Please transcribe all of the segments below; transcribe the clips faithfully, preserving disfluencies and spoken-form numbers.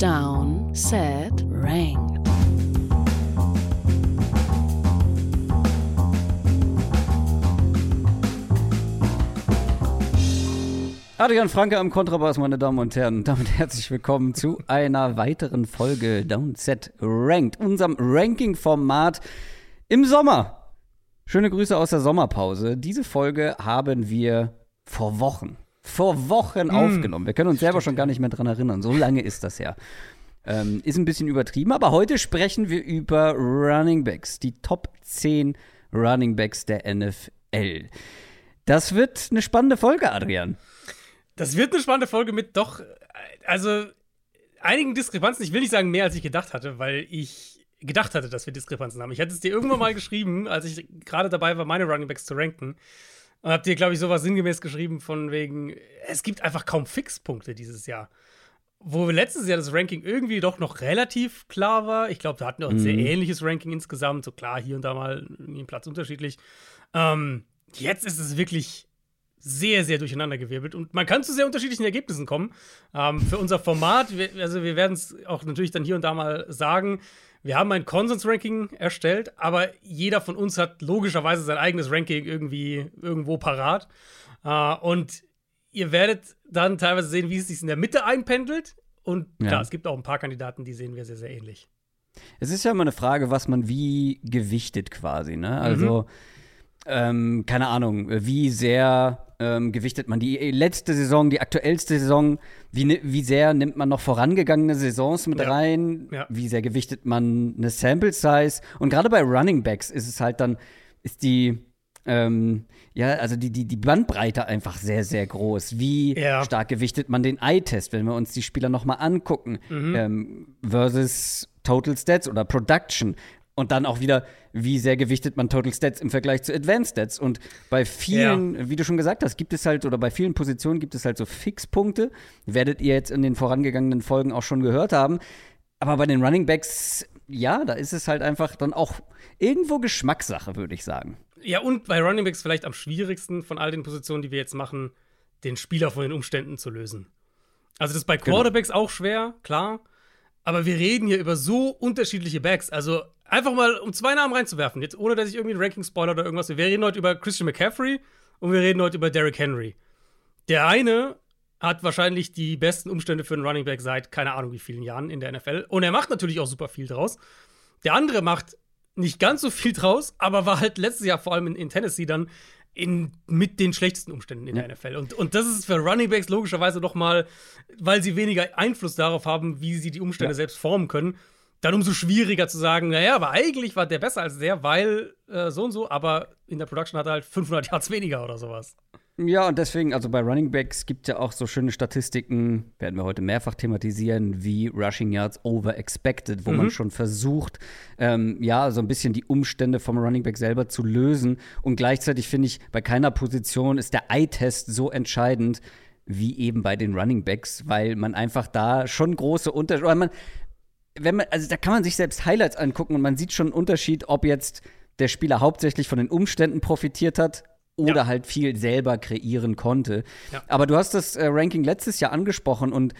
Down, Set, Ranked. Adrian Franke am Kontrabass, meine Damen und Herren. Damit herzlich willkommen zu einer weiteren Folge Down, Set, Ranked, unserem Ranking-Format im Sommer. Schöne Grüße aus der Sommerpause. Diese Folge haben wir vor Wochen, vor Wochen mm. aufgenommen. Wir können uns selber schon gar nicht mehr dran erinnern. So lange ist das her. Ähm, ist ein bisschen übertrieben, aber heute sprechen wir über Running Backs, die Top zehn Running Backs der N F L. Das wird eine spannende Folge, Adrian. Das wird eine spannende Folge mit doch, also einigen Diskrepanzen. Ich will nicht sagen mehr, als ich gedacht hatte, weil ich gedacht hatte, dass wir Diskrepanzen haben. Ich hatte es dir irgendwann mal geschrieben, als ich gerade dabei war, meine Running Backs zu ranken. Und hab dir, glaube ich, sowas sinngemäß geschrieben von wegen, es gibt einfach kaum Fixpunkte dieses Jahr. Wo letztes Jahr das Ranking irgendwie doch noch relativ klar war. Ich glaube, da hatten wir auch ein mhm. sehr ähnliches Ranking insgesamt. So klar, hier und da mal einen Platz unterschiedlich. Ähm, jetzt ist es wirklich sehr, sehr durcheinandergewirbelt. Und man kann zu sehr unterschiedlichen Ergebnissen kommen. Ähm, für unser Format, wir, also wir werden es auch natürlich dann hier und da mal sagen, wir haben ein Konsens-Ranking erstellt, aber jeder von uns hat logischerweise sein eigenes Ranking irgendwie irgendwo parat. Äh, und ihr werdet dann teilweise sehen, wie es sich in der Mitte einpendelt. Und klar, ja. es gibt auch ein paar Kandidaten, die sehen wir sehr, sehr ähnlich. Es ist ja immer eine Frage, was man wie gewichtet quasi, ne? Also, mhm. ähm, keine Ahnung, wie sehr ähm, gewichtet man die letzte Saison, die aktuellste Saison, wie, wie sehr nimmt man noch vorangegangene Saisons mit ja. rein, ja. wie sehr gewichtet man eine Sample Size. Und gerade bei Running Backs ist es halt dann, ist die Ähm, ja, also die, die, die Bandbreite einfach sehr, sehr groß. Wie ja. stark gewichtet man den Eye-Test, wenn wir uns die Spieler noch mal angucken, mhm. ähm, versus Total Stats oder Production. Und dann auch wieder, wie sehr gewichtet man Total Stats im Vergleich zu Advanced Stats. Und bei vielen, ja. wie du schon gesagt hast, gibt es halt, oder bei vielen Positionen gibt es halt so Fixpunkte. Werdet ihr jetzt in den vorangegangenen Folgen auch schon gehört haben. Aber bei den Running Backs, ja, da ist es halt einfach dann auch irgendwo Geschmackssache, würde ich sagen. Ja, und bei Running Backs vielleicht am schwierigsten von all den Positionen, die wir jetzt machen, den Spieler von den Umständen zu lösen. Also das ist bei Quarterbacks genau. auch schwer, klar. Aber wir reden hier über so unterschiedliche Backs. Also einfach mal, um zwei Namen reinzuwerfen, jetzt ohne, dass ich irgendwie einen Ranking-Spoiler oder irgendwas will. Wir reden heute über Christian McCaffrey und wir reden heute über Derrick Henry. Der eine hat wahrscheinlich die besten Umstände für einen Running Back seit keine Ahnung wie vielen Jahren in der N F L. Und er macht natürlich auch super viel draus. Der andere macht nicht ganz so viel draus, aber war halt letztes Jahr vor allem in, in Tennessee dann in, mit den schlechtesten Umständen in ja. der N F L. Und, und das ist für Runningbacks logischerweise noch mal, weil sie weniger Einfluss darauf haben, wie sie die Umstände ja. selbst formen können, dann umso schwieriger zu sagen, naja, aber eigentlich war der besser als der, weil äh, so und so, aber in der Production hat er halt fünfhundert Yards weniger oder sowas. Ja, und deswegen, also bei Running Backs gibt es ja auch so schöne Statistiken, werden wir heute mehrfach thematisieren, wie Rushing Yards over expected, wo mhm. man schon versucht, ähm, ja, so ein bisschen die Umstände vom Running Back selber zu lösen. Und gleichzeitig finde ich, bei keiner Position ist der Eye-Test so entscheidend wie eben bei den Running Backs, weil man einfach da schon große Unterschiede, oder man, wenn man, also da kann man sich selbst Highlights angucken und man sieht schon einen Unterschied, ob jetzt der Spieler hauptsächlich von den Umständen profitiert hat oder ja. halt viel selber kreieren konnte. Ja. Aber du hast das äh, Ranking letztes Jahr angesprochen und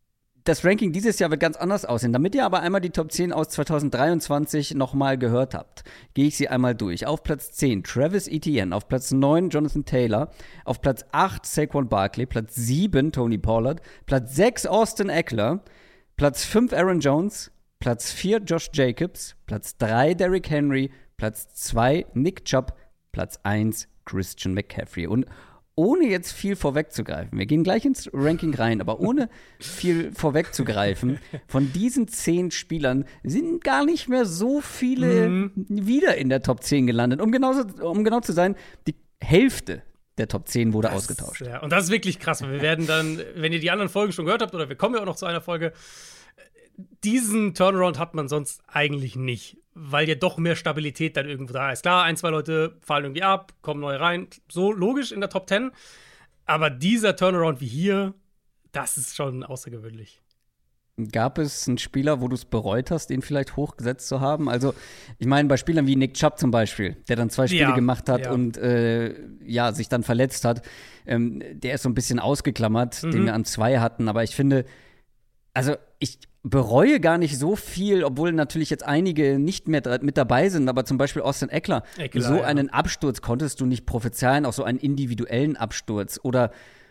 das Ranking dieses Jahr wird ganz anders aussehen. Damit ihr aber einmal die Top zehn aus zwanzig dreiundzwanzig noch mal gehört habt, gehe ich sie einmal durch. Auf Platz zehn Travis Etienne, auf Platz neun Jonathan Taylor, auf Platz acht Saquon Barkley, Platz sieben Tony Pollard, Platz sechs Austin Eckler, Platz fünf Aaron Jones, Platz vier Josh Jacobs, Platz drei Derrick Henry, Platz zwei Nick Chubb, Platz eins Christian McCaffrey. Und ohne jetzt viel vorwegzugreifen, wir gehen gleich ins Ranking rein, aber ohne viel vorwegzugreifen, von diesen zehn Spielern sind gar nicht mehr so viele mhm. wieder in der Top zehn gelandet. Um genau, um genau zu sein, die Hälfte der Top zehn wurde das, ausgetauscht. Ja, und das ist wirklich krass. Wir werden dann, wenn ihr die anderen Folgen schon gehört habt, oder wir kommen ja auch noch zu einer Folge, diesen Turnaround hat man sonst eigentlich nicht, weil ja doch mehr Stabilität dann irgendwo da ist. Klar, ein, zwei Leute fallen irgendwie ab, kommen neu rein, so logisch in der Top zehn. Aber dieser Turnaround wie hier, das ist schon außergewöhnlich. Gab es einen Spieler, wo du es bereut hast, den vielleicht hochgesetzt zu haben? Also, ich meine, bei Spielern wie Nick Chubb zum Beispiel, der dann zwei Spiele ja, gemacht hat ja. und äh, ja, sich dann verletzt hat, ähm, der ist so ein bisschen ausgeklammert, mhm. den wir an zwei hatten. Aber ich finde, also ich bereue gar nicht so viel, obwohl natürlich jetzt einige nicht mehr dra- mit dabei sind, aber zum Beispiel Austin Eckler. Eckler, so ja. einen Absturz konntest du nicht prophezeien, auch so einen individuellen Absturz. Oder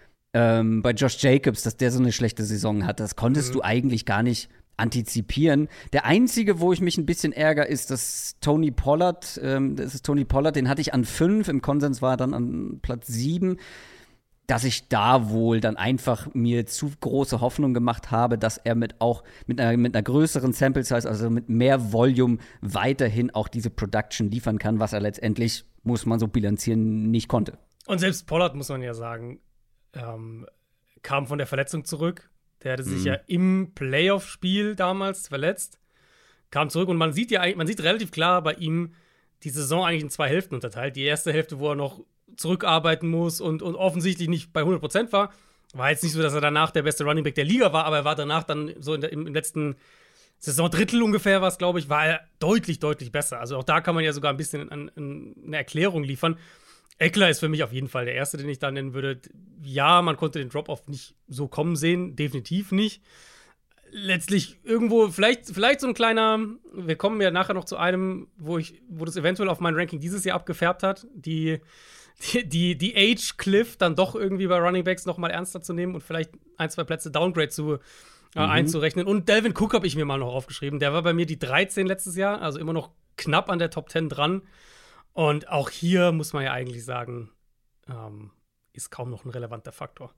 ähm, bei Josh Jacobs, dass der so eine schlechte Saison hat, das konntest Mhm. du eigentlich gar nicht antizipieren. Der einzige, wo ich mich ein bisschen ärgere, ist das Tony Pollard. Ähm, das ist Tony Pollard, den hatte ich an fünf, im Konsens war er dann an Platz sieben. Dass ich da wohl dann einfach mir zu große Hoffnung gemacht habe, dass er mit auch mit einer, mit einer größeren Sample Size, also mit mehr Volume, weiterhin auch diese Production liefern kann, was er letztendlich, muss man so bilanzieren, nicht konnte. Und selbst Pollard, muss man ja sagen, ähm, kam von der Verletzung zurück. Der hatte sich Mhm. ja im Playoff-Spiel damals verletzt, kam zurück und man sieht ja eigentlich- man sieht relativ klar bei ihm die Saison eigentlich in zwei Hälften unterteilt. Die erste Hälfte, wo er noch zurückarbeiten muss und, und offensichtlich nicht bei hundert Prozent war. War jetzt nicht so, dass er danach der beste Running Back der Liga war, aber er war danach dann so in der, im, im letzten Saisondrittel ungefähr, war es, glaube ich, war er deutlich, deutlich besser. Also auch da kann man ja sogar ein bisschen an, an eine Erklärung liefern. Eckler ist für mich auf jeden Fall der Erste, den ich da nennen würde. Ja, man konnte den Drop-Off nicht so kommen sehen, definitiv nicht. Letztlich irgendwo, vielleicht, vielleicht so ein kleiner, wir kommen ja nachher noch zu einem, wo ich, wo das eventuell auf mein Ranking dieses Jahr abgefärbt hat, die Die, die, die Age-Cliff dann doch irgendwie bei Running Backs noch mal ernster zu nehmen und vielleicht ein, zwei Plätze Downgrade zu, äh, Mhm. einzurechnen. Und Dalvin Cook habe ich mir mal noch aufgeschrieben. Der war bei mir die dreizehn letztes Jahr, also immer noch knapp an der Top zehn dran. Und auch hier muss man ja eigentlich sagen, ähm, ist kaum noch ein relevanter Faktor.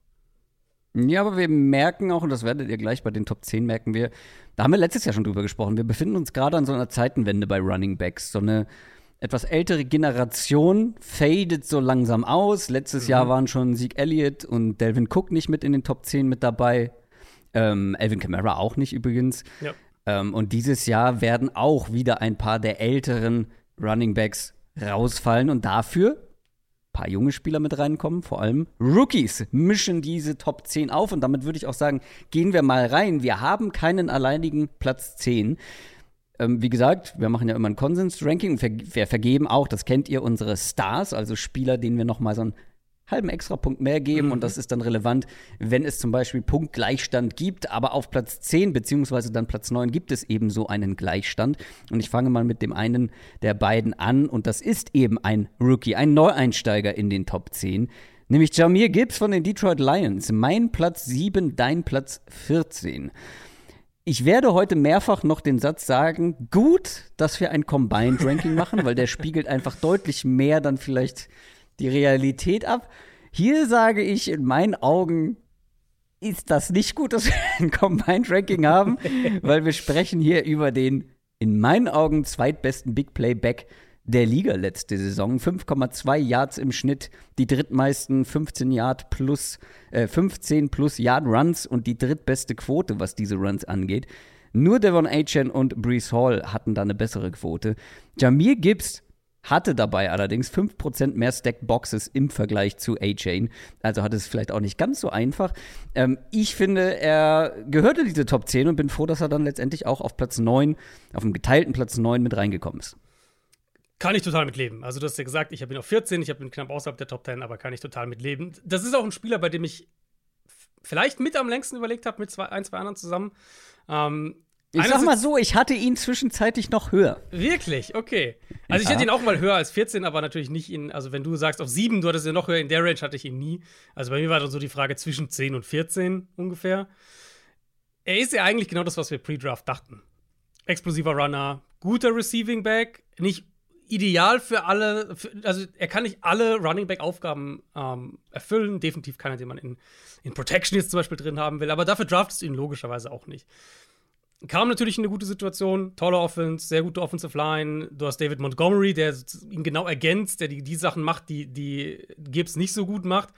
Ja, aber wir merken auch, und das werdet ihr gleich bei den Top zehn merken wir, da haben wir letztes Jahr schon drüber gesprochen, wir befinden uns gerade an so einer Zeitenwende bei Running Backs. So eine etwas ältere Generation fadet so langsam aus. Letztes Mhm. Jahr waren schon Zeke Elliott und Dalvin Cook nicht mit in den Top zehn mit dabei. Ähm, Alvin Kamara auch nicht übrigens. Ja. Ähm, und dieses Jahr werden auch wieder ein paar der älteren Running Backs rausfallen und dafür ein paar junge Spieler mit reinkommen, vor allem Rookies mischen diese Top zehn auf und damit würde ich auch sagen, gehen wir mal rein. Wir haben keinen alleinigen Platz zehn. Ähm, wie gesagt, wir machen ja immer ein Konsens-Ranking und ver wir vergeben auch, das kennt ihr, unsere Stars, also Spieler, denen wir noch mal so einen halben Extrapunkt mehr geben. Mhm. Und das ist dann relevant, wenn es zum Beispiel Punktgleichstand gibt, aber auf Platz zehn beziehungsweise dann Platz neun gibt es eben so einen Gleichstand. Und ich fange mal mit dem einen der beiden an und das ist eben ein Rookie, ein Neueinsteiger in den Top zehn, nämlich Jahmyr Gibbs von den Detroit Lions. Mein Platz sieben, dein Platz vierzehn. Ich werde heute mehrfach noch den Satz sagen, gut, dass wir ein Combined-Ranking machen, weil der spiegelt einfach deutlich mehr dann vielleicht die Realität ab. Hier sage ich, in meinen Augen ist das nicht gut, dass wir ein Combined-Ranking haben, weil wir sprechen hier über den, in meinen Augen, zweitbesten Big-Play-Back der Liga letzte Saison. fünf Komma zwei Yards im Schnitt, die drittmeisten fünfzehn Yard plus, äh, fünfzehn plus Yard Runs und die drittbeste Quote, was diese Runs angeht. Nur Devon Achane und Breece Hall hatten da eine bessere Quote. Jahmyr Gibbs hatte dabei allerdings fünf Prozent mehr Stacked Boxes im Vergleich zu Achane. Also hatte es vielleicht auch nicht ganz so einfach. Ähm, ich finde, er gehörte diese Top zehn und bin froh, dass er dann letztendlich auch auf Platz neun, auf dem geteilten Platz neun mit reingekommen ist. Kann ich total mit leben. Also, du hast ja gesagt, ich habe ihn auf vierzehn, ich habe ihn knapp außerhalb der Top zehn, aber kann ich total mit leben. Das ist auch ein Spieler, bei dem ich f- vielleicht mit am längsten überlegt habe, mit zwei, ein, zwei anderen zusammen. Ähm, Ich sag mal so, ich hatte ihn zwischenzeitlich noch höher. Wirklich? Okay. Also, ich Ja. hätte ihn auch mal höher als vierzehn, aber natürlich nicht in, also, wenn du sagst auf sieben, du hattest ihn noch höher, in der Range hatte ich ihn nie. Also, bei mir war dann so die Frage zwischen zehn und vierzehn ungefähr. Er ist ja eigentlich genau das, was wir pre-Draft dachten. Explosiver Runner, guter Receiving Back, nicht ideal für alle, für, also er kann nicht alle Running Back-Aufgaben ähm, erfüllen. Definitiv keiner, den man in, in Protection jetzt zum Beispiel drin haben will, aber dafür draftest du ihn logischerweise auch nicht. Kam natürlich in eine gute Situation, tolle Offense, sehr gute Offensive Line. Du hast David Montgomery, der ihn genau ergänzt, der die, die Sachen macht, die, die Gibbs nicht so gut macht.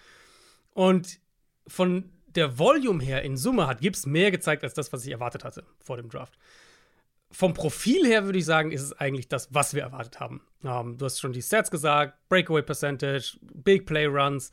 Und von der Volume her in Summe hat Gibbs mehr gezeigt als das, was ich erwartet hatte vor dem Draft. Vom Profil her würde ich sagen, ist es eigentlich das, was wir erwartet haben. Ähm, du hast schon die Stats gesagt, Breakaway Percentage, Big Play Runs.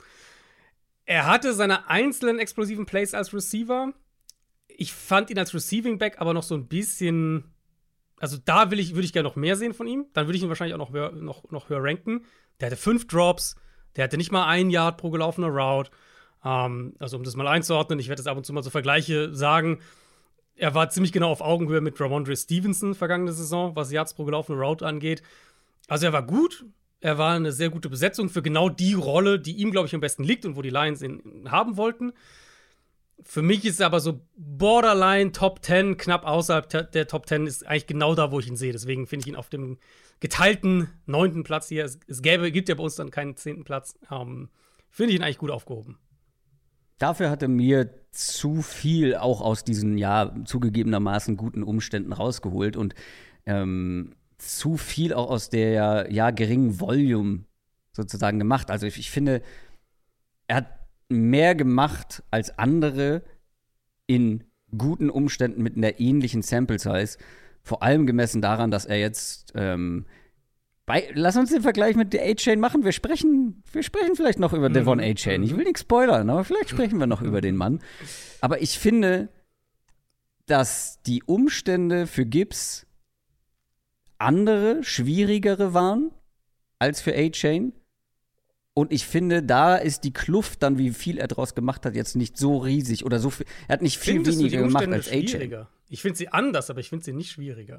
Er hatte seine einzelnen explosiven Plays als Receiver. Ich fand ihn als Receiving Back aber noch so ein bisschen, also da will ich, würde ich gerne noch mehr sehen von ihm. Dann würde ich ihn wahrscheinlich auch noch höher, noch, noch höher ranken. Der hatte fünf Drops, der hatte nicht mal ein Yard pro gelaufener Route. Ähm, also um das mal einzuordnen, ich werde jetzt ab und zu mal so Vergleiche sagen. er war ziemlich genau auf Augenhöhe mit Ramondre Stevenson vergangene Saison, was Yards pro gelaufene Route angeht. Also er war gut. Er war eine sehr gute Besetzung für genau die Rolle, die ihm, glaube ich, am besten liegt und wo die Lions ihn haben wollten. Für mich ist er aber so Borderline Top zehn, knapp außerhalb der Top zehn, ist eigentlich genau da, wo ich ihn sehe. Deswegen finde ich ihn auf dem geteilten neunten Platz hier. Es, es gäbe, gibt ja bei uns dann keinen zehnten Platz. Ähm, finde ich ihn eigentlich gut aufgehoben. Dafür hat er mir zu viel auch aus diesen, ja, zugegebenermaßen guten Umständen rausgeholt und ähm, zu viel auch aus der, ja, geringen Volume sozusagen gemacht. Also ich, ich finde, er hat mehr gemacht als andere in guten Umständen mit einer ähnlichen Sample Size. Vor allem gemessen daran, dass er jetzt ähm, bei, lass uns den Vergleich mit der A-Chain machen. Wir sprechen, wir sprechen vielleicht noch über Devon A-Chain. Ich will nichts spoilern, aber vielleicht sprechen wir noch über den Mann. Aber ich finde, dass die Umstände für Gibbs andere, schwierigere waren als für A-Chain. Und ich finde, da ist die Kluft dann, wie viel er draus gemacht hat, jetzt nicht so riesig oder so viel. Er hat nicht viel Findest weniger du die gemacht Umstände als A-Chain. schwieriger? Ich finde sie anders, aber ich finde sie nicht schwieriger.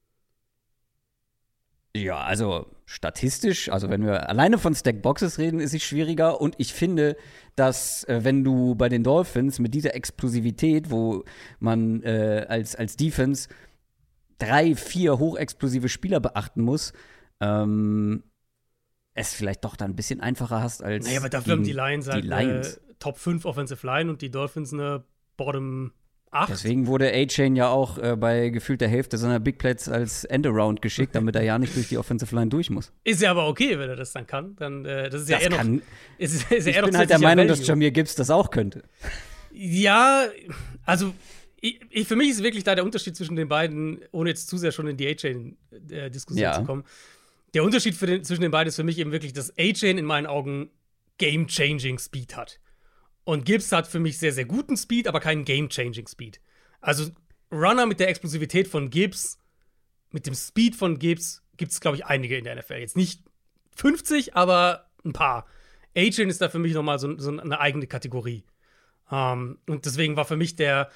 Ja, also statistisch, also wenn wir alleine von Stackboxes reden, ist es schwieriger. Und ich finde, dass äh, wenn du bei den Dolphins mit dieser Explosivität, wo man äh, als, als Defense drei, vier hochexplosive Spieler beachten muss, ähm, es vielleicht doch dann ein bisschen einfacher hast als Naja, aber dafür haben die Lions halt die Lions. eine Top fünf Offensive Line und die Dolphins eine Bottom acht. Deswegen wurde A-Chain ja auch äh, bei gefühlt der Hälfte seiner Big Plays als Endaround geschickt, damit er ja nicht durch die Offensive Line durch muss. Ist ja aber okay, wenn er das dann kann. Dann, äh, das ist ja das eher noch. Kann, ist, ist ja ich eher bin noch halt der Meinung, Value. dass Jahmyr Gibbs das auch könnte. Ja, also ich, ich, für mich ist wirklich da der Unterschied zwischen den beiden, ohne jetzt zu sehr schon in die A-Chain-Diskussion Ja. zu kommen. Der Unterschied für den, zwischen den beiden ist für mich eben wirklich, dass A-Chain in meinen Augen Game-Changing Speed hat. Und Gibbs hat für mich sehr, sehr guten Speed, aber keinen Game-Changing Speed. Also Runner mit der Explosivität von Gibbs, mit dem Speed von Gibbs, gibt es, glaube ich, einige in der N F L. Jetzt nicht fünfzig, aber ein paar. A-Chain ist da für mich nochmal so, so eine eigene Kategorie. Um, und deswegen war für mich der,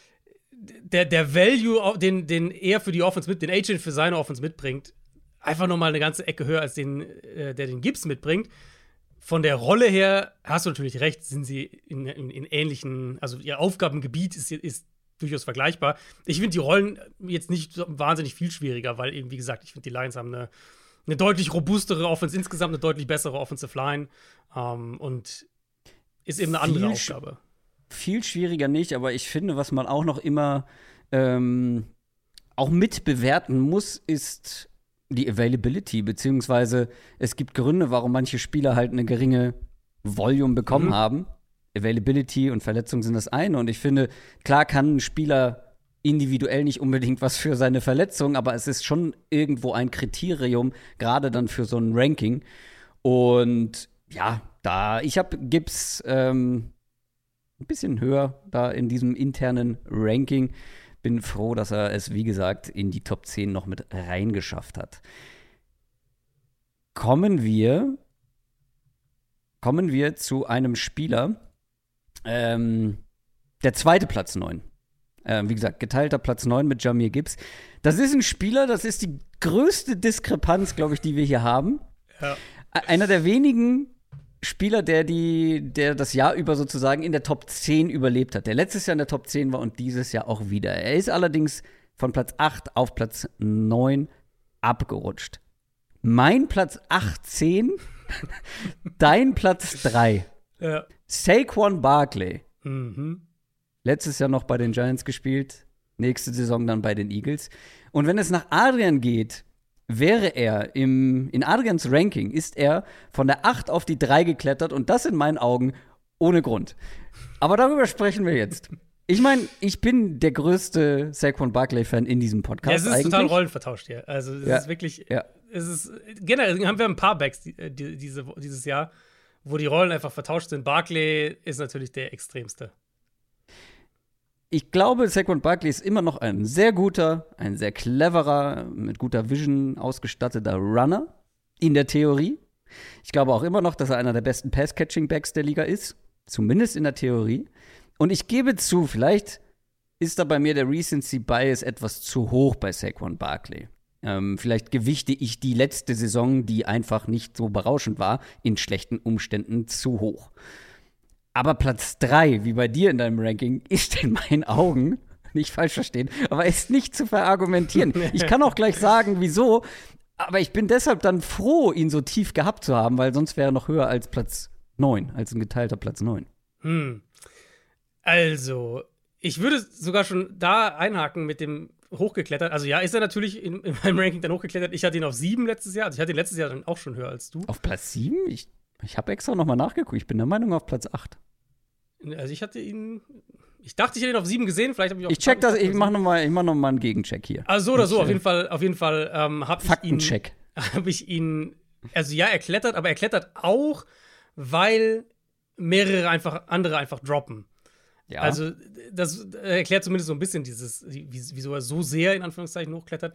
der, der Value, den, den er für die Offense mit, den A-Chain für seine Offense mitbringt, einfach nochmal eine ganze Ecke höher als den, äh, der den Gibbs mitbringt. Von der Rolle her hast du natürlich recht, sind sie in, in, in ähnlichen, also ihr Aufgabengebiet ist, ist durchaus vergleichbar. Ich finde die Rollen jetzt nicht so wahnsinnig viel schwieriger, weil eben, wie gesagt, ich finde, die Lions haben eine, eine deutlich robustere Offense, insgesamt eine deutlich bessere Offensive Line ähm, und ist eben eine andere Viel Aufgabe. Viel schwieriger nicht, aber ich finde, was man auch noch immer ähm, auch mitbewerten muss, ist die Availability, beziehungsweise es gibt Gründe, warum manche Spieler halt eine geringe Volume bekommen Mhm. haben. Availability und Verletzungen sind das eine. Und ich finde, klar kann ein Spieler individuell nicht unbedingt was für seine Verletzung, aber es ist schon irgendwo ein Kriterium, gerade dann für so ein Ranking. Und ja, da, ich habe Gibbs ähm, ein bisschen höher da in diesem internen Ranking. Bin froh, dass er es, wie gesagt, in die Top zehn noch mit reingeschafft hat. Kommen wir, kommen wir zu einem Spieler, ähm, der zweite Platz neun. Ähm, wie gesagt, geteilter Platz neun mit Jahmyr Gibbs. Das ist ein Spieler, das ist die größte Diskrepanz, glaube ich, die wir hier haben. Ja. Einer der wenigen Spieler, der, die, der das Jahr über sozusagen in der Top zehn überlebt hat, der letztes Jahr in der Top zehn war und dieses Jahr auch wieder. Er ist allerdings von Platz acht auf Platz neun abgerutscht. Mein Platz achtzehn, dein Platz drei. Ja. Saquon Barkley. Mhm. Letztes Jahr noch bei den Giants gespielt, nächste Saison dann bei den Eagles. Und wenn es nach Adrian geht, wäre er im, in Adrians Ranking, ist er von der acht auf die drei geklettert und das in meinen Augen ohne Grund. Aber darüber sprechen wir jetzt. Ich meine, ich bin der größte Saquon Barkley-Fan in diesem Podcast. Ja, es ist eigentlich. total rollenvertauscht hier. Also es Ja. ist wirklich, Ja. es ist, generell haben wir ein paar Backs die, die, diese, dieses Jahr, wo die Rollen einfach vertauscht sind. Barkley ist natürlich der extremste. Ich glaube, Saquon Barkley ist immer noch ein sehr guter, ein sehr cleverer, mit guter Vision ausgestatteter Runner in der Theorie. Ich glaube auch immer noch, dass er einer der besten Pass-Catching-Backs der Liga ist, zumindest in der Theorie. Und ich gebe zu, vielleicht ist da bei mir der Recency Bias etwas zu hoch bei Saquon Barkley. Ähm, vielleicht gewichte ich die letzte Saison, die einfach nicht so berauschend war, in schlechten Umständen zu hoch. Aber Platz drei, wie bei dir in deinem Ranking, ist in meinen Augen, nicht falsch verstehen, aber ist nicht zu verargumentieren. Ich kann auch gleich sagen, wieso, aber ich bin deshalb dann froh, ihn so tief gehabt zu haben, weil sonst wäre er noch höher als Platz neun, als ein geteilter Platz neun. Hm. Also, ich würde sogar schon da einhaken mit dem hochgeklettert. Also ja, ist er natürlich in, in meinem Ranking dann hochgeklettert. Ich hatte ihn auf sieben letztes Jahr. Also ich hatte ihn letztes Jahr dann auch schon höher als du. Auf Platz sieben? Ich, ich habe extra noch mal nachgeguckt. Ich bin der Meinung auf Platz acht. Also ich hatte ihn, ich dachte, ich hätte ihn auf sieben gesehen. Vielleicht habe ich auch. Ich check das, ich mache noch mal, ich mach noch mal einen Gegencheck hier. Also so oder so, ich, auf jeden Fall, auf jeden Fall ähm, habe ich ihn. Faktencheck. Habe ich ihn, also ja, er klettert, aber er klettert auch, weil mehrere einfach, andere einfach droppen. Ja. Also, das erklärt zumindest so ein bisschen dieses, wieso er so sehr in Anführungszeichen hochklettert.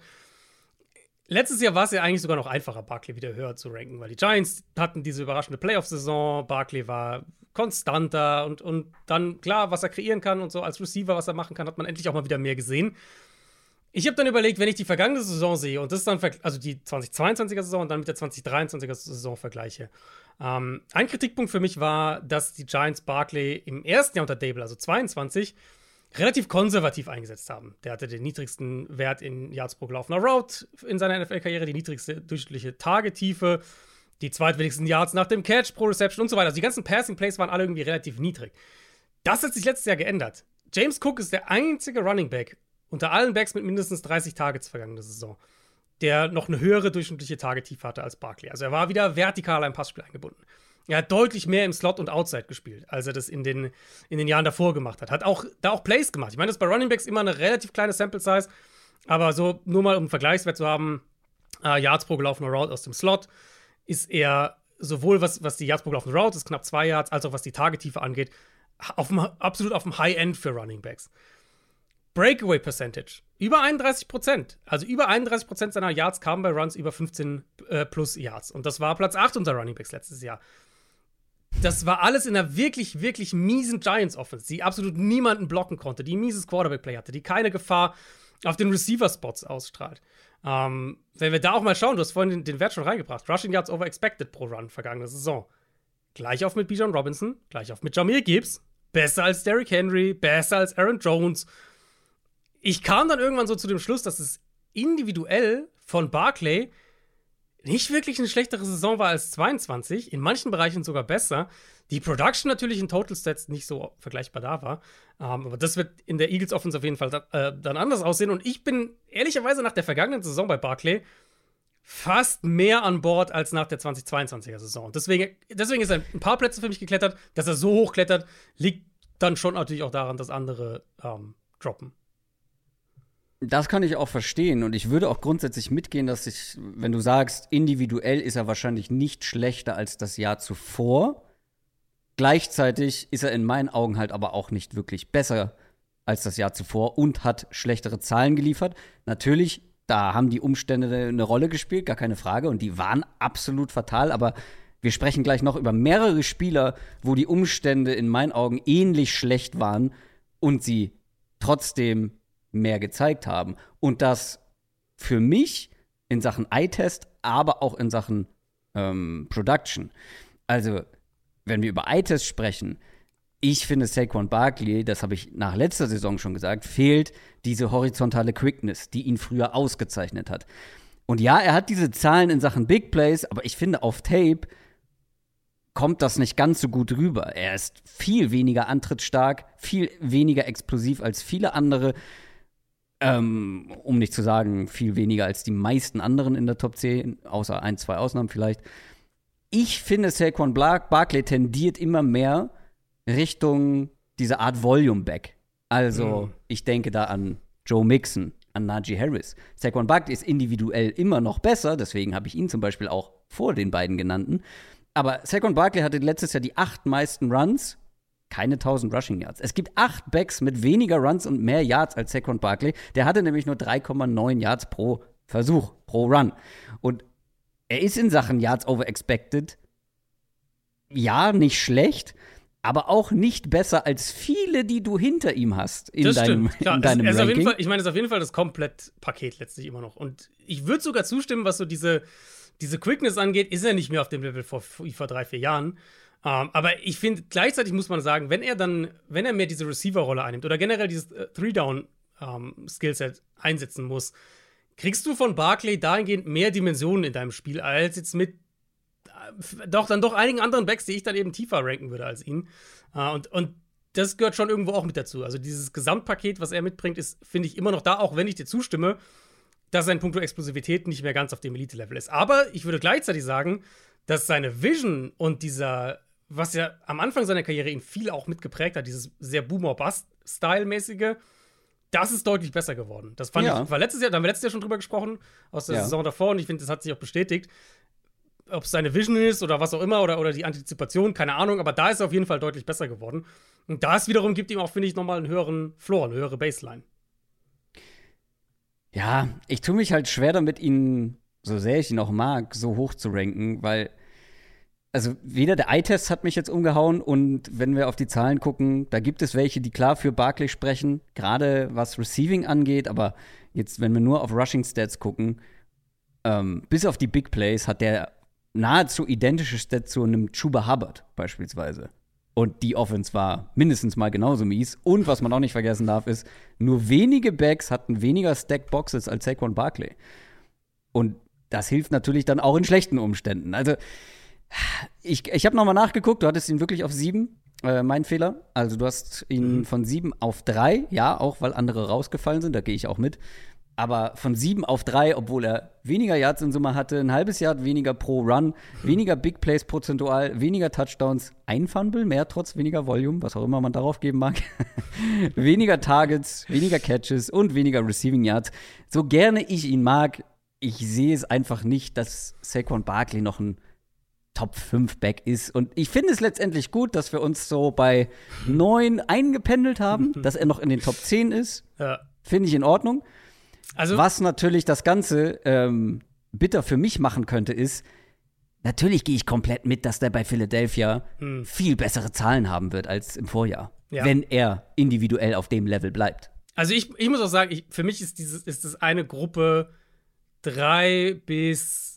Letztes Jahr war es ja eigentlich sogar noch einfacher, Barkley wieder höher zu ranken, weil die Giants hatten diese überraschende Playoff-Saison. Barkley war konstanter und, und dann, klar, was er kreieren kann und so als Receiver, was er machen kann, hat man endlich auch mal wieder mehr gesehen. Ich habe dann überlegt, wenn ich die vergangene Saison sehe und das dann, also die zweitausendzweiundzwanziger Saison und dann mit der zweitausenddreiundzwanziger Saison vergleiche. Ähm, ein Kritikpunkt für mich war, dass die Giants Barkley im ersten Jahr unter Dable, also zweiundzwanzig, relativ konservativ eingesetzt haben. Der hatte den niedrigsten Wert in Yards pro gelaufener Route in seiner N F L-Karriere, die niedrigste durchschnittliche Tagetiefe, die zweitwenigsten Yards nach dem Catch pro Reception und so weiter. Also die ganzen Passing-Plays waren alle irgendwie relativ niedrig. Das hat sich letztes Jahr geändert. James Cook ist der einzige Running Back unter allen Backs mit mindestens dreißig Targets vergangene Saison, der noch eine höhere durchschnittliche Tagetiefe hatte als Barkley. Also er war wieder vertikaler im Passspiel eingebunden. Er hat deutlich mehr im Slot und Outside gespielt, als er das in den, in den Jahren davor gemacht hat. Hat auch, da auch Plays gemacht. Ich meine, das ist bei Running Backs immer eine relativ kleine Sample Size, aber so nur mal um einen Vergleichswert zu haben, äh, Yards pro gelaufener Route aus dem Slot, ist er sowohl was, was die Yards pro gelaufene Route ist, knapp zwei Yards, als auch was die Tagetiefe angeht, auf dem, absolut auf dem High-End für Running Backs. Breakaway Percentage, über einunddreißig Prozent. Also über einunddreißig Prozent seiner Yards kamen bei Runs über fünfzehn äh, plus Yards. Und das war Platz acht unter Running Backs letztes Jahr. Das war alles in einer wirklich, wirklich miesen Giants-Offense, die absolut niemanden blocken konnte, die ein mieses Quarterback-Play hatte, die keine Gefahr auf den Receiver-Spots ausstrahlt. Ähm, wenn wir da auch mal schauen, du hast vorhin den, den Wert schon reingebracht. Rushing Yards over expected pro Run vergangene Saison. Gleich auf mit Bijan Robinson, gleich auf mit Jahmyr Gibbs. Besser als Derrick Henry, besser als Aaron Jones. Ich kam dann irgendwann so zu dem Schluss, dass es individuell von Barkley nicht wirklich eine schlechtere Saison war als zweiundzwanzig, in manchen Bereichen sogar besser. Die Production natürlich in Total Stats nicht so vergleichbar da war. Um, aber das wird in der Eagles Offense auf jeden Fall da, äh, dann anders aussehen. Und ich bin ehrlicherweise nach der vergangenen Saison bei Barkley fast mehr an Bord als nach der zweitausendzweiundzwanziger Saison. Deswegen, deswegen ist er ein paar Plätze für mich geklettert. Dass er so hoch klettert, liegt dann schon natürlich auch daran, dass andere ähm, droppen. Das kann ich auch verstehen und ich würde auch grundsätzlich mitgehen, dass ich, wenn du sagst, individuell ist er wahrscheinlich nicht schlechter als das Jahr zuvor. Gleichzeitig ist er in meinen Augen halt aber auch nicht wirklich besser als das Jahr zuvor und hat schlechtere Zahlen geliefert. Natürlich, da haben die Umstände eine Rolle gespielt, gar keine Frage, und die waren absolut fatal, aber wir sprechen gleich noch über mehrere Spieler, wo die Umstände in meinen Augen ähnlich schlecht waren und sie trotzdem mehr gezeigt haben. Und das für mich in Sachen Eye-Test, aber auch in Sachen ähm, Production. Also, wenn wir über Eye-Test sprechen, ich finde Saquon Barkley, das habe ich nach letzter Saison schon gesagt, fehlt diese horizontale Quickness, die ihn früher ausgezeichnet hat. Und ja, er hat diese Zahlen in Sachen Big Plays, aber ich finde, auf Tape kommt das nicht ganz so gut rüber. Er ist viel weniger antrittsstark, viel weniger explosiv als viele andere. Ähm, um nicht zu sagen, viel weniger als die meisten anderen in der Top zehn, außer ein, zwei Ausnahmen vielleicht. Ich finde, Saquon Barkley tendiert immer mehr Richtung diese Art Volume-Back. Also, mhm. ich denke da an Joe Mixon, an Najee Harris. Saquon Barkley ist individuell immer noch besser, deswegen habe ich ihn zum Beispiel auch vor den beiden genannten. Aber Saquon Barkley hatte letztes Jahr die acht meisten Runs, keine tausend Rushing Yards. Es gibt acht Backs mit weniger Runs und mehr Yards als Saquon Barkley. Der hatte nämlich nur drei Komma neun Yards pro Versuch, pro Run. Und er ist in Sachen Yards over expected, ja, nicht schlecht, aber auch nicht besser als viele, die du hinter ihm hast in das deinem, stimmt, klar. in deinem es, es Ranking. auf jeden Fall, ich meine, es ist auf jeden Fall das Komplettpaket letztlich immer noch. Und ich würde sogar zustimmen, was so diese, diese Quickness angeht, ist er nicht mehr auf dem Level vor, vor drei, vier Jahren. Um, aber ich finde, gleichzeitig muss man sagen, wenn er dann, wenn er mehr diese Receiver-Rolle einnimmt oder generell dieses äh, Three-Down-Skillset um, einsetzen muss, kriegst du von Barkley dahingehend mehr Dimensionen in deinem Spiel, als jetzt mit äh, doch dann doch einigen anderen Backs, die ich dann eben tiefer ranken würde als ihn. Uh, und, und das gehört schon irgendwo auch mit dazu. Also dieses Gesamtpaket, was er mitbringt, ist, finde ich, immer noch da, auch wenn ich dir zustimme, dass sein Punkto Explosivität nicht mehr ganz auf dem Elite-Level ist. Aber ich würde gleichzeitig sagen, dass seine Vision und dieser, was ja am Anfang seiner Karriere ihn viel auch mitgeprägt hat, dieses sehr Boomer-Bust-Style-mäßige, das ist deutlich besser geworden. Das fand Ja. ich, war letztes Jahr, da haben wir letztes Jahr schon drüber gesprochen, aus der Ja. Saison davor, und ich finde, das hat sich auch bestätigt. Ob es seine Vision ist oder was auch immer, oder, oder die Antizipation, keine Ahnung, aber da ist er auf jeden Fall deutlich besser geworden. Und das wiederum gibt ihm auch, finde ich, nochmal einen höheren Floor, eine höhere Baseline. Ja, ich tue mich halt schwer damit, ihn, so sehr ich ihn auch mag, so hoch zu ranken, weil also weder der Eye-Test hat mich jetzt umgehauen und wenn wir auf die Zahlen gucken, da gibt es welche, die klar für Barkley sprechen, gerade was Receiving angeht, aber jetzt, wenn wir nur auf Rushing-Stats gucken, ähm, bis auf die Big Plays hat der nahezu identische Stats zu einem Chuba Hubbard beispielsweise. Und die Offense war mindestens mal genauso mies. Und was man auch nicht vergessen darf, ist, nur wenige Backs hatten weniger Stacked Boxes als Saquon Barkley. Und das hilft natürlich dann auch in schlechten Umständen. Also Ich, ich habe nochmal nachgeguckt, du hattest ihn wirklich auf sieben, äh, mein Fehler. Also du hast ihn Mhm. von sieben auf drei, ja, auch weil andere rausgefallen sind, da gehe ich auch mit. Aber von sieben auf drei, obwohl er weniger Yards in Summe hatte, ein halbes Yard weniger pro Run, weniger Big Plays prozentual, weniger Touchdowns, ein Fumble, mehr trotz weniger Volume, was auch immer man darauf geben mag, weniger Targets, weniger Catches und weniger Receiving Yards. So gerne ich ihn mag, ich sehe es einfach nicht, dass Saquon Barkley noch ein Top fünf Back ist. Und ich finde es letztendlich gut, dass wir uns so bei neun eingependelt haben, dass er noch in den Top zehn ist. Ja. Finde ich in Ordnung. Also, Was natürlich das Ganze ähm, bitter für mich machen könnte, ist, natürlich gehe ich komplett mit, dass der bei Philadelphia Hm. viel bessere Zahlen haben wird als im Vorjahr, Ja. wenn er individuell auf dem Level bleibt. Also ich, ich muss auch sagen, ich, für mich ist dieses ist das eine Gruppe drei bis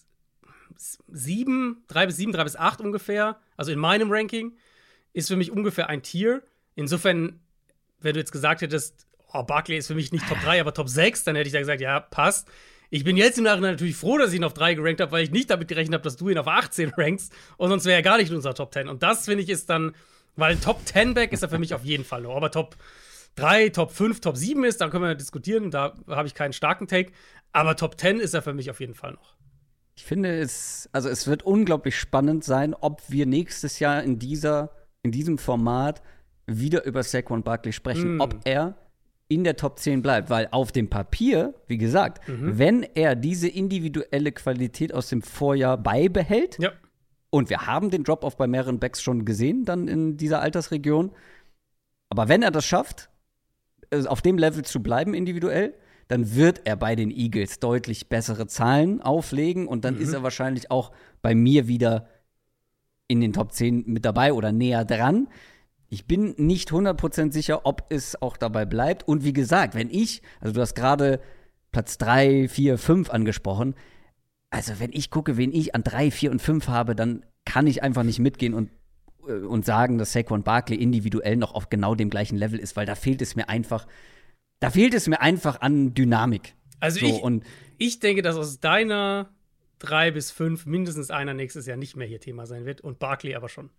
sieben, drei bis sieben, drei bis acht ungefähr. Also in meinem Ranking ist für mich ungefähr ein Tier. Insofern, wenn du jetzt gesagt hättest, oh, Barkley ist für mich nicht Top drei, aber Top sechs, dann hätte ich da gesagt, ja, passt. Ich bin jetzt im Nachhinein natürlich froh, dass ich ihn auf drei gerankt habe, weil ich nicht damit gerechnet habe, dass du ihn auf achtzehn rankst. Und sonst wäre er gar nicht in unserer Top zehn. Und das, finde ich, ist dann, weil ein Top zehn Back ist er für mich auf jeden Fall noch. Aber Top drei, Top fünf, Top sieben ist, da können wir diskutieren. Da habe ich keinen starken Take. Aber Top zehn ist er für mich auf jeden Fall noch. Ich finde es, also es wird unglaublich spannend sein, ob wir nächstes Jahr in dieser, in diesem Format wieder über Saquon Barkley sprechen, Mm. ob er in der Top zehn bleibt, weil auf dem Papier, wie gesagt, Mhm. wenn er diese individuelle Qualität aus dem Vorjahr beibehält, Ja. und wir haben den Drop-Off bei mehreren Backs schon gesehen, dann in dieser Altersregion, aber wenn er das schafft, äh, auf dem Level zu bleiben individuell, dann wird er bei den Eagles deutlich bessere Zahlen auflegen und dann Mhm. ist er wahrscheinlich auch bei mir wieder in den Top zehn mit dabei oder näher dran. Ich bin nicht hundert Prozent sicher, ob es auch dabei bleibt. Und wie gesagt, wenn ich, also du hast gerade Platz drei, vier, fünf angesprochen, also wenn ich gucke, wen ich an drei, vier und fünf habe, dann kann ich einfach nicht mitgehen und, äh, und sagen, dass Saquon Barkley individuell noch auf genau dem gleichen Level ist, weil da fehlt es mir einfach Da fehlt es mir einfach an Dynamik. Also So, ich, und ich denke, dass aus deiner drei bis fünf mindestens einer nächstes Jahr nicht mehr hier Thema sein wird und Barkley aber schon.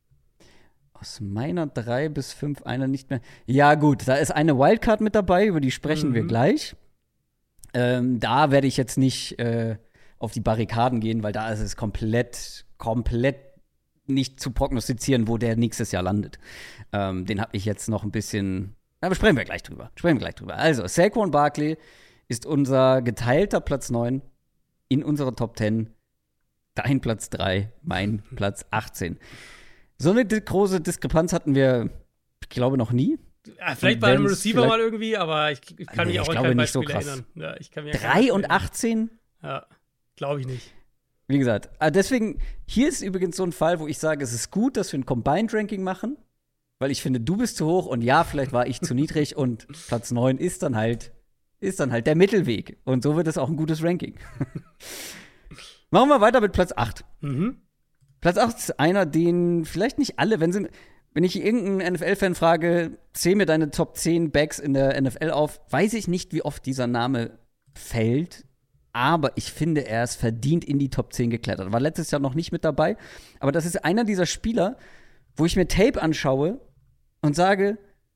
aus meiner drei bis fünf einer nicht mehr. Ja, gut, da ist eine Wildcard mit dabei, über die sprechen Mhm. wir gleich. Ähm, da werde ich jetzt nicht äh, auf die Barrikaden gehen, weil da ist es komplett, komplett nicht zu prognostizieren, wo der nächstes Jahr landet. Ähm, den habe ich jetzt noch ein bisschen. Aber sprechen wir gleich drüber. Sprechen wir gleich drüber. Also, Saquon Barkley ist unser geteilter Platz neun in unserer Top zehn. Dein Platz drei, mein Platz achtzehn. So eine di- große Diskrepanz hatten wir, ich glaube, noch nie. Ja, vielleicht Und bei einem wenn's Receiver vielleicht- mal irgendwie, aber ich, ich kann Nee, mich auch ich an glaube kein nicht so Beispiel krass. erinnern. Ja, ich kann mich an kein drei Beispiel und erinnern. achtzehn? Ja, glaube ich nicht. Wie gesagt, ah, deswegen, hier ist übrigens so ein Fall, wo ich sage, es ist gut, dass wir ein Combined-Ranking machen, weil ich finde, du bist zu hoch und ja, vielleicht war ich zu niedrig und Platz neun ist dann halt, ist dann halt der Mittelweg. Und so wird es auch ein gutes Ranking. Machen wir weiter mit Platz acht. Mhm. Platz acht ist einer, den vielleicht nicht alle, wenn sie, wenn ich irgendeinen N F L-Fan frage, zähl mir deine Top zehn Backs in der N F L auf, weiß ich nicht, wie oft dieser Name fällt. Aber ich finde, er ist verdient in die Top zehn geklettert. War letztes Jahr noch nicht mit dabei. Aber das ist einer dieser Spieler, wo ich mir Tape anschaue und sage,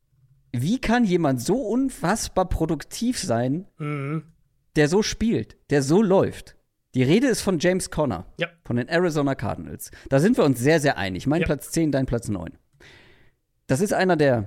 wie kann jemand so unfassbar produktiv sein, Mhm. der so spielt, der so läuft? Die Rede ist von James Conner, Ja. von den Arizona Cardinals. Da sind wir uns sehr, sehr einig. Mein Ja. Platz zehn, dein Platz neun. Das ist einer, der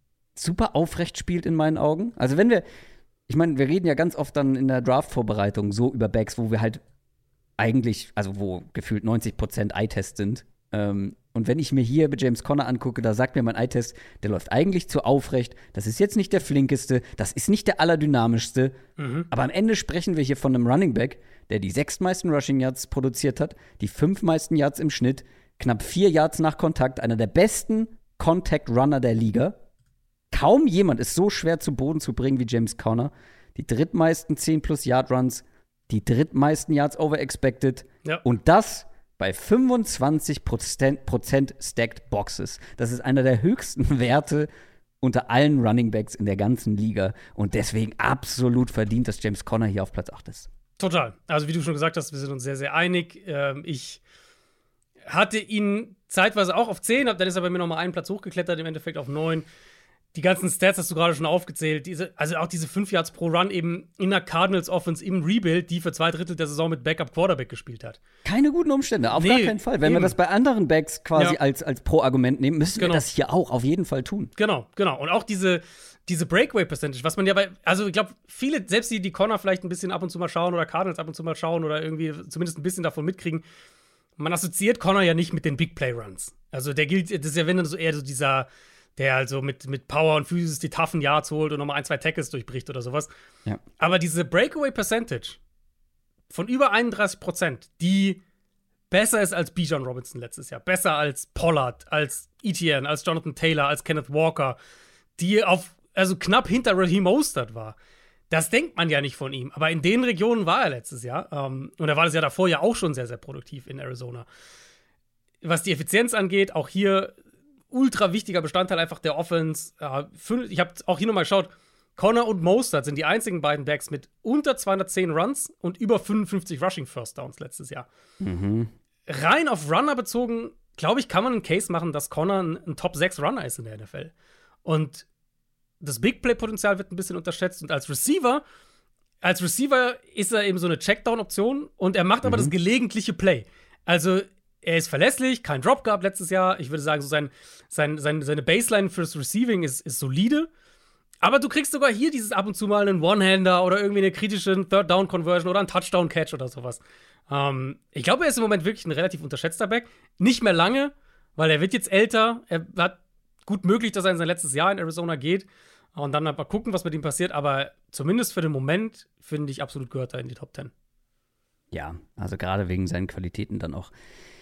super aufrecht spielt in meinen Augen. Also wenn wir Ich meine, wir reden ja ganz oft dann in der Draft-Vorbereitung so über Backs, wo wir halt eigentlich, also wo gefühlt neunzig Prozent Eye-Test sind. Ähm, und wenn ich mir hier bei James Conner angucke, da sagt mir mein Eye-Test, der läuft eigentlich zu aufrecht. Das ist jetzt nicht der flinkeste, das ist nicht der allerdynamischste. Mhm. Aber am Ende sprechen wir hier von einem Running Back, der die sechstmeisten Rushing Yards produziert hat, die fünfmeisten Yards im Schnitt, knapp vier Yards nach Kontakt, einer der besten Contact-Runner der Liga. Kaum jemand ist so schwer zu Boden zu bringen wie James Conner. Die drittmeisten zehn plus Yard Runs, die drittmeisten Yards over expected. Ja. Und das bei fünfundzwanzig Prozent Stacked Boxes. Das ist einer der höchsten Werte unter allen Running Backs in der ganzen Liga. Und deswegen absolut verdient, dass James Conner hier auf Platz acht ist. Total. Also wie du schon gesagt hast, wir sind uns sehr, sehr einig. Ähm, ich hatte ihn zeitweise auch auf zehn, dann ist er bei mir noch mal einen Platz hochgeklettert, im Endeffekt auf neun. Die ganzen Stats hast du gerade schon aufgezählt. Diese, also auch diese fünf Yards pro Run eben in der Cardinals Offense im Rebuild, die für zwei Drittel der Saison mit Backup Quarterback gespielt hat. Keine guten Umstände, auf Nee, gar keinen Fall. Wenn eben. wir das bei anderen Backs quasi Ja. als, als Pro-Argument nehmen, müssen Genau. wir das hier auch auf jeden Fall tun. Genau, genau. Und auch diese, diese Breakaway-Percentage, was man ja bei, also ich glaube, viele, selbst die, die Connor vielleicht ein bisschen ab und zu mal schauen oder Cardinals ab und zu mal schauen oder irgendwie zumindest ein bisschen davon mitkriegen, man assoziiert Connor ja nicht mit den Big Play Runs. Also der gilt, das ist ja wenn dann so eher so dieser, der also mit, mit Power und Physis die toughen Yards holt und nochmal ein, zwei Tackles durchbricht oder sowas. Ja. Aber diese Breakaway-Percentage von über einunddreißig Prozent, die besser ist als Bijan Robinson letztes Jahr, besser als Pollard, als Etienne, als Jonathan Taylor, als Kenneth Walker, die auf, also knapp hinter Raheem Mostert war. Das denkt man ja nicht von ihm. Aber in den Regionen war er letztes Jahr. Ähm, und er war das Jahr davor ja auch schon sehr, sehr produktiv in Arizona. Was die Effizienz angeht, auch hier ultra wichtiger Bestandteil einfach der Offense. Äh, fünf, ich habe auch hier nochmal geschaut, Conner und Mostert sind die einzigen beiden Backs mit unter zweihundertzehn Runs und über fünfundfünfzig Rushing First Downs letztes Jahr. Mhm. Rein auf Runner bezogen, glaube ich, kann man einen Case machen, dass Conner ein, ein Top sechs Runner ist in der N F L. Und das Big Play-Potenzial wird ein bisschen unterschätzt. Und als Receiver, als Receiver ist er eben so eine Checkdown-Option und er macht aber Mhm. das gelegentliche Play. Also er ist verlässlich, kein Drop gehabt letztes Jahr. Ich würde sagen, so sein, sein, sein, seine Baseline fürs Receiving ist, ist solide. Aber du kriegst sogar hier dieses ab und zu mal einen One-Hander oder irgendwie eine kritische Third-Down-Conversion oder einen Touchdown-Catch oder sowas. Ähm, ich glaube, er ist im Moment wirklich ein relativ unterschätzter Back. Nicht mehr lange, weil er wird jetzt älter. Er hat gut möglich, dass er in sein letztes Jahr in Arizona geht. Und dann mal gucken, was mit ihm passiert. Aber zumindest für den Moment, finde ich, absolut gehört er in die Top Ten. Ja, also gerade wegen seinen Qualitäten dann auch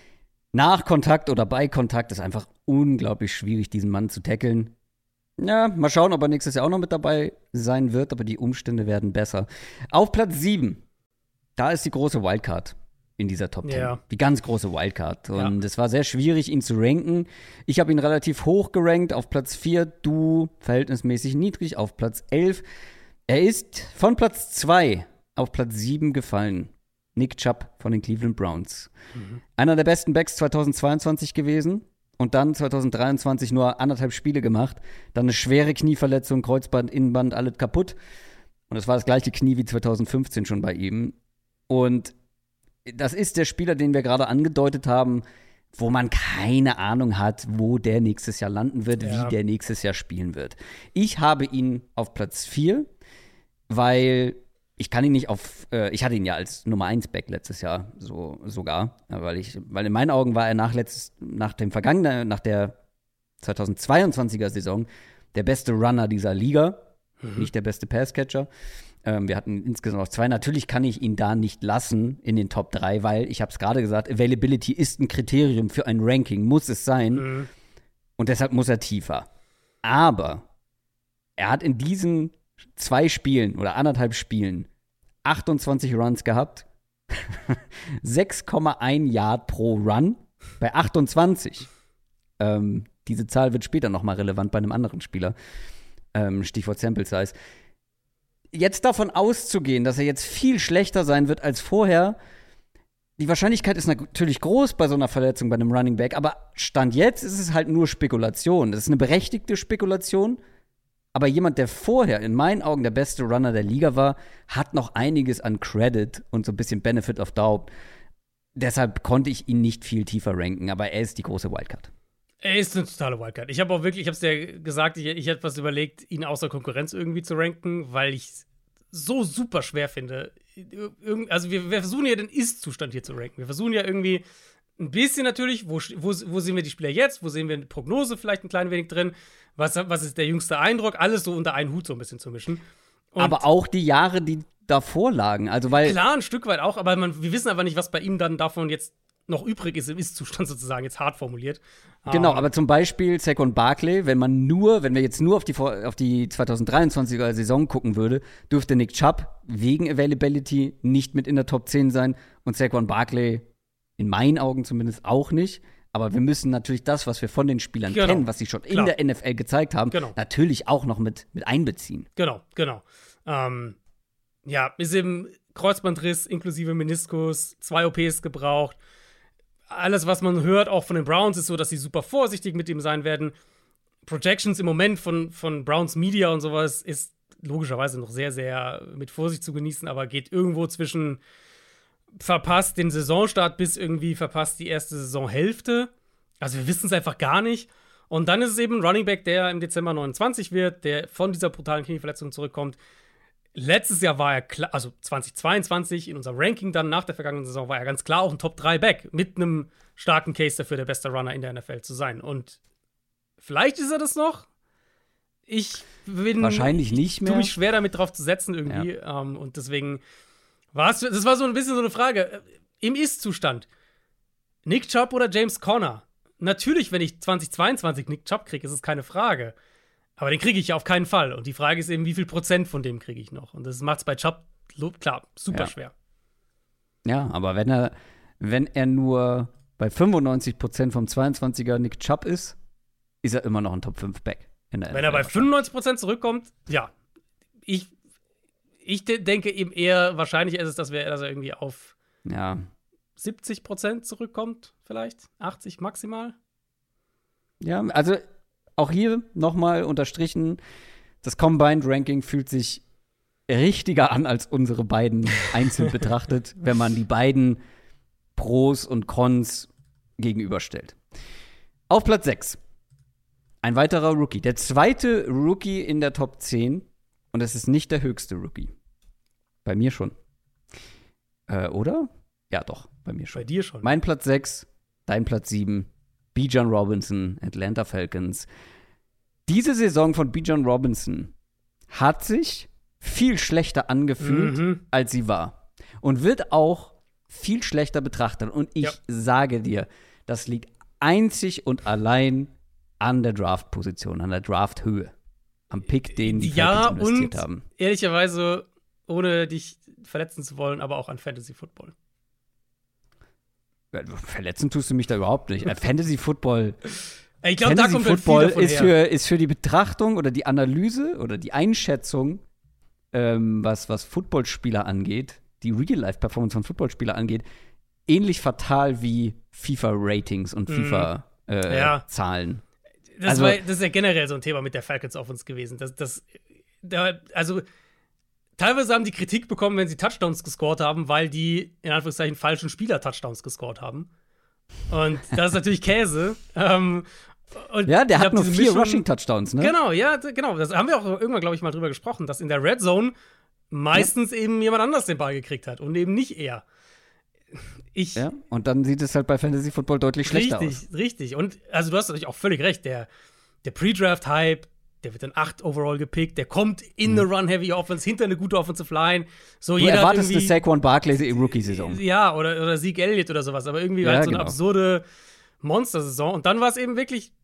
nach Kontakt oder bei Kontakt ist einfach unglaublich schwierig, diesen Mann zu tackeln. Ja, mal schauen, ob er nächstes Jahr auch noch mit dabei sein wird, aber die Umstände werden besser. Auf Platz sieben, da ist die große Wildcard in dieser Top Ten. Ja. Die ganz große Wildcard. Und Ja. es war sehr schwierig, ihn zu ranken. Ich habe ihn relativ hoch gerankt, auf Platz vier, du verhältnismäßig niedrig, auf Platz elf. Er ist von Platz zwei auf Platz sieben gefallen. Nick Chubb von den Cleveland Browns. Mhm. Einer der besten Backs zweitausendzweiundzwanzig gewesen und dann zweitausenddreiundzwanzig nur anderthalb Spiele gemacht. Dann eine schwere Knieverletzung, Kreuzband, Innenband, alles kaputt. Und es war das gleiche Knie wie zweitausendfünfzehn schon bei ihm. Und das ist der Spieler, den wir gerade angedeutet haben, wo man keine Ahnung hat, wo der nächstes Jahr landen wird, Ja. wie der nächstes Jahr spielen wird. Ich habe ihn auf Platz vier, weil ich kann ihn nicht auf, äh, ich hatte ihn ja als Nummer eins Back letztes Jahr so, sogar, weil ich, weil in meinen Augen war er nach, letztes, nach dem vergangenen, nach der zweitausendzweiundzwanziger Saison der beste Runner dieser Liga, Mhm. nicht der beste Passcatcher. Ähm, wir hatten insgesamt auch zwei. Natürlich kann ich ihn da nicht lassen in den Top drei, weil, ich habe es gerade gesagt, Availability ist ein Kriterium für ein Ranking, muss es sein. Mhm. Und deshalb muss er tiefer. Aber er hat in diesen zwei Spielen oder anderthalb Spielen achtundzwanzig Runs gehabt. sechs Komma eins Yard pro Run bei achtundzwanzig. Ähm, diese Zahl wird später noch mal relevant bei einem anderen Spieler. Ähm, Stichwort Sample Size. Jetzt davon auszugehen, dass er jetzt viel schlechter sein wird als vorher, die Wahrscheinlichkeit ist natürlich groß bei so einer Verletzung bei einem Running Back, aber Stand jetzt ist es halt nur Spekulation. Das ist eine berechtigte Spekulation, aber jemand, der vorher in meinen Augen der beste Runner der Liga war, hat noch einiges an Credit und so ein bisschen Benefit of Doubt. Deshalb konnte ich ihn nicht viel tiefer ranken, aber er ist die große Wildcard. Er ist eine totale Wildcard. Ich habe auch wirklich, ich habe es dir gesagt, ich, ich hätte was überlegt, ihn außer Konkurrenz irgendwie zu ranken, weil ich es so super schwer finde. Also wir, wir versuchen ja den Ist-Zustand hier zu ranken. Wir versuchen ja irgendwie ein bisschen natürlich, wo, wo, wo sehen wir die Spieler jetzt, wo sehen wir eine Prognose vielleicht ein klein wenig drin, was, was ist der jüngste Eindruck, alles so unter einen Hut so ein bisschen zu mischen. Und aber auch die Jahre, die davor lagen. Also weil klar, ein Stück weit auch, aber man, wir wissen einfach nicht, was bei ihm dann davon jetzt noch übrig ist im Ist-Zustand sozusagen, jetzt hart formuliert. Genau, um, aber zum Beispiel Saquon Barkley, wenn man nur, wenn wir jetzt nur auf die, auf die zwanzig dreiundzwanziger Saison gucken würde, dürfte Nick Chubb wegen Availability nicht mit in der Top zehn sein und Saquon Barkley in meinen Augen zumindest auch nicht. Aber wir müssen natürlich das, was wir von den Spielern genau, kennen, was sie schon klar. in der N F L gezeigt haben, genau. natürlich auch noch mit, mit einbeziehen. Genau, genau. Ähm, ja, ist eben Kreuzbandriss inklusive Meniskus, zwei O Ps gebraucht. Alles, was man hört, auch von den Browns, ist so, dass sie super vorsichtig mit ihm sein werden. Projections im Moment von, von Browns Media und sowas ist logischerweise noch sehr, sehr mit Vorsicht zu genießen, aber geht irgendwo zwischen verpasst den Saisonstart bis irgendwie verpasst die erste Saisonhälfte. Also wir wissen es einfach gar nicht. Und dann ist es eben ein Running Back, der im Dezember neunundzwanzig wird, der von dieser brutalen Knieverletzung zurückkommt. Letztes Jahr war er klar, also zwanzig zweiundzwanzig in unserem Ranking dann nach der vergangenen Saison war er ganz klar auch ein Top drei Back mit einem starken Case dafür, der beste Runner in der N F L zu sein. Und vielleicht ist er das noch. Ich bin wahrscheinlich nicht mehr. Ich tue mich schwer damit drauf zu setzen irgendwie. Ja. Um, und deswegen war es, das war so ein bisschen so eine Frage. Im Ist-Zustand, Nick Chubb oder James Conner? Natürlich, wenn ich zwanzig zweiundzwanzig Nick Chubb kriege, ist es keine Frage. Aber den kriege ich ja auf keinen Fall. Und die Frage ist eben, wie viel Prozent von dem kriege ich noch? Und das macht es bei Chubb, klar, super ja. schwer. Ja, aber wenn er, wenn er nur bei fünfundneunzig Prozent vom zweiundzwanziger Nick Chubb ist, ist er immer noch ein Top fünf Back in der N F L. Wenn er bei fünfundneunzig Prozent zurückkommt, ja. Ich, ich de- denke eben eher, wahrscheinlich ist es, dass, wir, dass er irgendwie auf ja. siebzig Prozent zurückkommt, vielleicht. achtzig maximal. Ja, also auch hier nochmal unterstrichen, das Combined Ranking fühlt sich richtiger an als unsere beiden einzeln betrachtet, wenn man die beiden Pros und Cons gegenüberstellt. Auf Platz sechs. Ein weiterer Rookie. Der zweite Rookie in der Top zehn. Und es ist nicht der höchste Rookie. Bei mir schon. Äh, oder? Ja, doch, bei mir schon. Bei dir schon. Mein Platz sechs, dein Platz sieben. Bijan Robinson, Atlanta Falcons. Diese Saison von Bijan Robinson hat sich viel schlechter angefühlt, mhm. als sie war. Und wird auch viel schlechter betrachtet. Und ich ja. sage dir, das liegt einzig und allein an der Draft-Position, an der Drafthöhe. Am Pick, den die ja, Falcons investiert und haben. Ehrlicherweise, ohne dich verletzen zu wollen, aber auch an Fantasy Football. Verletzen tust du mich da überhaupt nicht. Fantasy Football. Ich glaube, da kommt Football viel ist für, ist für die Betrachtung oder die Analyse oder die Einschätzung, ähm, was, was Footballspieler angeht, die Real-Life-Performance von Footballspielern angeht, ähnlich fatal wie FIFA-Ratings und FIFA-Zahlen. Mhm. Äh, ja. Das, also, war, das ist ja generell so ein Thema mit der Falcons Offense gewesen. Das, das, da, also teilweise haben die Kritik bekommen, wenn sie Touchdowns gescored haben, weil die in Anführungszeichen falschen Spieler Touchdowns gescored haben. Und das ist natürlich Käse. ähm, und ja, der hat glaub, nur vier Mischung, Rushing-Touchdowns, ne? Genau, ja, genau. Das haben wir auch irgendwann, glaube ich, mal drüber gesprochen, dass in der Red Zone meistens ja. eben jemand anders den Ball gekriegt hat und eben nicht er. Ich, ja, und dann sieht es halt bei Fantasy Football deutlich schlechter richtig, aus. Richtig, richtig. Und also du hast natürlich auch völlig recht. Der, der Pre-Draft-Hype, der wird dann acht overall gepickt, der kommt in eine mhm. Run-Heavy-Offense, hinter eine gute Offensive Line. So, du jeder erwartest eine Saquon Barkley im Rookie-Saison. Ja, oder, oder Zeke Elliott oder sowas. Aber irgendwie ja, halt so genau. eine absurde Monster-Saison. Und dann war es eben wirklich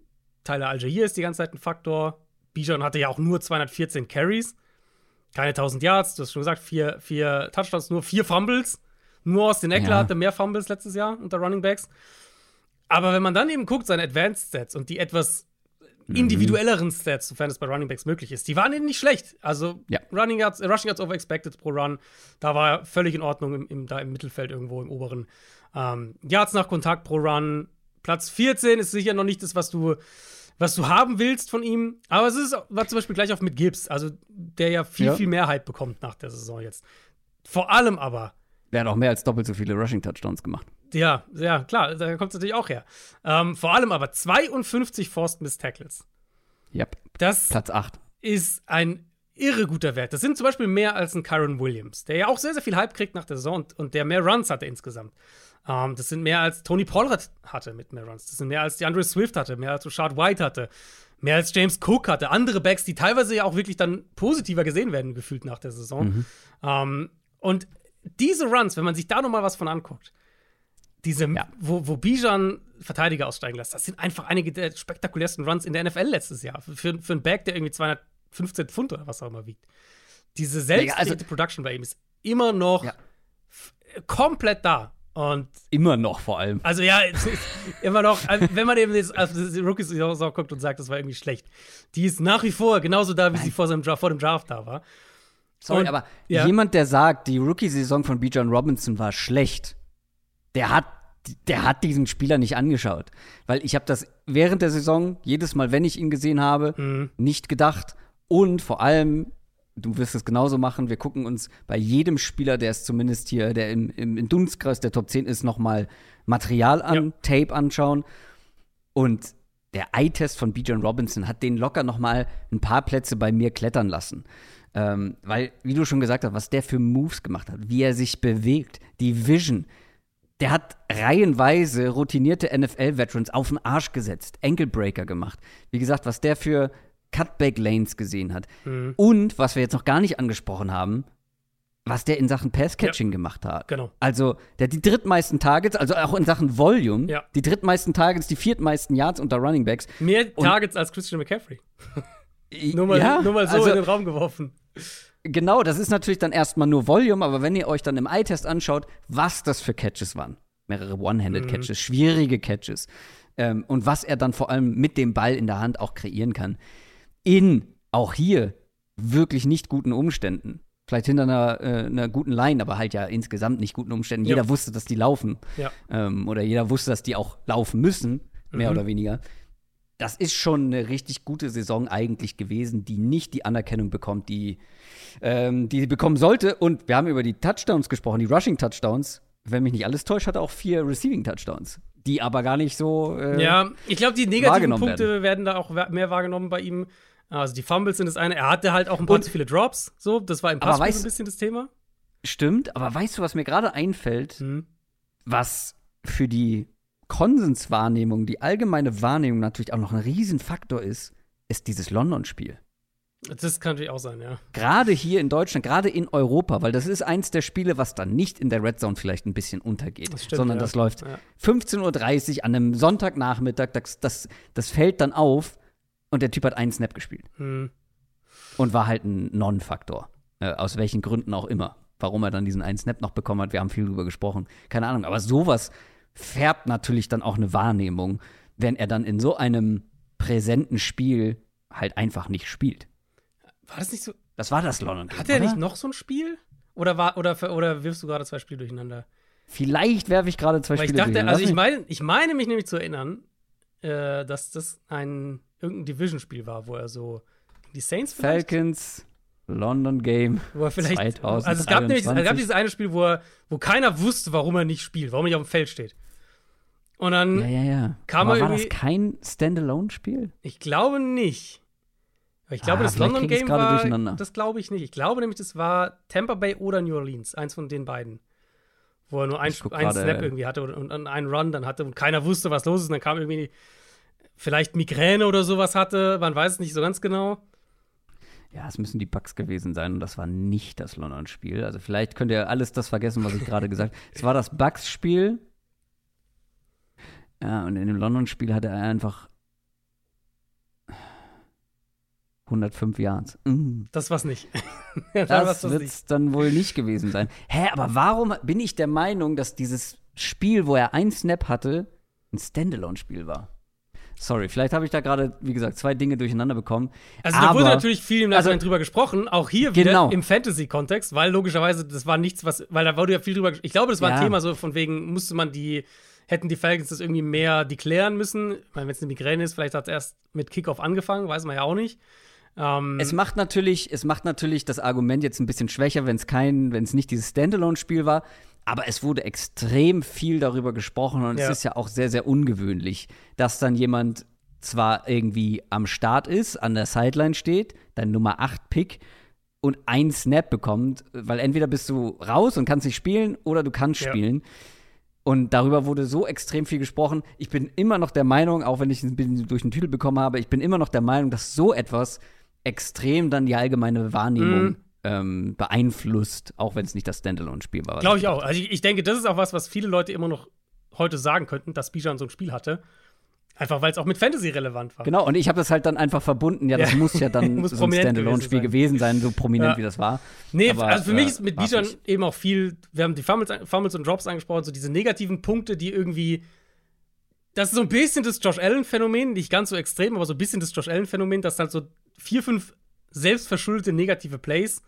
Tyler Algier ist die ganze Zeit ein Faktor. Bijan hatte ja auch nur zweihundertvierzehn Carries. Keine tausend Yards, du hast schon gesagt, vier, vier Touchdowns, nur vier Fumbles. Nur Austin Eckler Ja. hatte mehr Fumbles letztes Jahr unter Running Backs. Aber wenn man dann eben guckt, seine Advanced Stats und die etwas individuelleren Stats, sofern es bei Running Backs möglich ist, die waren eben nicht schlecht. Also Ja. Running Yards, Rushing Yards over expected pro Run, da war er völlig in Ordnung im, im, da im Mittelfeld irgendwo im oberen. Ähm, Yards nach Kontakt pro Run, Platz vierzehn ist sicher noch nicht das, was du, was du haben willst von ihm. Aber es ist, war zum Beispiel gleich auf mit Gibbs, also der ja viel, Ja. viel mehr Hype bekommt nach der Saison jetzt. Vor allem aber Der hat auch mehr als doppelt so viele Rushing-Touchdowns gemacht. Ja, ja, klar, da kommt es natürlich auch her. Ähm, vor allem aber zweiundfünfzig Forced Missed Tackles. Yep. Das Platz acht. ist ein irre guter Wert. Das sind zum Beispiel mehr als ein Kyron Williams, der ja auch sehr, sehr viel Hype kriegt nach der Saison und, und der mehr Runs hatte insgesamt. Ähm, das sind mehr als Tony Pollard hatte mit mehr Runs. Das sind mehr als DeAndre Swift hatte, mehr als Rashad White hatte, mehr als James Cook hatte. Andere Backs, die teilweise ja auch wirklich dann positiver gesehen werden, gefühlt nach der Saison. Mhm. Ähm, und diese Runs, wenn man sich da noch mal was von anguckt, diese, Ja. wo, wo Bijan Verteidiger aussteigen lässt, das sind einfach einige der spektakulärsten Runs in der N F L letztes Jahr. Für, für einen Back, der irgendwie zweihundertfünfzehn Pfund oder was auch immer wiegt. Diese selbst also- Production bei ihm ist immer noch Ja. f- komplett da. Und Immer noch vor allem. also ja, es ist immer noch, also wenn man eben jetzt auf die Rookie-Saison guckt und sagt, das war irgendwie schlecht, die ist nach wie vor genauso da, wie sie vor, seinem Draft, vor dem Draft da war. Sorry, Und- aber ja. jemand, der sagt, die Rookie-Saison von Bijan Robinson war schlecht, der hat, der hat diesen Spieler nicht angeschaut. Weil ich habe das während der Saison, jedes Mal, wenn ich ihn gesehen habe, Mhm. nicht gedacht. Und vor allem, du wirst es genauso machen, wir gucken uns bei jedem Spieler, der es zumindest hier, der im, im, im Dunstkreis der Top zehn ist, noch mal Material an, Ja. Tape anschauen. Und der Eye-Test von Bijan Robinson hat den locker noch mal ein paar Plätze bei mir klettern lassen. Ähm, weil, wie du schon gesagt hast, was der für Moves gemacht hat, wie er sich bewegt, die Vision. Der hat reihenweise routinierte N F L-Veterans auf den Arsch gesetzt, Ankle-Breaker gemacht. Wie gesagt, was der für Cutback-Lanes gesehen hat. Mhm. Und, was wir jetzt noch gar nicht angesprochen haben, was der in Sachen Pass-Catching gemacht hat. Genau. Also, der hat die drittmeisten Targets, also auch in Sachen Volume, Ja. die drittmeisten Targets, die viertmeisten Yards unter Running Backs. Mehr Und- Targets als Christian McCaffrey. Nur mal, ja, nur mal so also, in den Raum geworfen. Genau, das ist natürlich dann erstmal nur Volume, aber wenn ihr euch dann im Eye-Test anschaut, was das für Catches waren, mehrere One-Handed-Catches, Mhm. schwierige Catches, ähm, und was er dann vor allem mit dem Ball in der Hand auch kreieren kann, in, auch hier, wirklich nicht guten Umständen. Vielleicht hinter einer, äh, einer guten Line, aber halt ja insgesamt nicht guten Umständen. Ja. Jeder wusste, dass die laufen. Ja. Ähm, oder jeder wusste, dass die auch laufen müssen, mehr Mhm. oder weniger. Das ist schon eine richtig gute Saison eigentlich gewesen, die nicht die Anerkennung bekommt, die, ähm, die sie bekommen sollte. Und wir haben über die Touchdowns gesprochen, die Rushing-Touchdowns. Wenn mich nicht alles täuscht, hat er auch vier Receiving-Touchdowns, die aber gar nicht so äh, Ja, ich glaube, die negativen wahrgenommen Punkte werden. da auch wa- mehr wahrgenommen bei ihm. Also die Fumbles sind das eine. Er hatte halt auch ein paar Und- zu viele Drops. So, das war im Aber Passspiel weißt- so ein bisschen das Thema. stimmt. Aber weißt du, was mir gerade einfällt, Hm. was für die Konsenswahrnehmung, die allgemeine Wahrnehmung natürlich auch noch ein Riesenfaktor ist, ist dieses London-Spiel. Das kann natürlich auch sein, ja. Gerade hier in Deutschland, gerade in Europa, weil das ist eins der Spiele, was dann nicht in der Red Zone vielleicht ein bisschen untergeht, Das stimmt, sondern ja. das läuft Ja. fünfzehn Uhr dreißig an einem Sonntagnachmittag, das, das, das fällt dann auf und der Typ hat einen Snap gespielt Hm. und war halt ein Non-Faktor, äh, aus welchen Gründen auch immer, warum er dann diesen einen Snap noch bekommen hat, wir haben viel drüber gesprochen, keine Ahnung, aber sowas färbt natürlich dann auch eine Wahrnehmung, wenn er dann in so einem präsenten Spiel halt einfach nicht spielt. War das nicht so? Das war das London. Hat er oder? nicht noch so ein Spiel? Oder, war, oder, oder wirfst du gerade zwei Spiele durcheinander? Vielleicht werfe ich gerade zwei Weil ich Spiele dachte, durcheinander. also ich Lass mich- meine, ich meine mich nämlich zu erinnern, äh, dass das ein irgendein Division-Spiel war, wo er so die Saints vielleicht, Falcons, London Game. wo er vielleicht, zweitausenddreiundzwanzig. also es gab nämlich, es gab dieses eine Spiel, wo er, wo keiner wusste, warum er nicht spielt, warum er nicht auf dem Feld steht. Und dann, Ja, ja, ja. Kam Aber er war das irgendwie- kein Standalone-Spiel? ich glaube nicht. Aber ich glaube, Ah, das vielleicht London krieg ich's Game gerade war, durcheinander. das glaube ich nicht. Ich glaube nämlich, das war Tampa Bay oder New Orleans, eins von den beiden. Wo er nur ein, Ich guck einen gerade, Snap äh, irgendwie hatte und, und einen Run dann hatte und keiner wusste, was los ist. Und dann kam irgendwie vielleicht Migräne oder sowas hatte, man weiß es nicht so ganz genau. Ja, es müssen die Bucks gewesen sein und das war nicht das London-Spiel. Also vielleicht könnt ihr alles das vergessen, was ich gerade gesagt habe. Es war das Bucks-Spiel. Ja, und in dem London-Spiel hatte er einfach hundertfünf Yards. Mm. Das war's nicht. das wird es dann wohl nicht gewesen sein. Hä, aber warum bin ich der Meinung, dass dieses Spiel, wo er ein Snap hatte, ein Standalone-Spiel war? Sorry, vielleicht habe ich da gerade, wie gesagt, zwei Dinge durcheinander bekommen. Also da aber, wurde natürlich viel im Nachhinein also, drüber gesprochen, auch hier wieder genau. im Fantasy-Kontext, weil logischerweise das war nichts, was, weil da wurde ja viel drüber, ich glaube, das war ja. ein Thema so von wegen, musste man die, hätten die Falcons das irgendwie mehr deklären müssen. Ich meine, wenn es eine Migräne ist, vielleicht hat es erst mit Kickoff angefangen, weiß man ja auch nicht. Ähm, es macht natürlich, es macht natürlich das Argument jetzt ein bisschen schwächer, wenn es kein, wenn es nicht dieses Standalone-Spiel war. Aber es wurde extrem viel darüber gesprochen und ja. es ist ja auch sehr, sehr ungewöhnlich, dass dann jemand zwar irgendwie am Start ist, an der Sideline steht, dein Nummer acht Pick und einen Snap bekommt, weil entweder bist du raus und kannst nicht spielen oder du kannst ja. spielen. Und darüber wurde so extrem viel gesprochen. Ich bin immer noch der Meinung, auch wenn ich ein bisschen durch den Titel bekommen habe, ich bin immer noch der Meinung, dass so etwas extrem dann die allgemeine Wahrnehmung mhm. ähm, beeinflusst, auch wenn es nicht das Standalone-Spiel war. Glaube ich auch. Also ich, ich denke, das ist auch was, was viele Leute immer noch heute sagen könnten, dass Bijan so ein Spiel hatte. Einfach, weil es auch mit Fantasy relevant war. Genau, und ich habe das halt dann einfach verbunden. Ja, das ja. muss ja dann muss so ein Standalone-Spiel gewesen sein, so prominent ja. wie das war. Nee, aber, also für mich äh, ist mit Bijan eben auch viel, wir haben die Fumbles, Fumbles und Drops angesprochen, so diese negativen Punkte, die irgendwie, das ist so ein bisschen das Josh Allen-Phänomen, nicht ganz so extrem, aber so ein bisschen das Josh Allen-Phänomen, dass halt so vier, fünf selbstverschuldete negative Plays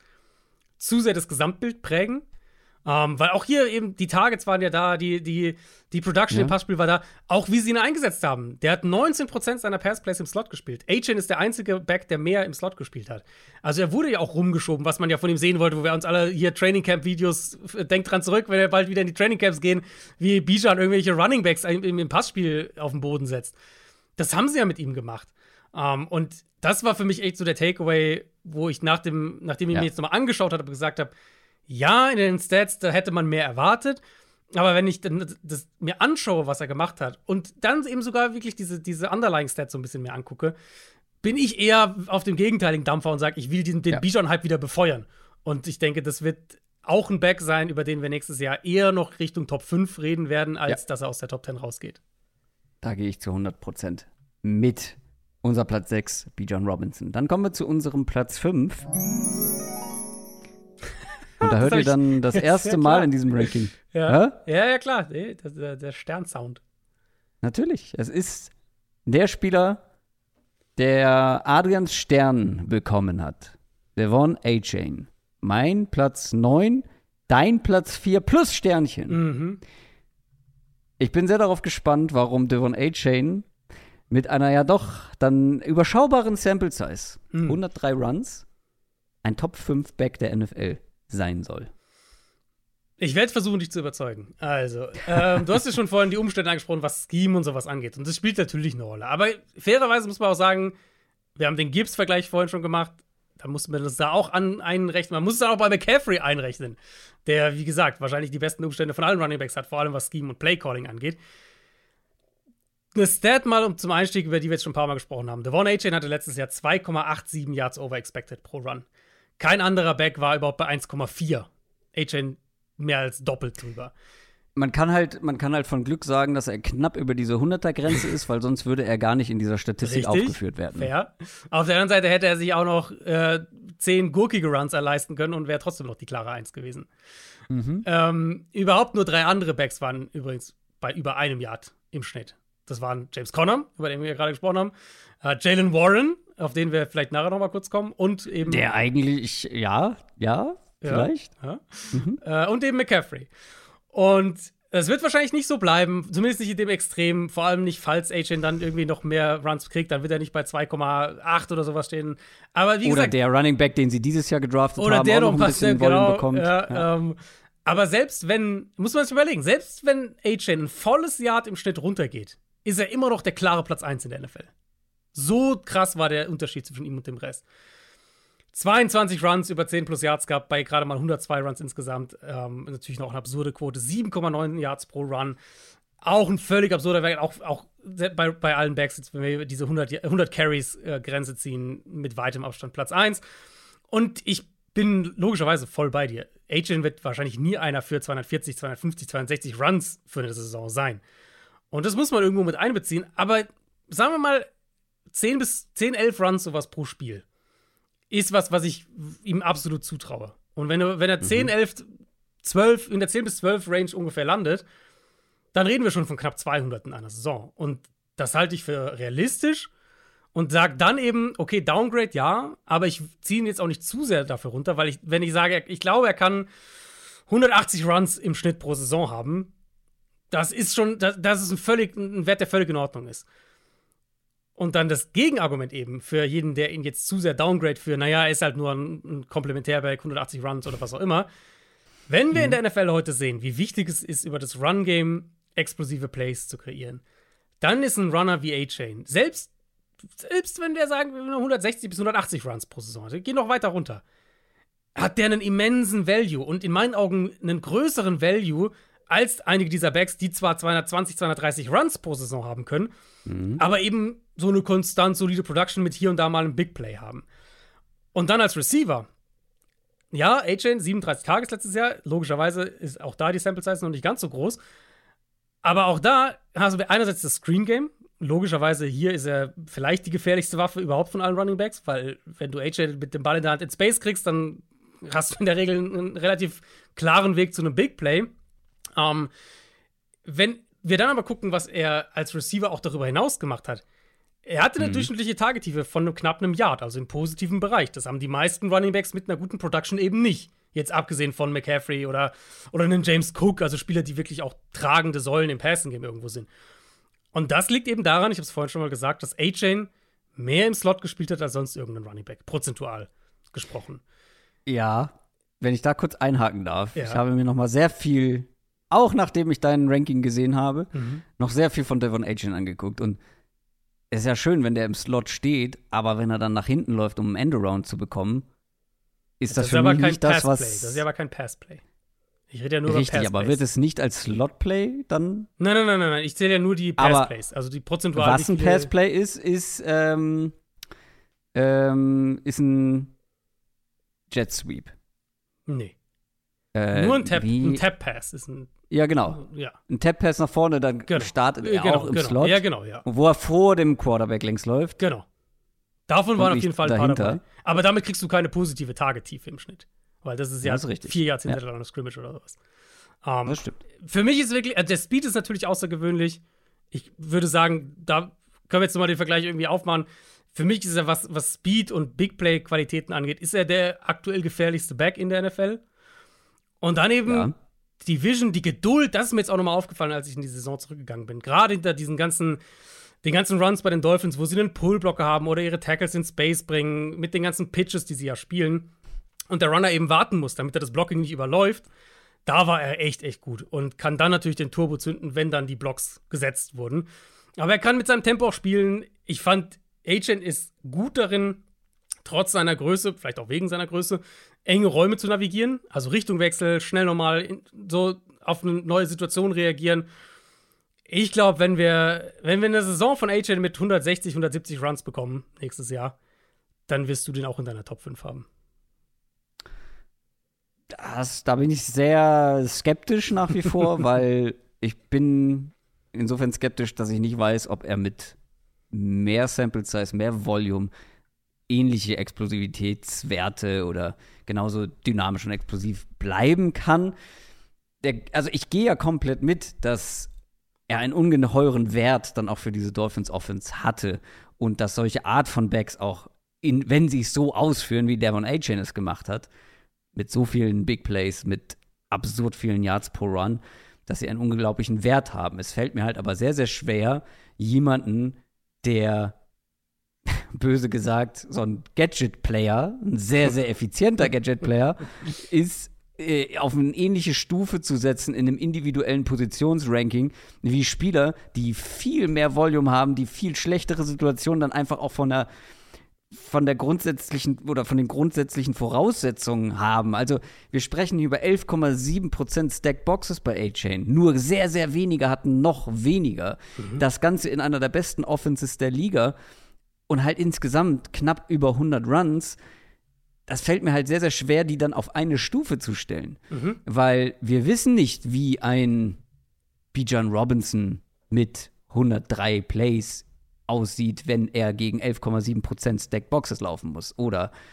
zu sehr das Gesamtbild prägen. Um, weil auch hier eben die Targets waren ja da, die, die, die Production ja. im Passspiel war da, auch wie sie ihn eingesetzt haben. Der hat neunzehn Prozent seiner Passplays im Slot gespielt. A-Chain ist der einzige Back, der mehr im Slot gespielt hat. Also er wurde ja auch rumgeschoben, was man ja von ihm sehen wollte, wo wir uns alle hier Training-Camp-Videos, denkt dran zurück, wenn wir bald wieder in die Training-Camps gehen, wie Bijan irgendwelche Running-Backs im, im Passspiel auf den Boden setzt. Das haben sie ja mit ihm gemacht. Um, und das war für mich echt so der Takeaway, wo ich nach dem, nachdem ich ja. mir jetzt nochmal angeschaut habe, gesagt habe, ja, in den Stats, da hätte man mehr erwartet. Aber wenn ich dann das mir anschaue, was er gemacht hat, und dann eben sogar wirklich diese, diese Underlying-Stats so ein bisschen mehr angucke, bin ich eher auf dem gegenteiligen Dampfer und sage, ich will den, den ja. Bijan-Hype wieder befeuern. Und ich denke, das wird auch ein Back sein, über den wir nächstes Jahr eher noch Richtung Top fünf reden werden, als ja. dass er aus der Top zehn rausgeht. Da gehe ich zu hundert Prozent mit. Unser Platz sechs, Bijan Robinson. Dann kommen wir zu unserem Platz fünf. Und da hört ihr dann das erste Mal in diesem Ranking. Ja, ja, ja, klar. Der, der Sternsound. Natürlich. Es ist der Spieler, der Adrians Stern bekommen hat. Devon A-Chain. Mein Platz neun, dein Platz vier plus Sternchen. Mhm. Ich bin sehr darauf gespannt, warum Devon A-Chain mit einer ja doch dann überschaubaren Sample Size, mhm. hundertdrei Runs, ein Top fünf Back der N F L sein soll. Ich werde versuchen, dich zu überzeugen. Also, ähm, du hast ja schon vorhin die Umstände angesprochen, was Scheme und sowas angeht. Und das spielt natürlich eine Rolle. Aber fairerweise muss man auch sagen, wir haben den Gibbs-Vergleich vorhin schon gemacht. Da muss man das da auch an einrechnen. Man muss es auch bei McCaffrey einrechnen, der, wie gesagt, wahrscheinlich die besten Umstände von allen Runningbacks hat, vor allem was Scheme und Playcalling angeht. Eine Stat mal um zum Einstieg, über die wir jetzt schon ein paar Mal gesprochen haben. Devon A-Chain hatte letztes Jahr zwei Komma siebenundachtzig Yards over expected pro Run. Kein anderer Back war überhaupt bei eins Komma vier. A-Chain mehr als doppelt drüber. Man kann halt, man kann halt von Glück sagen, dass er knapp über diese hunderter-Grenze ist, weil sonst würde er gar nicht in dieser Statistik Richtig, aufgeführt werden. Fair. Auf der anderen Seite hätte er sich auch noch äh, zehn gurkige Runs erleisten können und wäre trotzdem noch die klare Eins gewesen. Mhm. Ähm, überhaupt nur drei andere Backs waren übrigens bei über einem Yard im Schnitt. Das waren James Conner, über den wir gerade gesprochen haben, äh, Jaylen Warren, auf den wir vielleicht nachher noch mal kurz kommen, und eben der eigentlich, ja, ja, vielleicht. Ja, ja. Mhm. Äh, und eben McCaffrey. Und es wird wahrscheinlich nicht so bleiben, zumindest nicht in dem Extrem, vor allem nicht, falls A-Chain dann irgendwie noch mehr Runs kriegt, dann wird er nicht bei zwei Komma acht oder sowas stehen. Aber wie oder gesagt, der Running Back, den sie dieses Jahr gedraftet oder haben, der auch noch noch ein bisschen Volume genau, bekommt. Ja, ja. Ähm, aber selbst wenn, muss man sich überlegen, selbst wenn A-Chain ein volles Yard im Schnitt runtergeht, ist er immer noch der klare Platz eins in der N F L. So krass war der Unterschied zwischen ihm und dem Rest. zweiundzwanzig Runs über zehn plus Yards gab bei gerade mal hundertzwei Runs insgesamt. Ähm, natürlich noch eine absurde Quote. sieben Komma neun Yards pro Run. Auch ein völlig absurder Wert. Auch, auch bei, bei allen Backs, wenn wir diese hundert, hundert Carries-Grenze äh, ziehen, mit weitem Abstand Platz eins. Und ich bin logischerweise voll bei dir. A-Chain wird wahrscheinlich nie einer für zweihundertvierzig, zweihundertfünfzig, zweihundertsechzig Runs für eine Saison sein. Und das muss man irgendwo mit einbeziehen. Aber sagen wir mal, zehn bis zehn, elf Runs sowas pro Spiel. ist was, was ich ihm absolut zutraue. Und wenn, du, wenn er zehn, elf, zwölf, in der zehn bis zwölf Range ungefähr landet, dann reden wir schon von knapp zweihundert in einer Saison. Und das halte ich für realistisch und sage dann eben, okay, Downgrade ja, aber ich ziehe ihn jetzt auch nicht zu sehr dafür runter, weil ich, wenn ich sage, ich glaube, er kann hundertachtzig Runs im Schnitt pro Saison haben, das ist schon, das, das ist ein, völlig, ein Wert, der völlig in Ordnung ist. Und dann das Gegenargument eben für jeden, der ihn jetzt zu sehr downgrade für, naja, er ist halt nur ein, ein Komplementärback, hundertachtzig Runs oder was auch immer. Wenn wir mhm. in der N F L heute sehen, wie wichtig es ist, über das Run-Game explosive Plays zu kreieren, dann ist ein Runner wie A-Chain, selbst, selbst wenn der sagen wir hundertsechzig bis hundertachtzig Runs pro Saison, also geh noch weiter runter, hat der einen immensen Value und in meinen Augen einen größeren Value als einige dieser Backs, die zwar zweihundertzwanzig, zweihundertdreißig Runs pro Saison haben können, mhm. aber eben so eine konstant solide Production mit hier und da mal einem Big Play haben. Und dann als Receiver, ja, A-Chain, siebenunddreißig Tages letztes Jahr, logischerweise ist auch da die Sample Size noch nicht ganz so groß, aber auch da hast du einerseits das Screen Game, logischerweise hier ist er vielleicht die gefährlichste Waffe überhaupt von allen Running Backs, weil wenn du A-Chain mit dem Ball in der Hand in Space kriegst, dann hast du in der Regel einen relativ klaren Weg zu einem Big Play. Um, wenn wir dann aber gucken, was er als Receiver auch darüber hinaus gemacht hat, er hatte eine mhm. durchschnittliche Targettiefe von einem, knapp einem Yard, also im positiven Bereich. Das haben die meisten Runningbacks mit einer guten Production eben nicht. Jetzt abgesehen von McCaffrey oder, oder einem James Cook, also Spieler, die wirklich auch tragende Säulen im Passing-Game irgendwo sind. Und das liegt eben daran, ich habe es vorhin schon mal gesagt, dass A-Chain mehr im Slot gespielt hat als sonst irgendein Runningback, prozentual gesprochen. Ja, wenn ich da kurz einhaken darf. Ja. Ich habe mir noch mal sehr viel, auch nachdem ich dein Ranking gesehen habe, mhm. noch sehr viel von De'Von Achane angeguckt. Und es ist ja schön, wenn der im Slot steht, aber wenn er dann nach hinten läuft, um einen Endaround zu bekommen, ist das, das ist für mich nicht das, was… Das ist ja aber kein Passplay. Ich rede ja nur Richtig, über aber wird es nicht als Slotplay dann? Nein, nein, nein, nein, nein. Ich zähle ja nur die Passplays, also die prozentual. Was ein Passplay ist, ist, ähm, ähm, ist ein Jet Sweep. Nee. Äh, nur ein Tap, ein Tap-Pass ist ein… Ja, genau. Ja. Ein Tap-Pass nach vorne, dann genau. startet er genau, auch im genau. Slot. Ja, genau, ja. Wo er vor dem Quarterback längs läuft. Genau. Davon waren auf jeden Fall ein paar dahinter. dabei. Aber damit kriegst du keine positive Target-Tiefe im Schnitt. Weil das ist ja, das ist vier Yards hinter der Scrimmage oder sowas. Um, das stimmt. Für mich ist wirklich, also der Speed ist natürlich außergewöhnlich. Ich würde sagen, da können wir jetzt nochmal den Vergleich irgendwie aufmachen. Für mich ist er, was, was Speed und Big Play-Qualitäten angeht, ist er der aktuell gefährlichste Back in der N F L. Und dann eben ja. die Vision, die Geduld, das ist mir jetzt auch nochmal aufgefallen, als ich in die Saison zurückgegangen bin. Gerade hinter diesen ganzen, den ganzen Runs bei den Dolphins, wo sie einen Pull-Blocker haben oder ihre Tackles in Space bringen, mit den ganzen Pitches, die sie ja spielen. Und der Runner eben warten muss, damit er das Blocking nicht überläuft. Da war er echt, echt gut und kann dann natürlich den Turbo zünden, wenn dann die Blocks gesetzt wurden. Aber er kann mit seinem Tempo auch spielen. Ich fand, Achane ist gut darin, trotz seiner Größe, vielleicht auch wegen seiner Größe, enge Räume zu navigieren. Also Richtungwechsel, schnell nochmal in, so auf eine neue Situation reagieren. Ich glaube, wenn wir, wenn wir eine Saison von Achane mit hundertsechzig, hundertsiebzig Runs bekommen nächstes Jahr, dann wirst du den auch in deiner Top fünf haben. Das, da bin ich sehr skeptisch nach wie vor, weil ich bin insofern skeptisch, dass ich nicht weiß, ob er mit mehr Sample Size, mehr Volume, ähnliche Explosivitätswerte oder genauso dynamisch und explosiv bleiben kann. Der, also ich gehe ja komplett mit, dass er einen ungeheuren Wert dann auch für diese Dolphins Offense hatte und dass solche Art von Backs auch, in, wenn sie es so ausführen, wie De'Von Achane es gemacht hat, mit so vielen Big Plays, mit absurd vielen Yards pro Run, dass sie einen unglaublichen Wert haben. Es fällt mir halt aber sehr, sehr schwer, jemanden, der, böse gesagt, so ein Gadget-Player, ein sehr, sehr effizienter Gadget-Player, ist, äh, auf eine ähnliche Stufe zu setzen in einem individuellen Positionsranking wie Spieler, die viel mehr Volume haben, die viel schlechtere Situationen dann einfach auch von der von der grundsätzlichen oder von den grundsätzlichen Voraussetzungen haben. Also wir sprechen über elf Komma sieben Prozent Stack Boxes bei Achane. Nur sehr, sehr wenige hatten noch weniger. Mhm. Das Ganze in einer der besten Offenses der Liga und halt insgesamt knapp über hundert Runs. Das fällt mir halt sehr, sehr schwer, die dann auf eine Stufe zu stellen. Mhm. Weil wir wissen nicht, wie ein Bijan Robinson mit hundertdrei Plays aussieht, wenn er gegen elf Komma sieben Prozent Stack Boxes laufen muss. Oder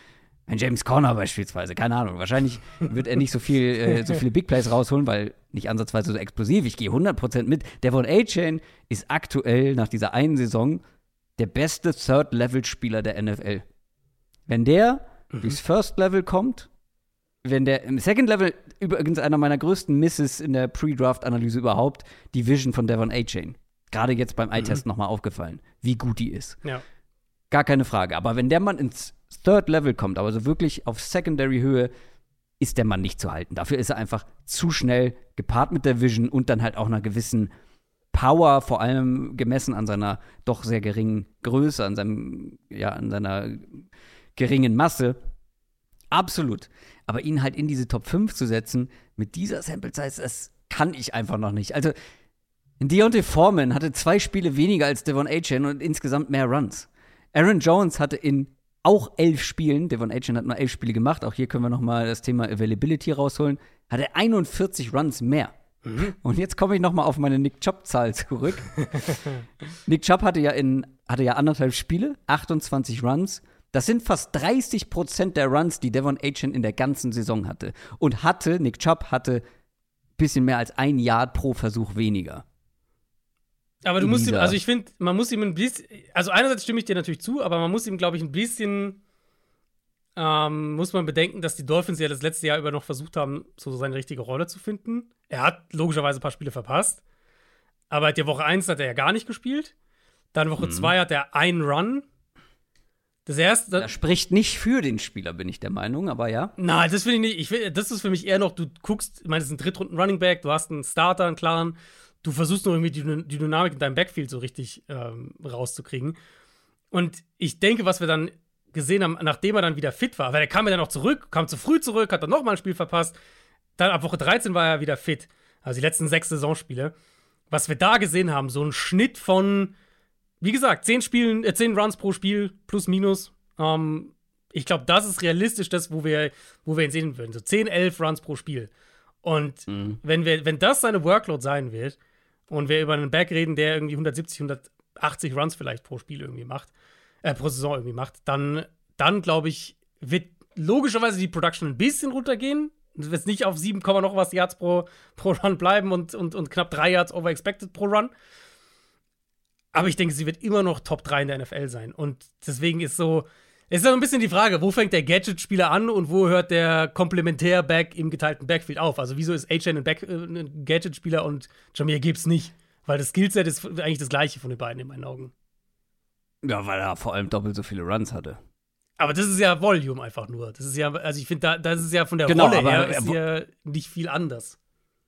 Ein James Conner beispielsweise, keine Ahnung. Wahrscheinlich wird er nicht so viel, äh, so viele Big Plays rausholen, weil nicht ansatzweise so explosiv. Ich gehe hundert Prozent mit. Devon A-Chain ist aktuell nach dieser einen Saison der beste Third-Level-Spieler der N F L. Wenn der mhm. durchs First-Level kommt, wenn der im Second-Level, übrigens einer meiner größten Misses in der Pre-Draft-Analyse überhaupt, die Vision von Devon A-Chain. Gerade jetzt beim Eye-Test mhm. nochmal aufgefallen, wie gut die ist. Ja. Gar keine Frage. Aber wenn der Mann ins Third-Level kommt, aber so wirklich auf Secondary-Höhe, ist der Mann nicht zu halten. Dafür ist er einfach zu schnell, gepaart mit der Vision und dann halt auch einer gewissen Power, vor allem gemessen an seiner doch sehr geringen Größe, an seinem, ja, an seiner geringen Masse. Absolut. Aber ihn halt in diese Top fünf zu setzen, mit dieser Sample Size, das kann ich einfach noch nicht. Also, Deontay Foreman hatte zwei Spiele weniger als Devon A-Chain und insgesamt mehr Runs. Aaron Jones hatte in auch elf Spielen, Devon A-Chain hat nur elf Spiele gemacht, auch hier können wir noch mal das Thema Availability rausholen, hatte einundvierzig Runs mehr. Mhm. Und jetzt komme ich noch mal auf meine Nick Chubb-Zahl zurück. Nick Chubb hatte ja, in, hatte ja anderthalb Spiele, achtundzwanzig Runs. Das sind fast dreißig Prozent der Runs, die Devon A-Chain in der ganzen Saison hatte. Und hatte, Nick Chubb hatte ein bisschen mehr als ein Yard pro Versuch weniger. Aber du musst ihm, also ich finde, man muss ihm ein bisschen, also einerseits stimme ich dir natürlich zu, aber man muss ihm, glaube ich, ein bisschen, ähm, muss man bedenken, dass die Dolphins ja das letzte Jahr über noch versucht haben, so seine richtige Rolle zu finden. Er hat logischerweise ein paar Spiele verpasst, aber die Woche eins hat er ja gar nicht gespielt. Dann Woche zwei mhm. hat er einen Run. Das erste. Das spricht nicht für den Spieler, bin ich der Meinung, aber ja. Nein, das finde ich nicht. Ich find, das ist für mich eher noch, du guckst, ich meine, das ist ein Drittrunden-Running-Back, du hast einen Starter, einen klaren. Du versuchst nur irgendwie die, die Dynamik in deinem Backfield so richtig ähm, rauszukriegen. Und ich denke, was wir dann gesehen haben, nachdem er dann wieder fit war, weil er kam ja dann auch zurück, kam zu früh zurück, hat dann nochmal ein Spiel verpasst. Dann ab Woche dreizehn war er wieder fit. Also die letzten sechs Saisonspiele. Was wir da gesehen haben, so ein Schnitt von, wie gesagt, zehn Spielen, äh, zehn Runs pro Spiel, plus minus. Ähm, ich glaube, das ist realistisch, das, wo wir, wo wir ihn sehen würden. So zehn, elf Runs pro Spiel. Und mhm. wenn, wir, wenn das seine Workload sein wird, und wir über einen Back reden, der irgendwie hundertsiebzig, hundertachtzig Runs vielleicht pro Spiel irgendwie macht, äh, pro Saison irgendwie macht, dann, dann glaube ich, wird logischerweise die Production ein bisschen runtergehen. Es wird nicht auf sieben, noch was Yards pro, pro Run bleiben und, und, und knapp drei Yards over expected pro Run. Aber ich denke, sie wird immer noch Top drei in der N F L sein. Und deswegen ist so, es ist so ein bisschen die Frage, wo fängt der Gadget-Spieler an und wo hört der Komplementär-Back im geteilten Backfield auf? Also wieso ist A-Chain ein, Back, äh, ein Gadget-Spieler und Jahmyr Gibbs nicht? Weil das Skillset ist eigentlich das gleiche von den beiden in meinen Augen. Ja, weil er vor allem doppelt so viele Runs hatte. Aber das ist ja Volume einfach nur. Das ist ja, also ich finde, da, das ist ja von der genau, Rolle aber, her ist ja nicht viel anders.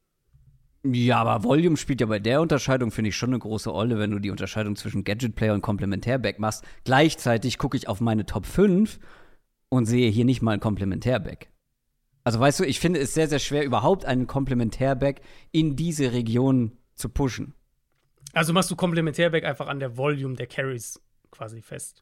Ja, aber Volume spielt ja bei der Unterscheidung, finde ich, schon eine große Rolle, wenn du die Unterscheidung zwischen Gadget-Player und Komplementär-Back machst. Gleichzeitig gucke ich auf meine Top fünf und sehe hier nicht mal einen Komplementär-Back. Also weißt du, ich finde es sehr, sehr schwer, überhaupt einen Komplementär-Back in diese Region zu pushen. Also machst du Komplementär-Back einfach an der Volume der Carries quasi fest?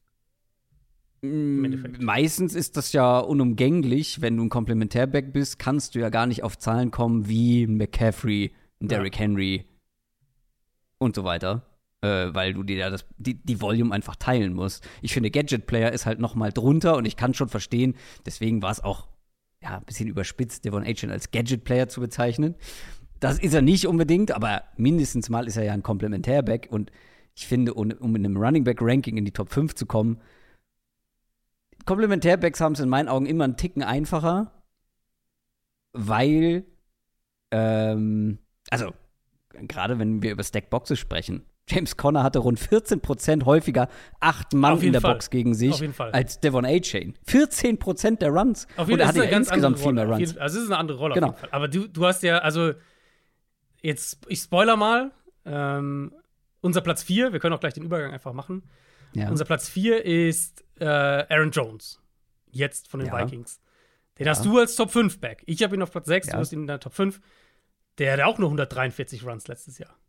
Meistens ist das ja unumgänglich. Wenn du ein Komplementär-Back bist, kannst du ja gar nicht auf Zahlen kommen wie McCaffrey, Derrick ja. Henry und so weiter, äh, weil du dir ja das, die, die Volume einfach teilen musst. Ich finde, Gadget-Player ist halt noch mal drunter und ich kann schon verstehen, deswegen war es auch ja, ein bisschen überspitzt, Devon A-Chain als Gadget-Player zu bezeichnen. Das ist er nicht unbedingt, aber mindestens mal ist er ja ein Komplementär-Back und ich finde, um, um in einem Running-Back-Ranking in die Top fünf zu kommen, Komplementärbacks haben es in meinen Augen immer einen Ticken einfacher, weil, ähm, also, gerade wenn wir über Stackboxes sprechen, James Conner hatte rund vierzehn Prozent häufiger acht Mann in der Fall. Box gegen sich als Devon A-Chain. vierzehn Prozent der Runs. Auf jeden Fall. Und er hatte ja insgesamt viel mehr Runs. Jeden, also, es ist eine andere Rolle genau. auf jeden Fall. Aber du, du hast ja, also, jetzt, ich spoiler mal, ähm, unser Platz vier, wir können auch gleich den Übergang einfach machen. Ja. Unser Platz vier ist äh, Aaron Jones. Jetzt von den ja. Vikings. Den ja. hast du als Top fünf Back. Ich habe ihn auf Platz sechs, ja. du hast ihn in der Top fünf. Der hat auch nur hundertdreiundvierzig Runs letztes Jahr.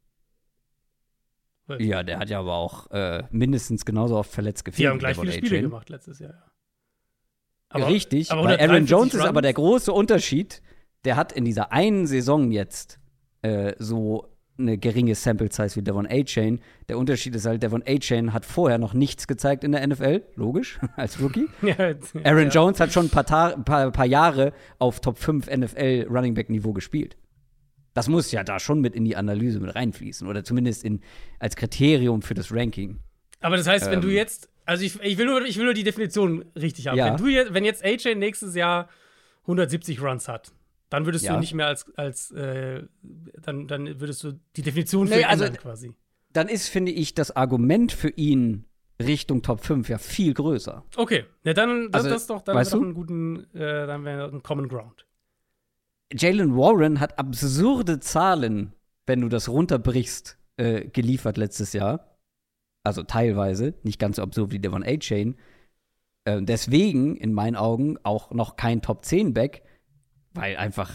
Ja, der hat ja aber auch äh, mindestens genauso oft verletzt gefehlt. Die haben gleich viele Spiele gemacht letztes Jahr, ja. Aber, Richtig, aber bei Aaron Jones Runs ist aber der große Unterschied, der hat in dieser einen Saison jetzt äh, so eine geringe Sample Size wie Devon A-Chain. Der Unterschied ist halt, Devon A-Chain hat vorher noch nichts gezeigt in der N F L, logisch, als Rookie. Ja, Aaron ja. Jones hat schon ein paar, Ta- paar, paar Jahre auf Top fünf N F L Running Back Niveau gespielt. Das muss ja da schon mit in die Analyse mit reinfließen oder zumindest in, als Kriterium für das Ranking. Aber das heißt, ähm, wenn du jetzt, also ich, ich, will nur, ich will nur die Definition richtig haben. Ja. Wenn, du jetzt, wenn jetzt A-Chain nächstes Jahr hundertsiebzig Runs hat, dann würdest ja. du nicht mehr als, als äh, dann, dann würdest du die Definition für nee, ihn also, ändern quasi. Dann ist, finde ich, das Argument für ihn Richtung Top fünf ja viel größer. Okay, ja, dann das, also, das doch, dann weißt doch du? einen guten, äh, dann wäre ein Common Ground. Jalen Warren hat absurde Zahlen, wenn du das runterbrichst, äh, geliefert letztes Jahr. Also teilweise, nicht ganz so absurd wie Devon A-Chain. Äh, deswegen, in meinen Augen, auch noch kein Top zehn Back, weil einfach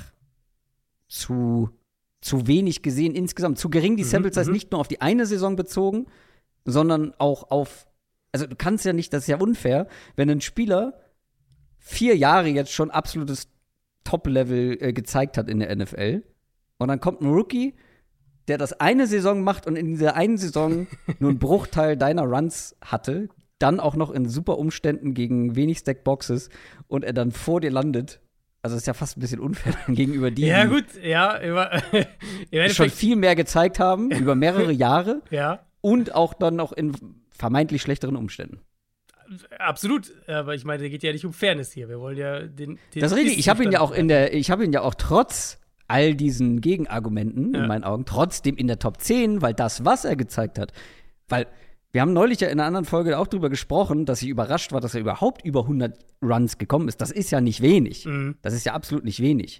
zu, zu wenig gesehen insgesamt, zu gering die Sample Size, mhm, nicht nur auf die eine Saison bezogen, sondern auch auf, also du kannst ja nicht, das ist ja unfair, wenn ein Spieler vier Jahre jetzt schon absolutes Top-Level äh, gezeigt hat in der N F L und dann kommt ein Rookie, der das eine Saison macht und in dieser einen Saison nur einen Bruchteil deiner Runs hatte, dann auch noch in super Umständen gegen wenig Stack-Boxes und er dann vor dir landet. Also das ist ja fast ein bisschen unfair gegenüber die, ja, die gut, ja, über, schon viel mehr gezeigt haben, über mehrere Jahre. Ja. Und auch dann noch in vermeintlich schlechteren Umständen. Absolut, aber ich meine, da geht ja nicht um Fairness hier. Wir wollen ja den, den Das ist richtig. Ich habe ihn ja auch in der, ich habe ihn ja auch trotz all diesen Gegenargumenten, ja, in meinen Augen, trotzdem in der Top zehn, weil das, was er gezeigt hat, weil wir haben neulich ja in einer anderen Folge auch drüber gesprochen, dass ich überrascht war, dass er überhaupt über hundert Runs gekommen ist. Das ist ja nicht wenig. Mhm. Das ist ja absolut nicht wenig.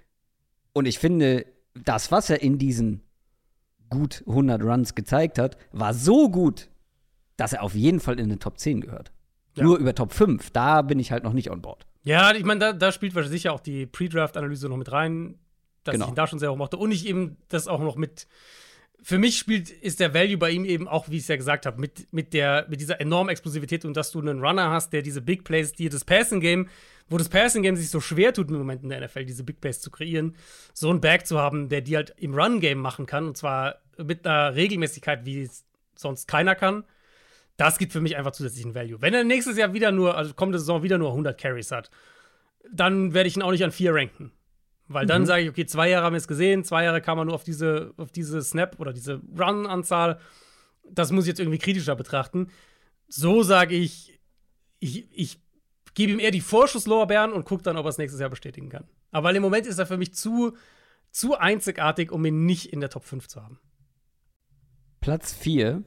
Und ich finde, das, was er in diesen gut hundert Runs gezeigt hat, war so gut, dass er auf jeden Fall in den Top zehn gehört. Ja. Nur über Top fünf, da bin ich halt noch nicht on board. Ja, ich meine, da, da spielt wahrscheinlich sicher auch die Pre-Draft-Analyse noch mit rein, dass genau. ich ihn da schon sehr hoch mochte. Und ich eben das auch noch mit Für mich spielt, ist der Value bei ihm eben auch, wie ich es ja gesagt habe, mit, mit, der, mit dieser enormen Explosivität und dass du einen Runner hast, der diese Big Plays, die das Passing-Game, wo das Passing-Game sich so schwer tut im Moment in der N F L, diese Big Plays zu kreieren, so einen Back zu haben, der die halt im Run-Game machen kann, und zwar mit einer Regelmäßigkeit, wie es sonst keiner kann, das gibt für mich einfach zusätzlichen Value. Wenn er nächstes Jahr wieder nur, also kommende Saison wieder nur hundert Carries hat, dann werde ich ihn auch nicht an vier ranken. Weil dann mhm. sage ich, okay, zwei Jahre haben wir es gesehen, zwei Jahre kam man nur auf diese, auf diese Snap- oder diese Run-Anzahl. Das muss ich jetzt irgendwie kritischer betrachten. So sage ich, ich, ich gebe ihm eher die Vorschusslorbeeren und gucke dann, ob er es nächstes Jahr bestätigen kann. Aber weil im Moment ist er für mich zu, zu einzigartig, um ihn nicht in der Top fünf zu haben. Platz vier.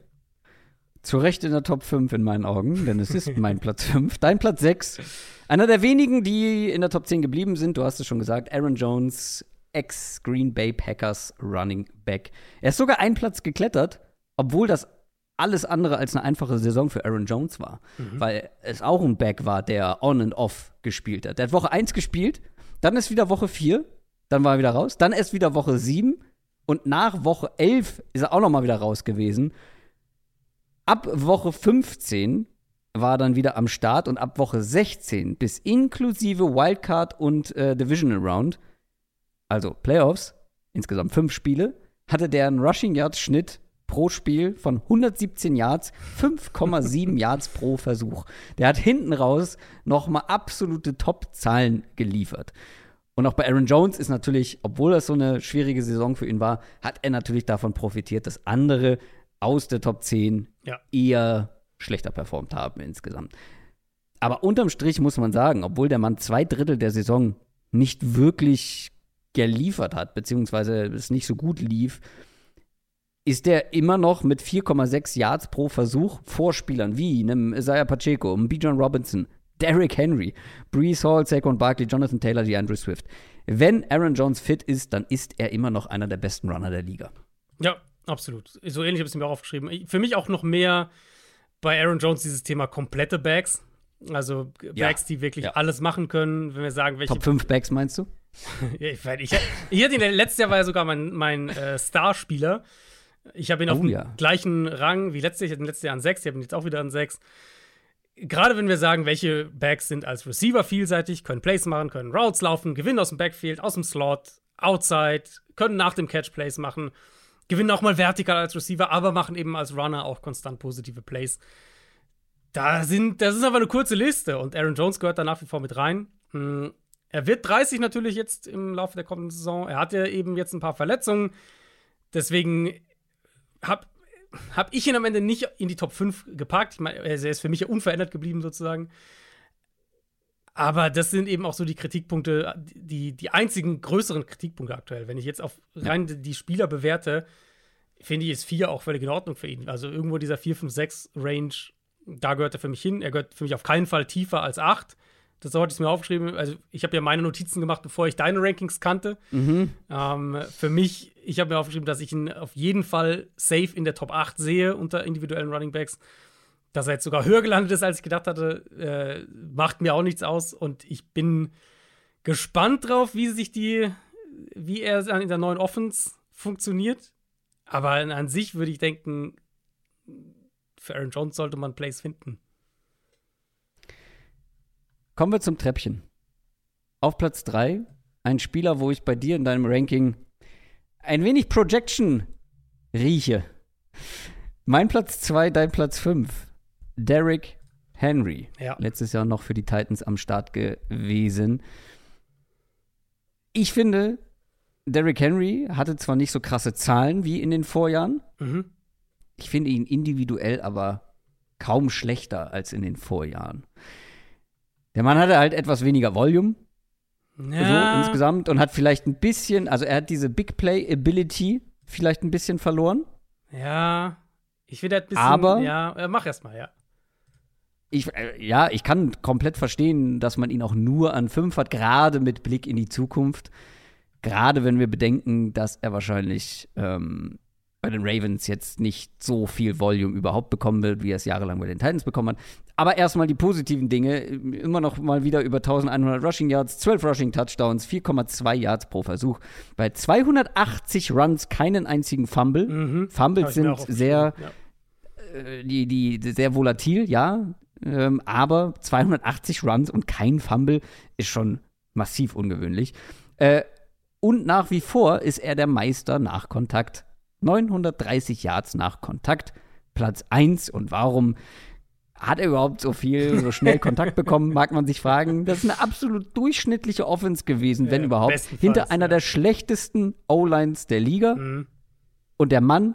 Zu Recht in der Top fünf in meinen Augen, denn es ist mein Platz fünf. Dein Platz sechs. Einer der wenigen, die in der Top zehn geblieben sind, du hast es schon gesagt, Aaron Jones, Ex-Green Bay Packers Running Back. Er ist sogar einen Platz geklettert, obwohl das alles andere als eine einfache Saison für Aaron Jones war. Mhm. Weil es auch ein Back war, der on and off gespielt hat. Der hat Woche eins gespielt, dann ist wieder Woche vier, dann war er wieder raus, dann ist wieder Woche sieben und nach Woche elf ist er auch noch mal wieder raus gewesen. Ab Woche fünfzehn war er dann wieder am Start und ab Woche sechzehn bis inklusive Wildcard und äh, Divisional Round, also Playoffs, insgesamt fünf Spiele, hatte der einen Rushing Yards Schnitt pro Spiel von hundertsiebzehn Yards, fünf Komma sieben Yards pro Versuch. Der hat hinten raus noch mal absolute Top-Zahlen geliefert. Und auch bei Aaron Jones ist natürlich, obwohl das so eine schwierige Saison für ihn war, hat er natürlich davon profitiert, dass andere aus der Top zehn ja. eher schlechter performt haben insgesamt. Aber unterm Strich muss man sagen, obwohl der Mann zwei Drittel der Saison nicht wirklich geliefert hat, beziehungsweise es nicht so gut lief, ist der immer noch mit vier Komma sechs Yards pro Versuch vor Spielern wie einem Isaiah Pacheco, einem Bijan Robinson, Derrick Henry, Breece Hall, Saquon Barkley, Jonathan Taylor, DeAndre Swift. Wenn Aaron Jones fit ist, dann ist er immer noch einer der besten Runner der Liga. Ja, absolut. So ähnlich habe ich es mir auch aufgeschrieben. Für mich auch noch mehr bei Aaron Jones dieses Thema komplette Bags. Also Bags, ja. die wirklich ja. alles machen können. Wenn wir sagen, welche Top fünf Bags meinst du? ja, ich, ich, ich hatte ihn, letztes Jahr war er sogar mein, mein äh, Starspieler. Ich habe ihn oh, auf dem ja. gleichen Rang wie letztes Jahr. Ich hatte ihn letztes Jahr an sechs, ich habe ihn jetzt auch wieder an sechs. Gerade wenn wir sagen, welche Backs sind als Receiver vielseitig, können Plays machen, können Routes laufen, gewinnen aus dem Backfield, aus dem Slot, Outside, können nach dem Catch Plays machen, gewinnen auch mal vertikal als Receiver, aber machen eben als Runner auch konstant positive Plays. Da sind, das ist aber eine kurze Liste und Aaron Jones gehört da nach wie vor mit rein. Hm, er wird dreißig natürlich jetzt im Laufe der kommenden Saison. Er hatte eben jetzt ein paar Verletzungen. Deswegen habe hab ich ihn am Ende nicht in die Top fünf gepackt. Ich meine, er ist für mich ja unverändert geblieben sozusagen. Aber das sind eben auch so die Kritikpunkte, die, die einzigen größeren Kritikpunkte aktuell. Wenn ich jetzt auf rein die Spieler bewerte, finde ich, ist vier auch völlig in Ordnung für ihn. Also irgendwo dieser vier, fünf, sechs Range, da gehört er für mich hin. Er gehört für mich auf keinen Fall tiefer als acht. Das hatte ich mir aufgeschrieben. Also ich habe ja meine Notizen gemacht, bevor ich deine Rankings kannte. Mhm. Ähm, für mich, ich habe mir aufgeschrieben, dass ich ihn auf jeden Fall safe in der Top acht sehe unter individuellen Running Backs. Dass er jetzt sogar höher gelandet ist, als ich gedacht hatte, äh, macht mir auch nichts aus. Und ich bin gespannt drauf, wie sich die, wie er in der neuen Offense funktioniert. Aber an sich würde ich denken, für Aaron Jones sollte man Plays finden. Kommen wir zum Treppchen. Auf Platz drei, ein Spieler, wo ich bei dir in deinem Ranking ein wenig Projection rieche. Mein Platz zwei, dein Platz fünf. Derrick Henry. Ja. Letztes Jahr noch für die Titans am Start gewesen. Ich finde, Derrick Henry hatte zwar nicht so krasse Zahlen wie in den Vorjahren. Mhm. Ich finde ihn individuell aber kaum schlechter als in den Vorjahren. Der Mann hatte halt etwas weniger Volume. Ja. So insgesamt und hat vielleicht ein bisschen, also er hat diese Big Play Ability vielleicht ein bisschen verloren. Ja, ich finde ein bisschen, aber, ja, mach erst mal, ja. Ich, äh, ja, ich kann komplett verstehen, dass man ihn auch nur an fünf hat, gerade mit Blick in die Zukunft. Gerade wenn wir bedenken, dass er wahrscheinlich ähm, bei den Ravens jetzt nicht so viel Volume überhaupt bekommen wird, wie er es jahrelang bei den Titans bekommen hat. Aber erstmal die positiven Dinge. Immer noch mal wieder über eintausendeinhundert Rushing Yards, zwölf Rushing Touchdowns, vier Komma zwei Yards pro Versuch. Bei zweihundertachtzig Runs keinen einzigen Fumble. Mhm. Fumbles sind sehr, ja. äh, die, die, sehr volatil, ja. Ähm, aber zweihundertachtzig Runs und kein Fumble ist schon massiv ungewöhnlich. Äh, und nach wie vor ist er der Meister nach Kontakt. neunhundertdreißig Yards nach Kontakt, Platz eins. Und warum hat er überhaupt so viel, so schnell Kontakt bekommen, mag man sich fragen. Das ist eine absolut durchschnittliche Offense gewesen, wenn ja, überhaupt. Hinter einer ja. der schlechtesten O-Lines der Liga. Mhm. Und der Mann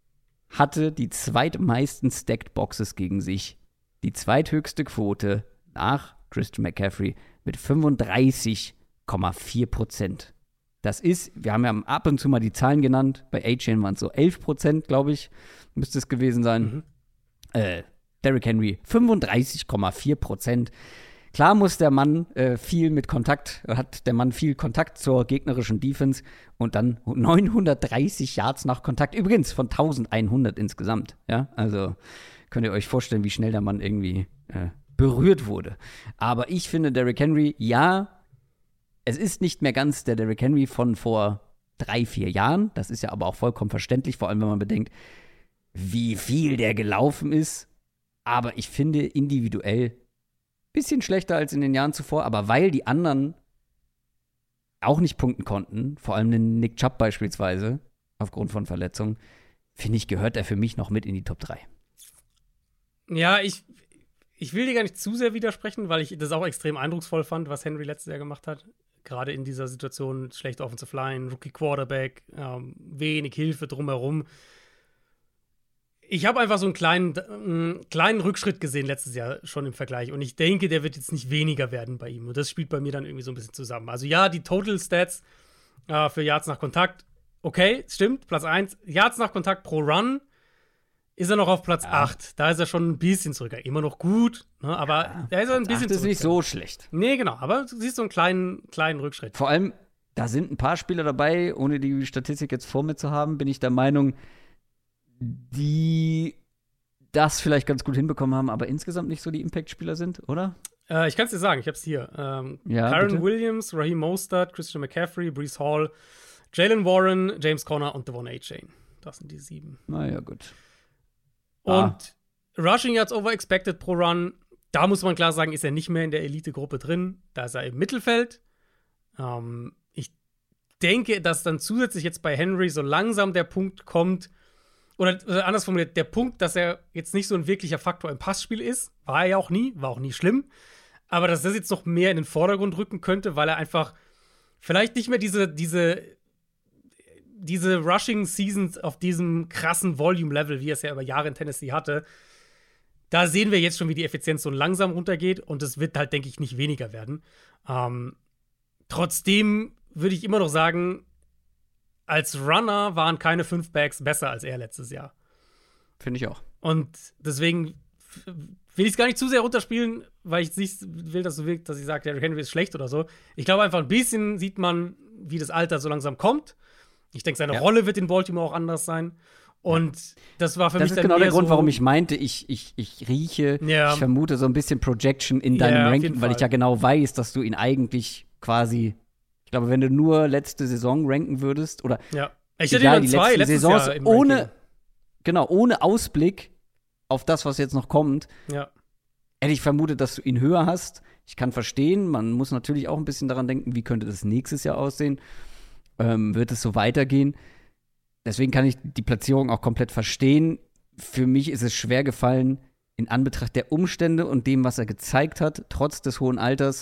hatte die zweitmeisten Stacked Boxes gegen sich. Die zweithöchste Quote nach Christian McCaffrey mit fünfunddreißig Komma vier Prozent. Das ist, wir haben ja ab und zu mal die Zahlen genannt, bei A-Chain waren es so elf Prozent, glaube ich, müsste es gewesen sein. Mhm. Äh, Derrick Henry, fünfunddreißig Komma vier Prozent. Klar muss der Mann äh, viel mit Kontakt, hat der Mann viel Kontakt zur gegnerischen Defense und dann neunhundertdreißig Yards nach Kontakt. Übrigens von eintausendeinhundert insgesamt, ja, also könnt ihr euch vorstellen, wie schnell der Mann irgendwie äh, berührt wurde. Aber ich finde, Derrick Henry, ja, es ist nicht mehr ganz der Derrick Henry von vor drei, vier Jahren. Das ist ja aber auch vollkommen verständlich, vor allem wenn man bedenkt, wie viel der gelaufen ist. Aber ich finde individuell ein bisschen schlechter als in den Jahren zuvor. Aber weil die anderen auch nicht punkten konnten, vor allem den Nick Chubb beispielsweise, aufgrund von Verletzungen, finde ich, gehört er für mich noch mit in die Top drei. Ja, ich, ich will dir gar nicht zu sehr widersprechen, weil ich das auch extrem eindrucksvoll fand, was Henry letztes Jahr gemacht hat. Gerade in dieser Situation, schlechte Offensive Line, Rookie Quarterback, ähm, wenig Hilfe drumherum. Ich habe einfach so einen kleinen, äh, kleinen Rückschritt gesehen letztes Jahr schon im Vergleich. Und ich denke, der wird jetzt nicht weniger werden bei ihm. Und das spielt bei mir dann irgendwie so ein bisschen zusammen. Also ja, die Total Stats äh, für Yards nach Kontakt, okay, stimmt, Platz eins. Yards nach Kontakt pro Run ist er noch auf Platz ja. acht. Da ist er schon ein bisschen zurück. Immer noch gut, ne? Aber ja, da ist er ein bisschen zurück. Das ist nicht so schlecht. Nee, genau. Aber du siehst so einen kleinen, kleinen Rückschritt. Vor allem, da sind ein paar Spieler dabei, ohne die Statistik jetzt vor mir zu haben, bin ich der Meinung, die das vielleicht ganz gut hinbekommen haben, aber insgesamt nicht so die Impact-Spieler sind, oder? Äh, ich kann es dir sagen, ich hab's hier. Ähm, ja, Kyren bitte? Williams, Raheem Mostert, Christian McCaffrey, Breece Hall, Jalen Warren, James Conner und Devon A-Chain. Das sind die sieben. Naja, gut. Und ah. Rushing Yards over expected pro Run, da muss man klar sagen, ist er nicht mehr in der Elite-Gruppe drin. Da ist er im Mittelfeld. Ähm, ich denke, dass dann zusätzlich jetzt bei Henry so langsam der Punkt kommt, oder, oder anders formuliert, der Punkt, dass er jetzt nicht so ein wirklicher Faktor im Passspiel ist, war er ja auch nie, war auch nie schlimm, aber dass das jetzt noch mehr in den Vordergrund rücken könnte, weil er einfach vielleicht nicht mehr diese, diese, diese Rushing-Seasons auf diesem krassen Volume-Level, wie er es ja über Jahre in Tennessee hatte, da sehen wir jetzt schon, wie die Effizienz so langsam runtergeht und es wird halt, denke ich, nicht weniger werden. Ähm, trotzdem würde ich immer noch sagen, als Runner waren keine fünf Backs besser als er letztes Jahr. Finde ich auch. Und deswegen will ich es gar nicht zu sehr runterspielen, weil ich nicht will, dass, du willst, dass ich sage, Derrick Henry ist schlecht oder so. Ich glaube einfach, ein bisschen sieht man, wie das Alter so langsam kommt. Ich denke, seine ja. Rolle wird in Baltimore auch anders sein. Und das war für das mich dann Das ist genau der Grund, so, warum ich meinte, ich, ich, ich rieche, ja. ich vermute so ein bisschen Projection in deinem ja, Ranking, weil ich ja genau weiß, dass du ihn eigentlich quasi, ich glaube, wenn du nur letzte Saison ranken würdest, oder ja. ich hätte ihn die zwei letzten letztes Saisons Jahr im ohne, Ranking. genau, ohne Ausblick auf das, was jetzt noch kommt, ja. hätte ich vermutet, dass du ihn höher hast. Ich kann verstehen, man muss natürlich auch ein bisschen daran denken, wie könnte das nächstes Jahr aussehen. Ähm, wird es so weitergehen? Deswegen kann ich die Platzierung auch komplett verstehen. Für mich ist es schwer gefallen, in Anbetracht der Umstände und dem, was er gezeigt hat, trotz des hohen Alters.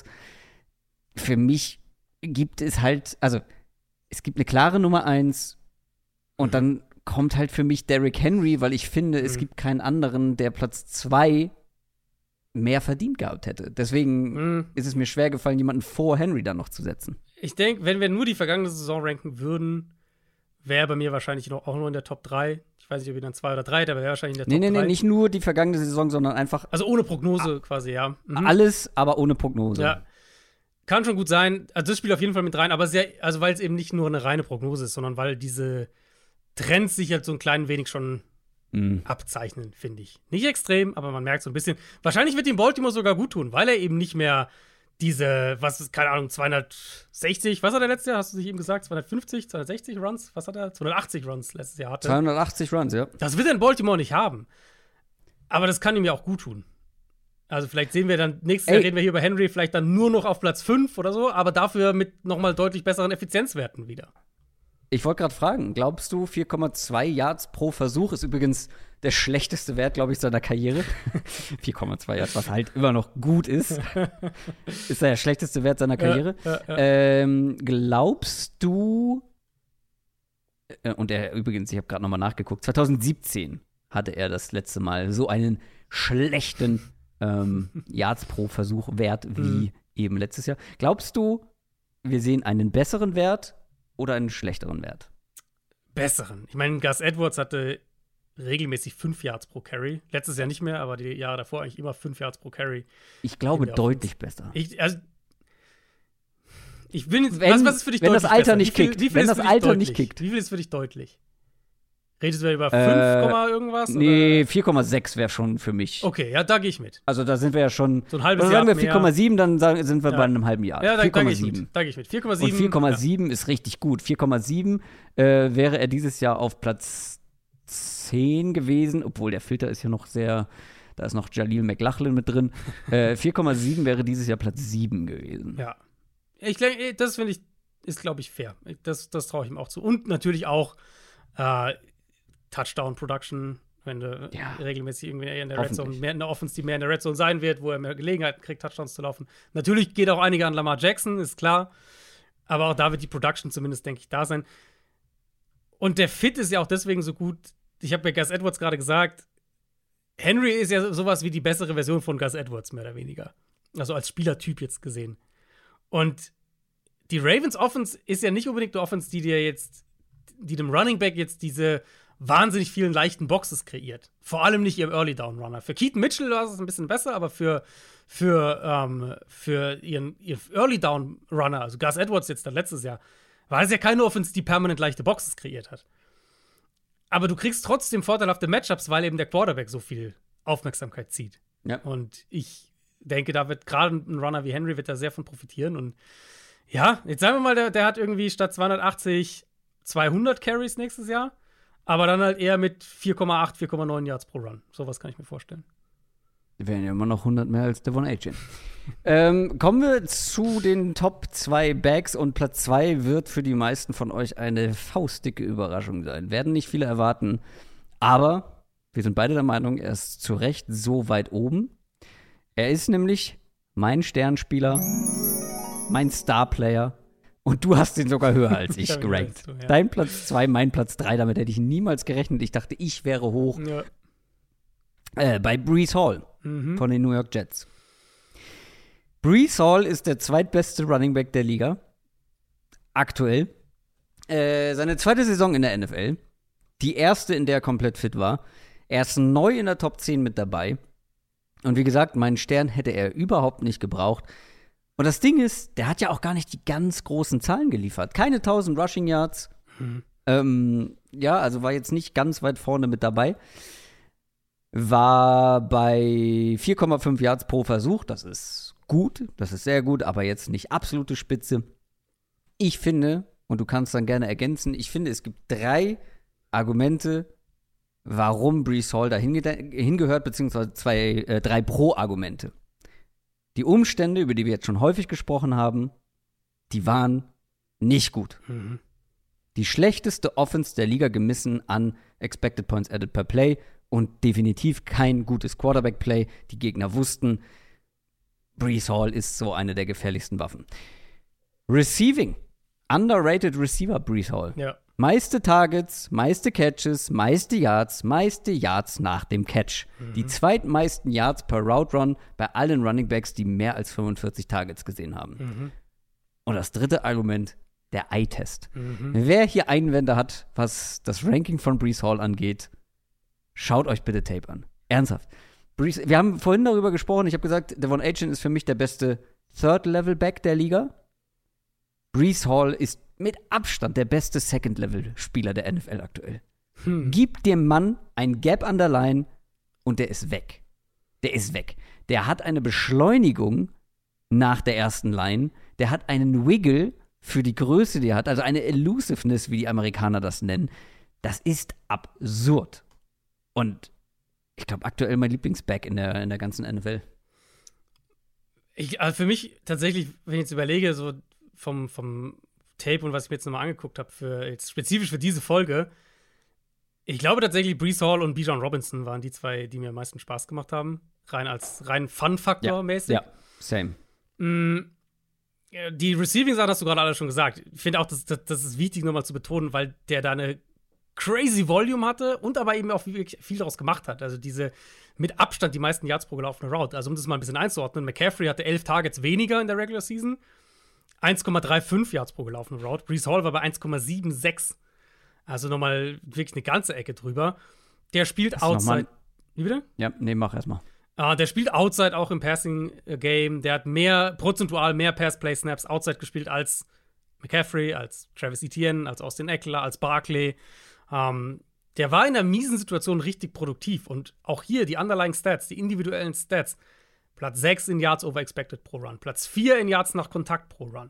Für mich gibt es halt, also es gibt eine klare Nummer eins und dann kommt halt für mich Derrick Henry, weil ich finde, mhm. es gibt keinen anderen, der Platz zwei mehr verdient gehabt hätte. Deswegen mhm. ist es mir schwer gefallen, jemanden vor Henry dann noch zu setzen. Ich denke, wenn wir nur die vergangene Saison ranken würden, wäre bei mir wahrscheinlich noch, auch nur in der Top drei. Ich weiß nicht, ob ich dann zwei oder drei, aber wäre wahrscheinlich in der nee, Top nee, drei. Nee, nicht nur die vergangene Saison, sondern einfach also ohne Prognose quasi, ja. Mhm. Alles, aber ohne Prognose. Ja. Kann schon gut sein. Also das spielt auf jeden Fall mit rein, aber sehr, also weil es eben nicht nur eine reine Prognose ist, sondern weil diese Trends sich halt so ein klein wenig schon mhm. abzeichnen, finde ich. Nicht extrem, aber man merkt so ein bisschen. Wahrscheinlich wird ihm Baltimore sogar gut tun, weil er eben nicht mehr diese, was ist, keine Ahnung, zweihundertsechzig, was hat er letztes Jahr, hast du sich eben gesagt, zweihundertfünfzig, zweihundertsechzig Runs, was hat er? zweihundertachtzig Runs letztes Jahr hatte. zweihundertachtzig Runs, ja. Das wird er in Baltimore nicht haben. Aber das kann ihm ja auch gut tun. Also vielleicht sehen wir dann, nächstes Ey. Jahr reden wir hier über Henry, vielleicht dann nur noch auf Platz fünf oder so, aber dafür mit nochmal deutlich besseren Effizienzwerten wieder. Ich wollte gerade fragen, glaubst du, vier Komma zwei Yards pro Versuch ist übrigens der schlechteste Wert, glaube ich, seiner Karriere? vier Komma zwei Yards, was halt immer noch gut ist. Ist der schlechteste Wert seiner Karriere. Ja, ja, ja. Ähm, glaubst du, äh, und er übrigens, ich habe gerade nochmal nachgeguckt, zwanzig siebzehn hatte er das letzte Mal so einen schlechten ähm, Yards pro Versuch Wert wie mhm. eben letztes Jahr. Glaubst du, wir sehen einen besseren Wert oder einen schlechteren Wert? Besseren. Ich meine, Gus Edwards hatte regelmäßig fünf Yards pro Carry. Letztes Jahr nicht mehr, aber die Jahre davor eigentlich immer fünf Yards pro Carry. Ich glaube, deutlich besser. Ich, also, ich bin, wenn, was, was ist für dich wenn deutlich das Alter besser? nicht viel, kickt. Wie viel wenn das Alter deutlich? nicht kickt. Wie viel ist für dich deutlich? Redest du über fünf, äh, irgendwas? Nee, vier Komma sechs wäre schon für mich. Okay, ja, da gehe ich mit. Also da sind wir ja schon. So ein halbes also Jahr. Sagen wir vier Komma sieben, dann sagen, sind wir ja. bei einem halben Jahr. Ja, da, vier Komma sieben. Da gehe ich mit. vier Komma sieben. Und vier Komma sieben ja. ist richtig gut. vier Komma sieben äh, wäre er dieses Jahr auf Platz zehn gewesen, obwohl der Filter ist ja noch sehr. Da ist noch Jaleel McLaughlin mit drin. äh, vier Komma sieben wäre dieses Jahr Platz sieben gewesen. Ja. Ich denke, das finde ich, ist, glaube ich, fair. Das, das traue ich ihm auch zu. Und natürlich auch äh, Touchdown-Production, wenn du ja. regelmäßig irgendwie in der Red Zone, mehr in der Offense, die mehr in der Red Zone sein wird, wo er mehr Gelegenheiten kriegt, Touchdowns zu laufen. Natürlich geht auch einige an Lamar Jackson, ist klar. Aber auch da wird die Production zumindest, denke ich, da sein. Und der Fit ist ja auch deswegen so gut. Ich habe ja Gus Edwards gerade gesagt, Henry ist ja sowas wie die bessere Version von Gus Edwards, mehr oder weniger. Also als Spielertyp jetzt gesehen. Und die Ravens Offense ist ja nicht unbedingt die Offense, die dir jetzt, die dem Running Back jetzt diese wahnsinnig vielen leichten Boxes kreiert. Vor allem nicht ihr Early Down Runner. Für Keaton Mitchell war es ein bisschen besser, aber für, für, ähm, für ihren, ihren Early Down Runner, also Gus Edwards jetzt dann letztes Jahr, war es ja keine Offense, die permanent leichte Boxes kreiert hat. Aber du kriegst trotzdem vorteilhafte Matchups, weil eben der Quarterback so viel Aufmerksamkeit zieht. Ja. Und ich denke, da wird gerade ein Runner wie Henry wird da sehr von profitieren. Und ja, jetzt sagen wir mal, der, der hat irgendwie statt zweihundertachtzig zweihundert Carries nächstes Jahr, aber dann halt eher mit vier Komma acht, vier Komma neun Yards pro Run. Sowas kann ich mir vorstellen. Die wären ja immer noch hundert mehr als Devon Achane. ähm, kommen wir zu den Top zwei Backs und Platz zwei wird für die meisten von euch eine faustdicke Überraschung sein. Werden nicht viele erwarten, aber wir sind beide der Meinung, er ist zu Recht so weit oben. Er ist nämlich mein Sternspieler, mein Starplayer und du hast ihn sogar höher als ich gerankt. Du, ja. Dein Platz zwei, mein Platz drei, damit hätte ich niemals gerechnet. Ich dachte, ich wäre hoch. Ja. Äh, bei Breece Hall mhm. von den New York Jets. Breece Hall ist der zweitbeste Running Back der Liga. Aktuell. Äh, seine zweite Saison in der N F L. Die erste, in der er komplett fit war. Er ist neu in der Top zehn mit dabei. Und wie gesagt, meinen Stern hätte er überhaupt nicht gebraucht. Und das Ding ist, der hat ja auch gar nicht die ganz großen Zahlen geliefert. Keine tausend Rushing Yards. Mhm. Ähm, ja, also war jetzt nicht ganz weit vorne mit dabei. War bei vier Komma fünf Yards pro Versuch. Das ist gut, das ist sehr gut, aber jetzt nicht absolute Spitze. Ich finde, und du kannst dann gerne ergänzen, ich finde, es gibt drei Argumente, warum Breece Hall da hinge- hingehört, beziehungsweise zwei, äh, drei Pro-Argumente. Die Umstände, über die wir jetzt schon häufig gesprochen haben, die waren nicht gut. Mhm. Die schlechteste Offense der Liga gemessen an Expected Points Added per Play und definitiv kein gutes Quarterback-Play. Die Gegner wussten, Breece Hall ist so eine der gefährlichsten Waffen. Receiving. Underrated Receiver Breece Hall. Ja. Meiste Targets, meiste Catches, meiste Yards, meiste Yards nach dem Catch. Mhm. Die zweitmeisten Yards per Route Run bei allen Running Backs, die mehr als fünfundvierzig Targets gesehen haben. Mhm. Und das dritte Argument, der Eye-Test. Mhm. Wer hier Einwände hat, was das Ranking von Breece Hall angeht, schaut euch bitte Tape an. Ernsthaft. Breece, wir haben vorhin darüber gesprochen, ich habe gesagt, Devon Achane ist für mich der beste Third-Level-Back der Liga. Breece Hall ist mit Abstand der beste Second-Level-Spieler der N F L aktuell. Hm. Gib dem Mann ein Gap an der Line und der ist weg. Der ist weg. Der hat eine Beschleunigung nach der ersten Line. Der hat einen Wiggle für die Größe, die er hat. Also eine Elusiveness, wie die Amerikaner das nennen. Das ist absurd. Und ich glaube, aktuell mein Lieblingsback in der, in der ganzen N F L. Ich, also für mich tatsächlich, wenn ich jetzt überlege, so vom, vom Tape und was ich mir jetzt nochmal angeguckt habe, für jetzt spezifisch für diese Folge, ich glaube tatsächlich, Breece Hall und Bijan Robinson waren die zwei, die mir am meisten Spaß gemacht haben. Rein als rein Fun-Faktor-mäßig. Ja, ja, same. Mm, die Receiving-Sachen hast du gerade alle schon gesagt. Ich finde auch, das, das, das ist wichtig, nochmal zu betonen, weil der da eine crazy Volume hatte und aber eben auch wirklich viel daraus gemacht hat. Also diese mit Abstand die meisten Yards pro gelaufene Route. Also um das mal ein bisschen einzuordnen, McCaffrey hatte elf Targets weniger in der Regular Season, eins Komma fünfunddreißig Yards pro gelaufene Route. Breece Hall war bei eins Komma sechsundsiebzig. Also nochmal wirklich eine ganze Ecke drüber. Der spielt Outside. Wie bitte? Ja, nee, mach erstmal. Uh, der spielt Outside auch im Passing-Game. Der hat mehr, prozentual mehr Pass-Play-Snaps Outside gespielt als McCaffrey, als Travis Etienne, als Austin Eckler, als Barkley. Um, der war in einer miesen Situation richtig produktiv. Und auch hier die underlying Stats, die individuellen Stats. Platz sechs in Yards over expected pro Run. Platz vier in Yards nach Kontakt pro Run.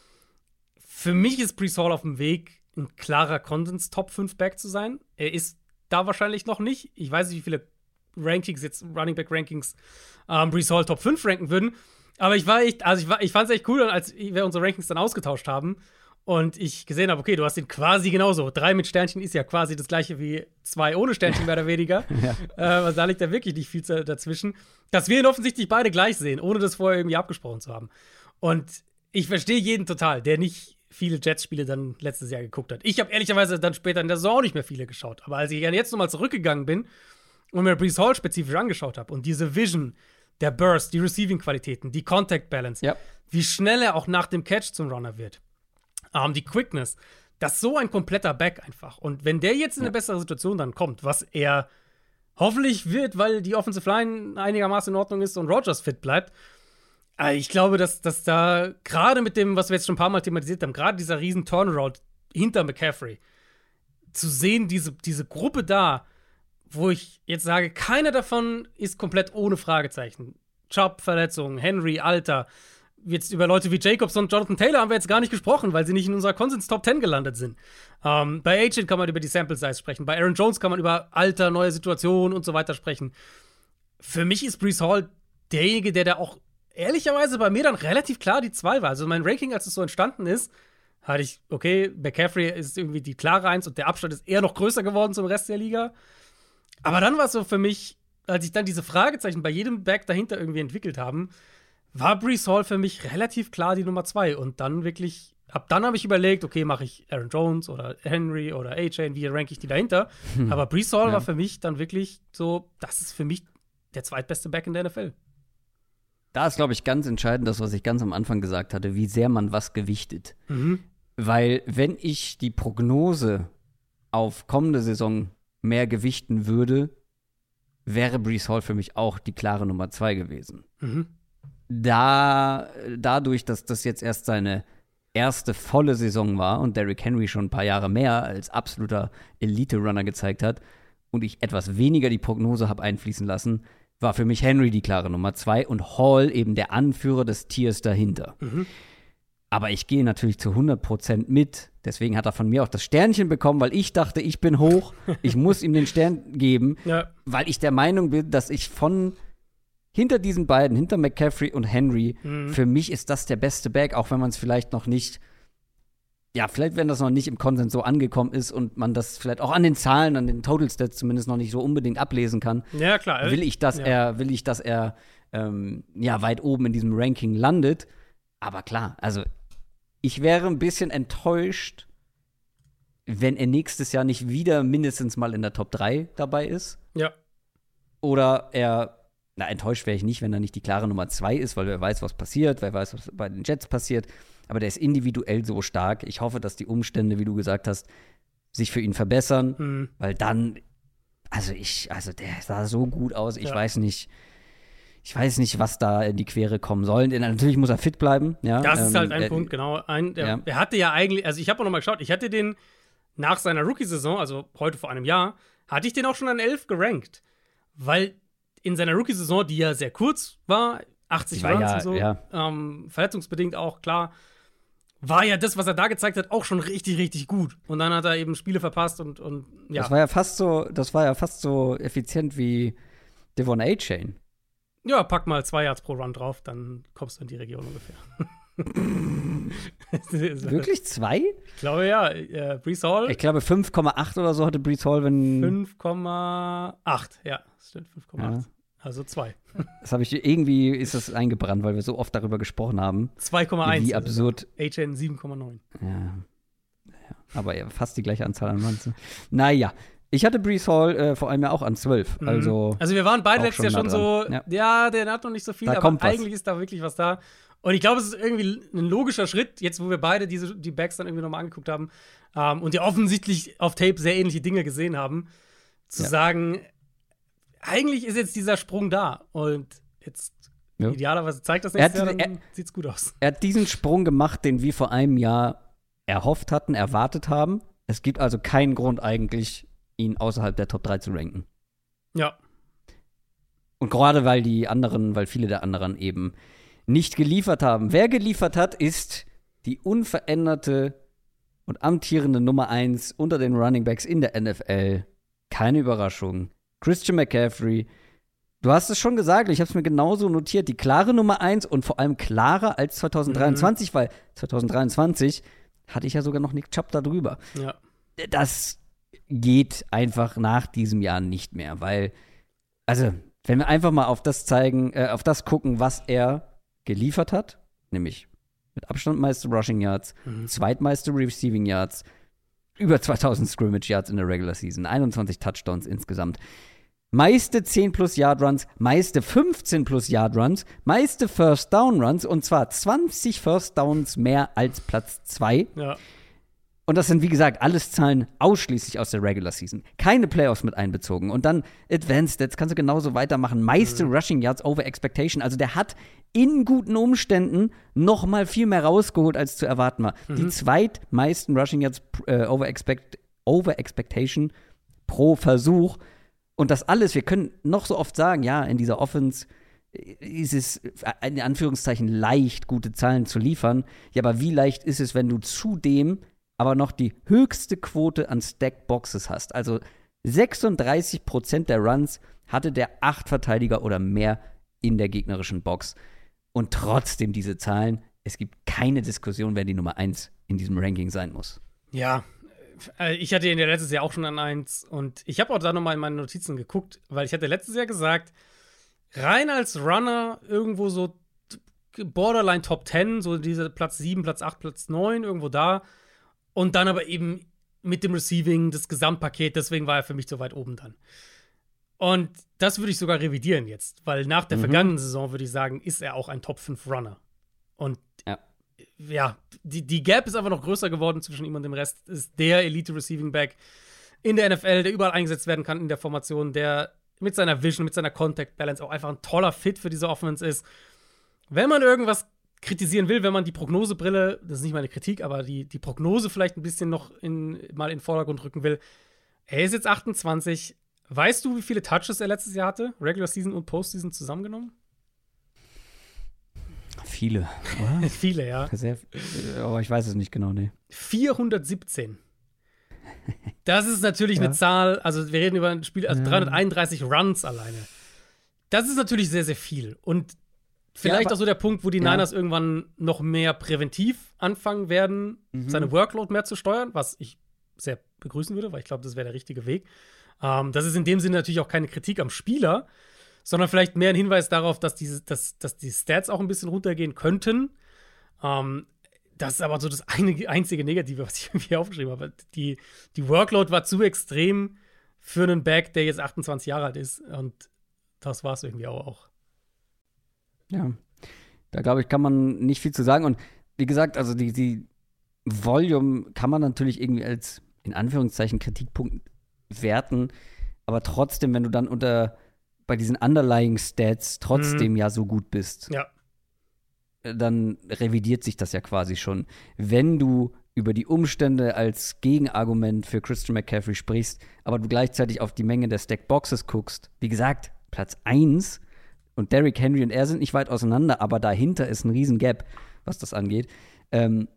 Für mich ist Breece Hall auf dem Weg, ein klarer Konsens Top fünf Back zu sein. Er ist da wahrscheinlich noch nicht. Ich weiß nicht, wie viele Rankings, jetzt Running Back Rankings, ähm, Breece Hall Top fünf ranken würden. Aber ich war echt, also ich, war, ich fand es echt cool, als wir unsere Rankings dann ausgetauscht haben und ich gesehen habe, okay, du hast ihn quasi genauso. Drei mit Sternchen ist ja quasi das gleiche wie zwei ohne Sternchen, mehr oder weniger. Ja. Äh, also da liegt ja wirklich nicht viel dazwischen. Dass wir ihn offensichtlich beide gleich sehen, ohne das vorher irgendwie abgesprochen zu haben. Und ich verstehe jeden total, der nicht viele Jets-Spiele dann letztes Jahr geguckt hat. Ich habe ehrlicherweise dann später in der Saison auch nicht mehr viele geschaut. Aber als ich jetzt nochmal zurückgegangen bin und mir Breece Hall spezifisch angeschaut habe und diese Vision, der Burst, die Receiving-Qualitäten, die Contact-Balance, ja. Wie schnell er auch nach dem Catch zum Runner wird, ähm, die Quickness, das ist so ein kompletter Back einfach. Und wenn der jetzt in eine ja. bessere Situation dann kommt, was er hoffentlich wird, weil die Offensive Line einigermaßen in Ordnung ist und Rodgers fit bleibt, ich glaube, dass, dass da gerade mit dem, was wir jetzt schon ein paar Mal thematisiert haben, gerade dieser riesen Turnaround hinter McCaffrey, zu sehen, diese, diese Gruppe da, wo ich jetzt sage, keiner davon ist komplett ohne Fragezeichen. Chubb, Verletzungen, Henry, Alter. Jetzt über Leute wie Jacobs und Jonathan Taylor haben wir jetzt gar nicht gesprochen, weil sie nicht in unserer Konsens Top zehn gelandet sind. Ähm, bei Agent kann man über die Sample Size sprechen. Bei Aaron Jones kann man über Alter, neue Situation und so weiter sprechen. für mich ist Breece Hall derjenige, der da auch ehrlicherweise bei mir dann relativ klar die zwei war. Also mein Ranking, als es so entstanden ist, hatte ich, okay, McCaffrey ist irgendwie die klare Eins und der Abstand ist eher noch größer geworden zum Rest der Liga. Aber dann war es so für mich, als ich dann diese Fragezeichen bei jedem Back dahinter irgendwie entwickelt haben, war Breece Hall für mich relativ klar die Nummer zwei. Und dann wirklich, ab dann habe ich überlegt, okay, mache ich Aaron Jones oder Henry oder A-Chain, wie ranke ich die dahinter? Hm. Aber Breece Hall ja. war für mich dann wirklich so, das ist für mich der zweitbeste Back in der N F L. Da ist, glaube ich, ganz entscheidend das, was ich ganz am Anfang gesagt hatte, wie sehr man was gewichtet. Mhm. Weil wenn ich die Prognose auf kommende Saison mehr gewichten würde, wäre Breece Hall für mich auch die klare Nummer zwei gewesen. Mhm. Da, dadurch, dass das jetzt erst seine erste volle Saison war und Derrick Henry schon ein paar Jahre mehr als absoluter Elite-Runner gezeigt hat und ich etwas weniger die Prognose habe einfließen lassen, war für mich Henry die klare Nummer zwei und Hall eben der Anführer des Tiers dahinter. Mhm. Aber ich gehe natürlich zu hundert Prozent mit. Deswegen hat er von mir auch das Sternchen bekommen, weil ich dachte, ich bin hoch. Ich muss ihm den Stern geben, ja. weil ich der Meinung bin, dass ich von hinter diesen beiden, hinter McCaffrey und Henry, mhm. für mich ist das der beste Back, auch wenn man es vielleicht noch nicht, ja, vielleicht wenn das noch nicht im Konsens so angekommen ist und man das vielleicht auch an den Zahlen, an den Total Stats zumindest noch nicht so unbedingt ablesen kann. Ja, klar. Will ich, dass ja. er, will ich, dass er ähm, ja, weit oben in diesem Ranking landet. Aber klar, also ich wäre ein bisschen enttäuscht, wenn er nächstes Jahr nicht wieder mindestens mal in der Top drei dabei ist. Ja. Oder er, na, enttäuscht wäre ich nicht, wenn er nicht die klare Nummer zwei ist, weil wer weiß, was passiert, wer weiß, was bei den Jets passiert. Aber der ist individuell so stark. Ich hoffe, dass die Umstände, wie du gesagt hast, sich für ihn verbessern, mhm. weil dann, also ich, also der sah so gut aus, ich ja. weiß nicht, Ich weiß nicht, was da in die Quere kommen soll. Natürlich muss er fit bleiben. Ja, das ist ähm, halt ein äh, Punkt, genau. Ein, der, ja. Er hatte ja eigentlich, also ich habe auch noch mal geschaut, ich hatte den nach seiner Rookie-Saison, also heute vor einem Jahr, hatte ich den auch schon an elf gerankt. Weil in seiner Rookie-Saison, die ja sehr kurz war, achtzig war Runs ja, und so, ja. ähm, verletzungsbedingt auch, klar, war ja das, was er da gezeigt hat, auch schon richtig, richtig gut. Und dann hat er eben Spiele verpasst und, und ja. Das war ja fast so, das war ja fast so effizient wie Devon A-Chain. Ja, pack mal zwei Yards pro Run drauf, dann kommst du in die Region ungefähr. Wirklich zwei? Ich glaube ja, äh, Breece Hall. Ich glaube fünf Komma acht oder so hatte Breece Hall, wenn fünf Komma acht, ja, das stimmt, fünf Komma acht. Ja. Also zwei. Das habe ich irgendwie, ist das eingebrannt, weil wir so oft darüber gesprochen haben. zwei Komma eins. Wie absurd. A-Chain sieben Komma neun. Ja. ja. Aber ja, fast die gleiche Anzahl an Runs. Naja. Ich hatte Breece Hall äh, vor allem ja auch an zwölf. Mhm. Also, also wir waren beide letztes Jahr schon so, ja. ja, der hat noch nicht so viel, da aber kommt eigentlich was. ist da wirklich was da. Und ich glaube, es ist irgendwie ein logischer Schritt, jetzt wo wir beide diese, die Backs dann irgendwie nochmal angeguckt haben ähm, und ja offensichtlich auf Tape sehr ähnliche Dinge gesehen haben, zu ja. sagen, eigentlich ist jetzt dieser Sprung da. Und jetzt ja. idealerweise zeigt das nächstes Jahr, dann er, sieht's gut aus. Er hat diesen Sprung gemacht, den wir vor einem Jahr erhofft hatten, erwartet haben. Es gibt also keinen Grund eigentlich, ihn außerhalb der Top drei zu ranken. Ja. Und gerade weil die anderen, weil viele der anderen eben nicht geliefert haben. Wer geliefert hat, ist die unveränderte und amtierende Nummer eins unter den Runningbacks in der N F L. Keine Überraschung. Christian McCaffrey. Du hast es schon gesagt, ich habe es mir genauso notiert. Die klare Nummer eins und vor allem klarer als zwanzig dreiundzwanzig, mhm. weil zwanzig dreiundzwanzig hatte ich ja sogar noch Nick Chubb da drüber. Ja. Das geht einfach nach diesem Jahr nicht mehr, weil, also, wenn wir einfach mal auf das zeigen, äh, auf das gucken, was er geliefert hat, nämlich mit Abstand meiste Rushing Yards, mhm. zweitmeiste Receiving Yards, über zweitausend Scrimmage Yards in der Regular Season, einundzwanzig Touchdowns insgesamt, meiste zehn plus Yard Runs, meiste fünfzehn plus Yard Runs, meiste First Down Runs und zwar zwanzig First Downs mehr als Platz zwei. Ja. Und das sind, wie gesagt, alles Zahlen ausschließlich aus der Regular Season. Keine Playoffs mit einbezogen. Und dann Advanced, jetzt kannst du genauso weitermachen. Meiste mhm. Rushing Yards over Expectation. Also der hat in guten Umständen noch mal viel mehr rausgeholt, als zu erwarten war. Mhm. Die zweitmeisten Rushing Yards äh, over, expect, over Expectation pro Versuch. Und das alles, wir können noch so oft sagen, ja, in dieser Offense ist es in Anführungszeichen leicht, gute Zahlen zu liefern. Ja, aber wie leicht ist es, wenn du zudem aber noch die höchste Quote an Stacked Boxes hast. Also sechsunddreißig Prozent der Runs hatte der acht Verteidiger oder mehr in der gegnerischen Box. Und trotzdem diese Zahlen, es gibt keine Diskussion, wer die Nummer eins in diesem Ranking sein muss. Ja, ich hatte ihn ja letztes Jahr auch schon an eins und ich habe auch da nochmal in meine Notizen geguckt, weil ich hatte letztes Jahr gesagt, rein als Runner irgendwo so Borderline Top zehn, so diese Platz sieben, Platz acht, Platz neun, irgendwo da. Und dann aber eben mit dem Receiving, das Gesamtpaket, deswegen war er für mich so weit oben dann. Und das würde ich sogar revidieren jetzt, weil nach der mhm. vergangenen Saison würde ich sagen, ist er auch ein Top fünf Runner. Und ja, ja die, die Gap ist einfach noch größer geworden zwischen ihm und dem Rest. Ist der Elite Receiving Back in der N F L, der überall eingesetzt werden kann in der Formation, der mit seiner Vision, mit seiner Contact Balance auch einfach ein toller Fit für diese Offense ist. Wenn man irgendwas kritisieren will, wenn man die Prognosebrille, das ist nicht meine Kritik, aber die, die Prognose vielleicht ein bisschen noch in, mal in den Vordergrund rücken will. Er ist jetzt achtundzwanzig. Weißt du, wie viele Touches er letztes Jahr hatte? Regular Season und Postseason zusammengenommen? Viele, oder? Viele, ja. Sehr, aber ich weiß es nicht genau, nee. vierhundertsiebzehn. Das ist natürlich ja. eine Zahl, also wir reden über ein Spiel, also ja. dreihunderteinunddreißig Runs alleine. Das ist natürlich sehr, sehr viel. Und vielleicht ja, auch so der Punkt, wo die ja. Niners irgendwann noch mehr präventiv anfangen werden, mhm. seine Workload mehr zu steuern, was ich sehr begrüßen würde, weil ich glaube, das wäre der richtige Weg. Ähm, das ist in dem Sinne natürlich auch keine Kritik am Spieler, sondern vielleicht mehr ein Hinweis darauf, dass, diese, dass, dass die Stats auch ein bisschen runtergehen könnten. Ähm, das ist aber so das eine, einzige Negative, was ich irgendwie aufgeschrieben habe. Die, die Workload war zu extrem für einen Back, der jetzt achtundzwanzig Jahre alt ist. Und das war es irgendwie auch. auch. Ja, da glaube ich, kann man nicht viel zu sagen. Und wie gesagt, also die, die Volume kann man natürlich irgendwie als, in Anführungszeichen, Kritikpunkt werten. Aber trotzdem, wenn du dann unter bei diesen underlying Stats trotzdem mhm. ja so gut bist, ja. dann revidiert sich das ja quasi schon. Wenn du über die Umstände als Gegenargument für Christian McCaffrey sprichst, aber du gleichzeitig auf die Menge der Stacked Boxes guckst, wie gesagt, Platz eins und Derrick Henry und er sind nicht weit auseinander, aber dahinter ist ein riesen Gap, was das angeht. Ähm,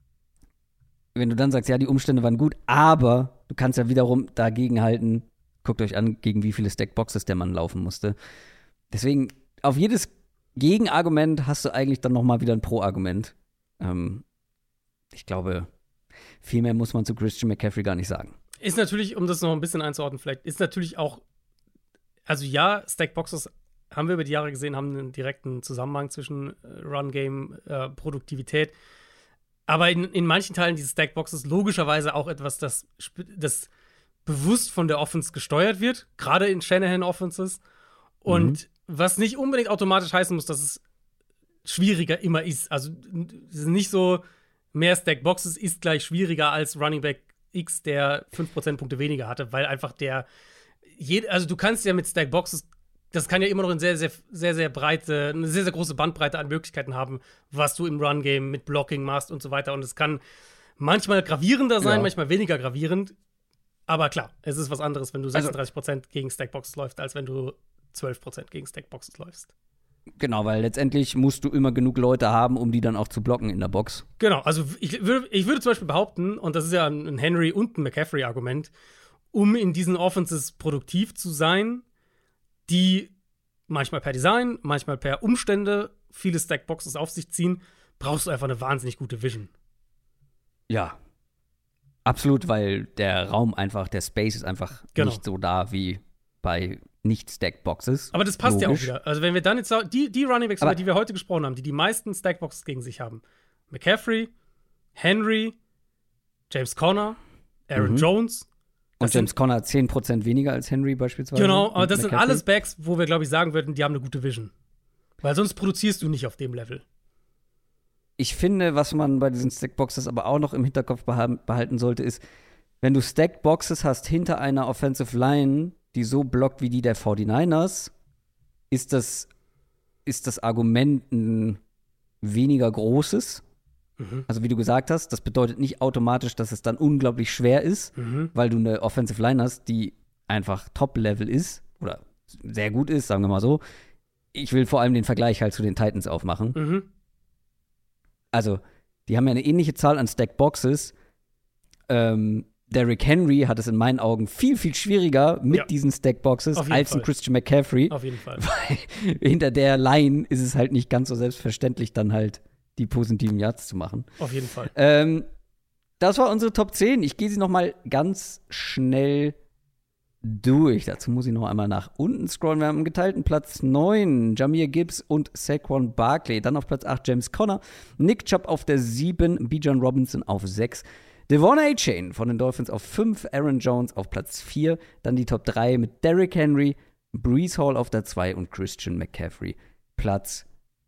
wenn du dann sagst, ja, die Umstände waren gut, aber du kannst ja wiederum dagegenhalten, guckt euch an, gegen wie viele Stacked Boxes der Mann laufen musste. Deswegen, auf jedes Gegenargument hast du eigentlich dann noch mal wieder ein Pro-Argument. Ähm, ich glaube, viel mehr muss man zu Christian McCaffrey gar nicht sagen. Ist natürlich, um das noch ein bisschen einzuordnen, vielleicht, ist natürlich auch, also ja, Stacked Boxes haben wir über die Jahre gesehen, haben einen direkten Zusammenhang zwischen Run-Game, äh, Produktivität. Aber in, in manchen Teilen dieses Stacked Boxes logischerweise auch etwas, das, das bewusst von der Offense gesteuert wird, gerade in Shanahan-Offenses. Und mhm. was nicht unbedingt automatisch heißen muss, dass es schwieriger immer ist. Also es ist nicht so, mehr Stacked Boxes ist gleich schwieriger als Running Back X, der fünf Prozentpunkte weniger hatte, weil einfach der, jed- also du kannst ja mit Stacked Boxes, das kann ja immer noch eine sehr, sehr, sehr, sehr breite, eine sehr, sehr große Bandbreite an Möglichkeiten haben, was du im Run-Game mit Blocking machst und so weiter. Und es kann manchmal gravierender sein, ja. manchmal weniger gravierend. Aber klar, es ist was anderes, wenn du sechsunddreißig Prozent gegen Stackboxes läufst, als wenn du zwölf Prozent gegen Stackboxes läufst. Genau, weil letztendlich musst du immer genug Leute haben, um die dann auch zu blocken in der Box. Genau, also ich, würd, ich würde zum Beispiel behaupten, und das ist ja ein Henry- und ein McCaffrey-Argument, um in diesen Offenses produktiv zu sein, die manchmal per Design, manchmal per Umstände viele Stackboxes auf sich ziehen, brauchst du einfach eine wahnsinnig gute Vision. Ja, absolut, weil der Raum einfach, der Space ist einfach genau. nicht so da wie bei Nicht-Stacked-Boxes. Aber das passt Logisch. ja auch wieder. Also wenn wir dann jetzt die, die Runningbacks, über die wir heute gesprochen haben, die die meisten Stacked-Boxes gegen sich haben, McCaffrey, Henry, James Conner, Aaron mhm. Jones. Und James sind, Conner hat zehn Prozent weniger als Henry beispielsweise. Genau, aber das McCaffrey. sind alles Backs, wo wir, glaube ich, sagen würden, die haben eine gute Vision. Weil sonst produzierst du nicht auf dem Level. Ich finde, was man bei diesen Stacked-Boxes aber auch noch im Hinterkopf behalten sollte, ist, wenn du Stacked-Boxes hast hinter einer Offensive Line, die so blockt wie die der forty-niners, ist das, ist das Argument ein weniger großes. Mhm. Also wie du gesagt hast, das bedeutet nicht automatisch, dass es dann unglaublich schwer ist, mhm. weil du eine Offensive Line hast, die einfach Top-Level ist oder sehr gut ist, sagen wir mal so. Ich will vor allem den Vergleich halt zu den Titans aufmachen. Mhm. Also, die haben ja eine ähnliche Zahl an Stacked Boxes. Ähm, Derrick Henry hat es in meinen Augen viel, viel schwieriger mit Ja. diesen Stackboxes Auf jeden als ein Fall. Christian McCaffrey. Auf jeden Fall. Weil hinter der Line ist es halt nicht ganz so selbstverständlich, dann halt die positiven Yards zu machen. Auf jeden Fall. Ähm, das war unsere Top zehn. Ich gehe sie noch mal ganz schnell durch. Dazu muss ich noch einmal nach unten scrollen. Wir haben einen geteilten Platz neun, Jahmyr Gibbs und Saquon Barkley. Dann auf Platz acht James Conner, Nick Chubb auf der sieben, Bijan Robinson auf sechs, Devon A-Chain von den Dolphins auf fünf, Aaron Jones auf Platz vier. Dann die Top drei mit Derrick Henry, Breece Hall auf der zwei und Christian McCaffrey Platz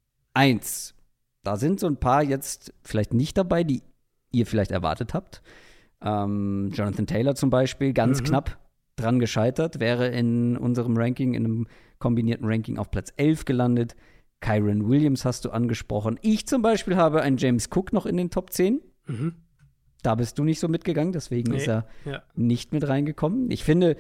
eins. Da sind so ein paar jetzt vielleicht nicht dabei, die ihr vielleicht erwartet habt. Ähm, Jonathan Taylor zum Beispiel, ganz Mhm. knapp dran gescheitert, wäre in unserem Ranking, in einem kombinierten Ranking auf Platz elf gelandet. Kyren Williams hast du angesprochen. Ich zum Beispiel habe einen James Cook noch in den Top zehn. Mhm. Da bist du nicht so mitgegangen, deswegen Nee, ist er ja. nicht mit reingekommen. Ich finde,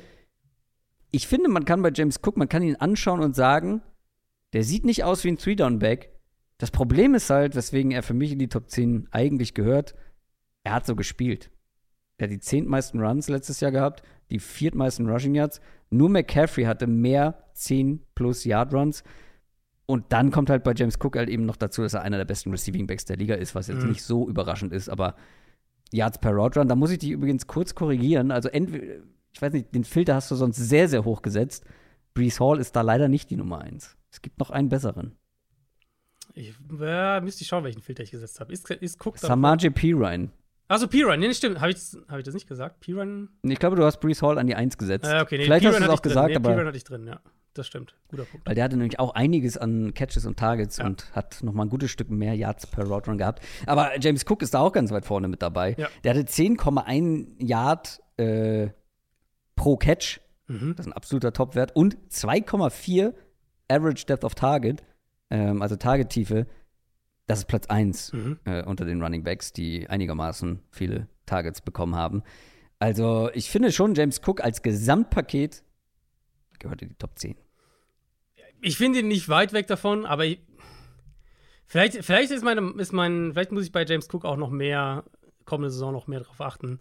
ich finde, man kann bei James Cook, man kann ihn anschauen und sagen, der sieht nicht aus wie ein Three-Down-Back. Das Problem ist halt, weswegen er für mich in die Top zehn eigentlich gehört, er hat so gespielt. Er hat die zehntmeisten Runs letztes Jahr gehabt, die viertmeisten Rushing Yards. Nur McCaffrey hatte mehr zehn plus Yard Runs. Und dann kommt halt bei James Cook halt eben noch dazu, dass er einer der besten Receiving Backs der Liga ist, was jetzt Mhm. nicht so überraschend ist, aber Yards per Route Run, da muss ich dich übrigens kurz korrigieren. Also entweder, ich weiß nicht, den Filter hast du sonst sehr, sehr hoch gesetzt. Breece Hall ist da leider nicht die Nummer eins. Es gibt noch einen besseren. Ich ja, müsste ich schauen, welchen Filter ich gesetzt habe. Ist, ist Cook da? Samaje Perine. Also Piran, nee, stimmt. Habe ich, das- hab ich das nicht gesagt? Piran? Ich glaube, du hast Breece Hall an die eins gesetzt. Äh, okay, nee, Vielleicht Piran hast du es hatte auch ich drin. gesagt, nee, aber Piran hatte ich drin, ja. Das stimmt. Guter Punkt. weil der hatte nämlich auch einiges an Catches und Targets Ja. und hat noch mal ein gutes Stück mehr Yards per Route Run gehabt. Aber James Cook ist da auch ganz weit vorne mit dabei. Ja. Der hatte zehn Komma eins Yard äh, pro Catch. Mhm. Das ist ein absoluter Topwert. Und zwei Komma vier Average Depth of Target, ähm, also Targettiefe. Das ist Platz eins Mhm. äh, unter den Running Backs, die einigermaßen viele Targets bekommen haben. Also ich finde schon, James Cook als Gesamtpaket gehört in die Top zehn. Ich finde ihn nicht weit weg davon, aber ich, vielleicht, vielleicht ist meine, ist mein, vielleicht muss ich bei James Cook auch noch mehr, kommende Saison noch mehr drauf achten.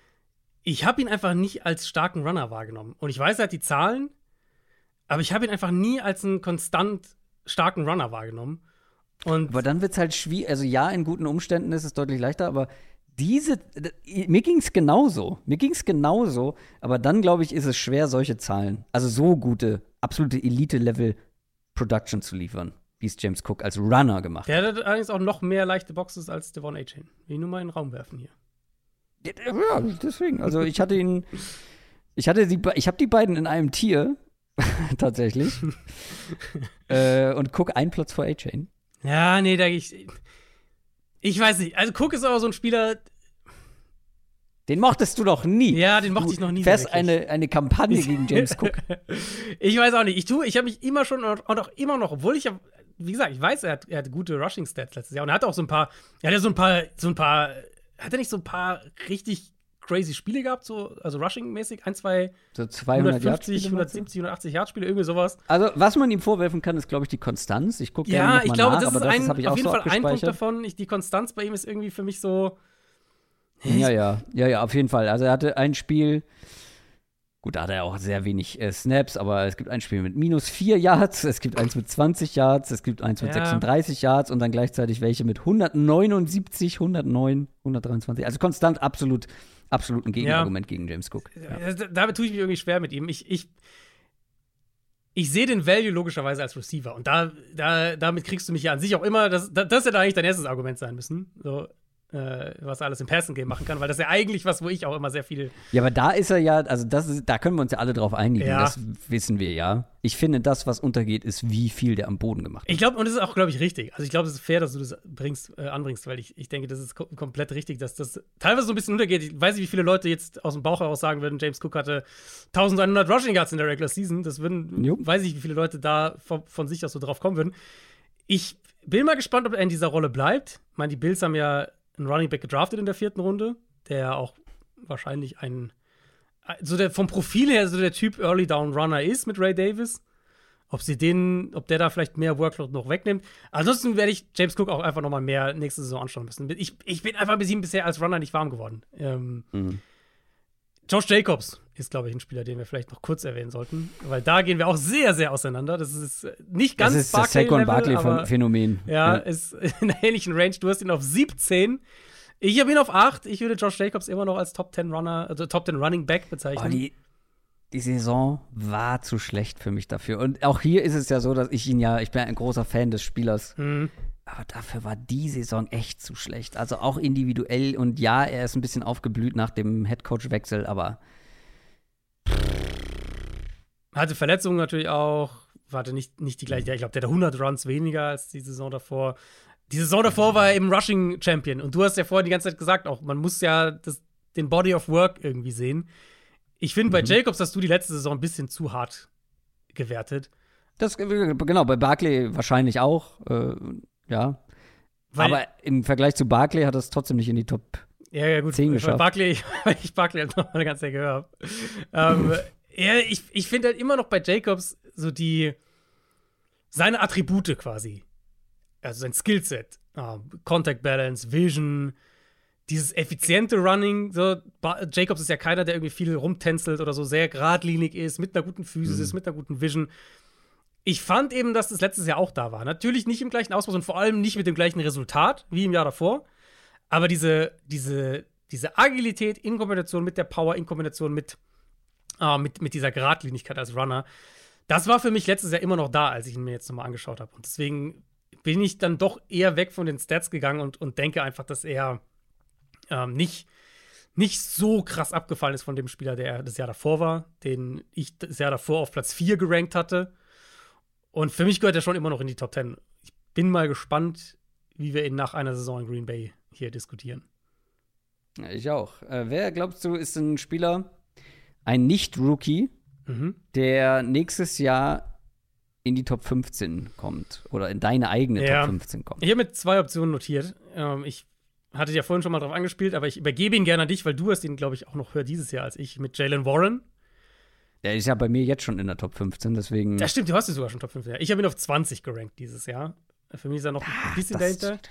Ich habe ihn einfach nicht als starken Runner wahrgenommen. Und ich weiß, er hat die Zahlen, aber ich habe ihn einfach nie als einen konstant starken Runner wahrgenommen. Und Aber dann wird es halt schwierig. Also ja, in guten Umständen ist es deutlich leichter, aber diese, d- mir ging es genauso. Mir ging es genauso, aber dann, glaube ich, ist es schwer, solche Zahlen, also so gute, absolute Elite-Level-Production zu liefern, wie es James Cook als Runner gemacht hat. der hat allerdings auch noch mehr leichte Boxes als Devon A-Chain. Will ich nur mal in den Raum werfen hier. Ja, deswegen. Also ich hatte ihn, ich hatte die, ich habe die beiden in einem Tier, tatsächlich. äh, und Cook einen Platz vor A-Chain. Ja, nee, da ich. Ich weiß nicht. Also, Cook ist aber so ein Spieler. Den mochtest du doch nie. Ja, den mochte Du ich noch nie. so fährst wirklich. eine, eine Kampagne gegen James Cook. Ich weiß auch nicht. Ich tue, ich habe mich immer schon und auch immer noch, obwohl ich ja, wie gesagt, ich weiß, er hat, er hat gute Rushing Stats letztes Jahr und er hatte auch so ein paar, er hat ja so ein paar, so ein paar, hat er nicht so ein paar richtig crazy Spiele gehabt, so, also Rushing-mäßig, ein, zwei, So zweihundert Yards. hundertfünfzig, hundertsiebzig, hundertachtzig Yard Spiele, irgendwie sowas. Also, was man ihm vorwerfen kann, ist, glaube ich, die Konstanz. Ich gucke gerne Ja, noch ich mal glaube, nach, das ist aber das ein, habe ich auch auf jeden so Fall ein Punkt abgespeichert. davon. Ich, die Konstanz bei ihm ist irgendwie für mich so. Ja, ja, ja, ja, auf jeden Fall. Also er hatte ein Spiel, gut, da hat er auch sehr wenig äh, Snaps, aber es gibt ein Spiel mit minus vier Yards, es gibt eins mit zwanzig Yards, es gibt eins mit Ja. sechsunddreißig Yards und dann gleichzeitig welche mit hundertneunundsiebzig, hundertneun, hundertdreiundzwanzig. Also konstant absolut, absolut ein Gegenargument gegen James Cook. Ja. Ja. Damit tue ich mich irgendwie schwer mit ihm. Ich, ich, ich sehe den Value logischerweise als Receiver. Und da, da, damit kriegst du mich ja an sich auch immer, das, das, das hätte eigentlich dein erstes Argument sein müssen. So, äh, was er alles im Passing-Game machen kann, weil das ist ja eigentlich was, wo ich auch immer sehr viel. Ja, aber da ist er ja, also das ist, da können wir uns ja alle drauf einigen, Ja. das wissen wir ja. Ich finde, das, was untergeht, ist, wie viel der am Boden gemacht hat. Ich glaube, und das ist auch, glaube ich, richtig. Also ich glaube, es ist fair, dass du das bringst, äh, anbringst, weil ich, ich denke, das ist ko komplett richtig, dass das teilweise so ein bisschen untergeht. Ich weiß nicht, wie viele Leute jetzt aus dem Bauch heraus sagen würden, James Cook hatte elfhundert Rushing Yards in der Regular Season. Das würden, Jo. weiß ich, wie viele Leute da von, von sich aus so drauf kommen würden. Ich bin mal gespannt, ob er in dieser Rolle bleibt. Ich meine, die Bills haben ja einen Running Back gedraftet in der vierten Runde, der auch wahrscheinlich ein, so der vom Profil her so der Typ Early Down Runner ist mit Ray Davis. Ob sie den, ob der da vielleicht mehr Workload noch wegnimmt. Ansonsten werde ich James Cook auch einfach noch mal mehr nächste Saison anschauen müssen. Ich, ich bin einfach bis ihm bisher als Runner nicht warm geworden. Ähm, Mhm. Josh Jacobs ist, glaube ich, ein Spieler, den wir vielleicht noch kurz erwähnen sollten, weil da gehen wir auch sehr, sehr auseinander. Das ist nicht ganz das ist das Saquon Barkley-Phänomen. Ja, ja, ist in einer ähnlichen Range. Du hast ihn auf siebzehn. Ich habe ihn auf acht. Ich würde Josh Jacobs immer noch als Top zehn Runner, also Top zehn Running Back bezeichnen. Oh, die, die Saison war zu schlecht für mich dafür. Und auch hier ist es ja so, dass ich ihn ja, ich bin ein großer Fan des Spielers. Mhm. Aber dafür war die Saison echt zu schlecht. Also auch individuell. Und ja, er ist ein bisschen aufgeblüht nach dem Headcoach-Wechsel, aber hatte Verletzungen natürlich auch. Hatte nicht, nicht die gleiche. Ich glaube, der hatte hundert Runs weniger als die Saison davor. Die Saison davor war er eben Rushing Champion. Und du hast ja vorher die ganze Zeit gesagt, auch man muss ja das, den Body of Work irgendwie sehen. Ich finde, bei mhm. Jacobs hast du die letzte Saison ein bisschen zu hart gewertet. Das, genau, bei Barkley wahrscheinlich auch. Äh, Ja, weil, aber im Vergleich zu Barkley hat er es trotzdem nicht in die Top ja, ja, gut, zehn geschafft. Barkley, weil ich Barkley noch eine ganze Zeit gehört habe. ähm, ja, ich ich finde halt immer noch bei Jacobs so die seine Attribute quasi. Also sein Skillset. Uh, Contact Balance, Vision, dieses effiziente Running. So, ba- Jacobs ist ja keiner, der irgendwie viel rumtänzelt oder so sehr geradlinig ist, mit einer guten Physis, mhm. ist, mit einer guten Vision. Ich fand eben, dass das letztes Jahr auch da war. Natürlich nicht im gleichen Ausmaß und vor allem nicht mit dem gleichen Resultat wie im Jahr davor. Aber diese, diese, diese Agilität in Kombination mit der Power, in Kombination mit, äh, mit, mit dieser Geradlinigkeit als Runner, das war für mich letztes Jahr immer noch da, als ich ihn mir jetzt nochmal angeschaut habe. Und deswegen bin ich dann doch eher weg von den Stats gegangen und, und denke einfach, dass er ähm, nicht, nicht so krass abgefallen ist von dem Spieler, der das Jahr davor war, den ich das Jahr davor auf Platz vier gerankt hatte. Und für mich gehört er schon immer noch in die Top zehn. Ich bin mal gespannt, wie wir ihn nach einer Saison in Green Bay hier diskutieren. Ja, ich auch. Äh, wer, glaubst du, ist ein Spieler, ein Nicht-Rookie, mhm. der nächstes Jahr in die Top fünfzehn kommt oder in deine eigene ja. Top fünfzehn kommt? Ich habe mir zwei Optionen notiert. Ähm, ich hatte ja vorhin schon mal drauf angespielt, aber ich übergebe ihn gerne an dich, weil du hast ihn, glaube ich, auch noch höher dieses Jahr als ich, mit Jalen Warren. Der ist ja bei mir jetzt schon in der Top fünfzehn, deswegen. Das stimmt, du hast ihn sogar schon Top fünfzehn. Ich habe ihn auf zwanzig gerankt dieses Jahr. Für mich ist er noch Ach, ein bisschen das, dahinter.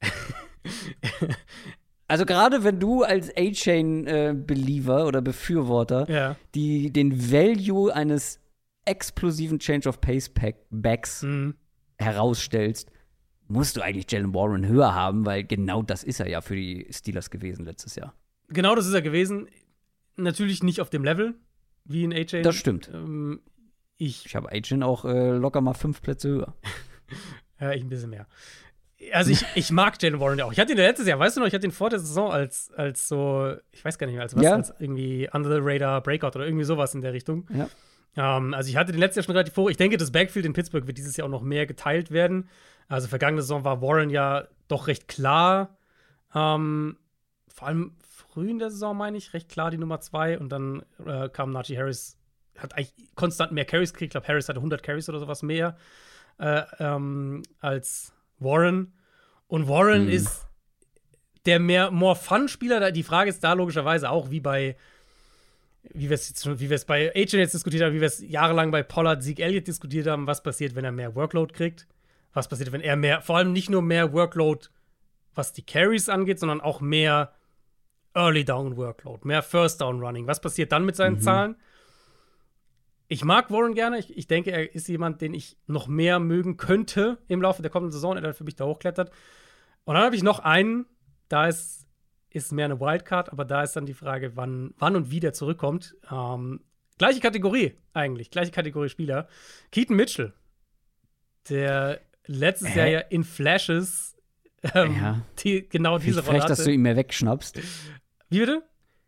Also gerade wenn du als A-Chain-Believer äh, oder Befürworter ja. die, den Value eines explosiven Change of Pace-Backs mhm. herausstellst, musst du eigentlich Jalen Warren höher haben, weil genau das ist er ja für die Steelers gewesen letztes Jahr. Genau das ist er gewesen. Natürlich nicht auf dem Level wie in A-Chain. Das stimmt. Ähm, ich ich habe A-Chain auch äh, locker mal fünf Plätze höher. Ja, ich ein bisschen mehr. Also ich, ich mag Jalen Warren ja auch. Ich hatte ihn letztes Jahr, weißt du noch, ich hatte ihn vor der Saison als, als so, ich weiß gar nicht mehr, als was, ja. als irgendwie Under the Radar Breakout oder irgendwie sowas in der Richtung. Ja. Ähm, also ich hatte den letztes Jahr schon relativ hoch. Ich denke, das Backfield in Pittsburgh wird dieses Jahr auch noch mehr geteilt werden. Also vergangene Saison war Warren ja doch recht klar. Ähm, vor allem früh in der Saison, meine ich, recht klar die Nummer zwei. Und dann äh, kam Najee Harris, hat eigentlich konstant mehr Carries gekriegt. Ich glaube, Harris hatte hundert Carries oder sowas mehr äh, ähm, als Warren. Und Warren mhm. ist der mehr more Fun-Spieler. Die Frage ist da logischerweise auch, wie bei wie wir es wie wir es bei A-Chain jetzt diskutiert haben, wie wir es jahrelang bei Pollard, Zeke Elliott diskutiert haben, was passiert, wenn er mehr Workload kriegt? Was passiert, wenn er mehr, vor allem nicht nur mehr Workload, was die Carries angeht, sondern auch mehr Early Down Workload, mehr First Down Running. Was passiert dann mit seinen mhm. Zahlen? Ich mag Warren gerne. Ich, ich denke, er ist jemand, den ich noch mehr mögen könnte im Laufe der kommenden Saison, der dann für mich da hochklettert. Und dann habe ich noch einen, da ist ist mehr eine Wildcard, aber da ist dann die Frage, wann, wann und wie der zurückkommt. Ähm, gleiche Kategorie eigentlich, gleiche Kategorie Spieler. Keaton Mitchell, der letztes äh? Jahr ja in Flashes ähm, ja. die, genau Find diese ich Rolle frech, hatte. dass du ihn mir wegschnappst. Wie bitte?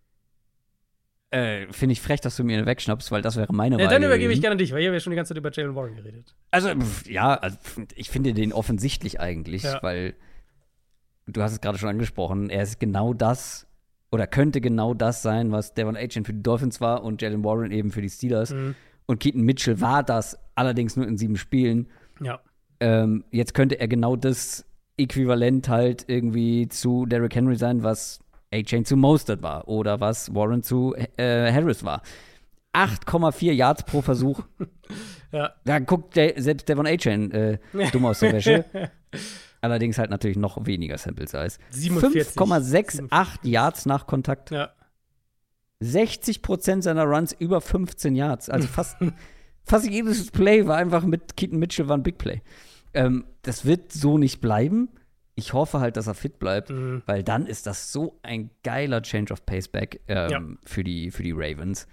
Äh, Finde ich frech, dass du mir ihn wegschnappst, weil das wäre meine Wahl. Ja, dann übergebe ich gerne an dich, weil ich habe ja schon die ganze Zeit über Jalen Warren geredet. Also, pf, ja, also, ich finde den offensichtlich eigentlich, ja. weil du hast es gerade schon angesprochen, er ist genau das oder könnte genau das sein, was Devon Achane für die Dolphins war und Jalen Warren eben für die Steelers. Mhm. Und Keaton Mitchell war das, allerdings nur in sieben Spielen. Ja. Ähm, jetzt könnte er genau das Äquivalent halt irgendwie zu Derrick Henry sein, was Achane zu Mostert war oder was Warren zu äh, Harris war. acht Komma vier Yards pro Versuch. ja. Da guckt der, selbst Devon Achane äh, dumm aus der Wäsche. Allerdings halt natürlich noch weniger Sample Size. siebenundvierzig fünf Komma acht sechs Yards nach Kontakt. Ja. sechzig Prozent seiner Runs über fünfzehn Yards. Also fast, fast jedes Play war einfach mit Keaton Mitchell war ein Big Play. Ähm, das wird so nicht bleiben. Ich hoffe halt, dass er fit bleibt, mhm. weil dann ist das so ein geiler Change of Pace Back ähm, ja. für, die, für die Ravens.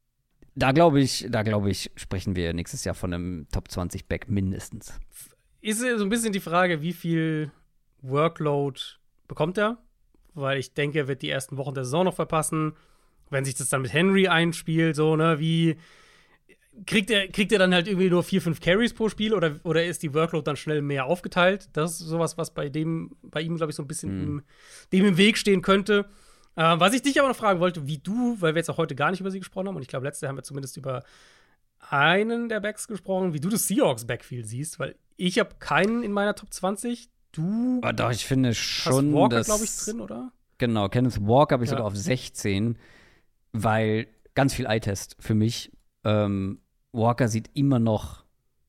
Da glaube ich, da glaube ich, sprechen wir nächstes Jahr von einem Top zwanzig Back mindestens. Ist so ein bisschen die Frage, wie viel Workload bekommt er? Weil ich denke, er wird die ersten Wochen der Saison noch verpassen. Wenn sich das dann mit Henry einspielt, so, ne, wie kriegt er, kriegt er dann halt irgendwie nur vier, fünf Carries pro Spiel oder, oder ist die Workload dann schnell mehr aufgeteilt? Das ist sowas, was bei dem, bei ihm, glaube ich, so ein bisschen mhm. im, dem im Weg stehen könnte. Äh, was ich dich aber noch fragen wollte, wie du, weil wir jetzt auch heute gar nicht über sie gesprochen haben, und ich glaube, letzte haben wir zumindest über einen der Backs gesprochen, wie du das Seahawks-Backfield siehst, weil ich habe keinen in meiner Top zwanzig. Du oh, doch, ich finde schon, hast Walker, glaube ich, drin, oder? Genau, Kenneth Walker habe ich ja. sogar auf sechzehn, weil ganz viel Eye-Test für mich. Ähm, Walker sieht immer noch,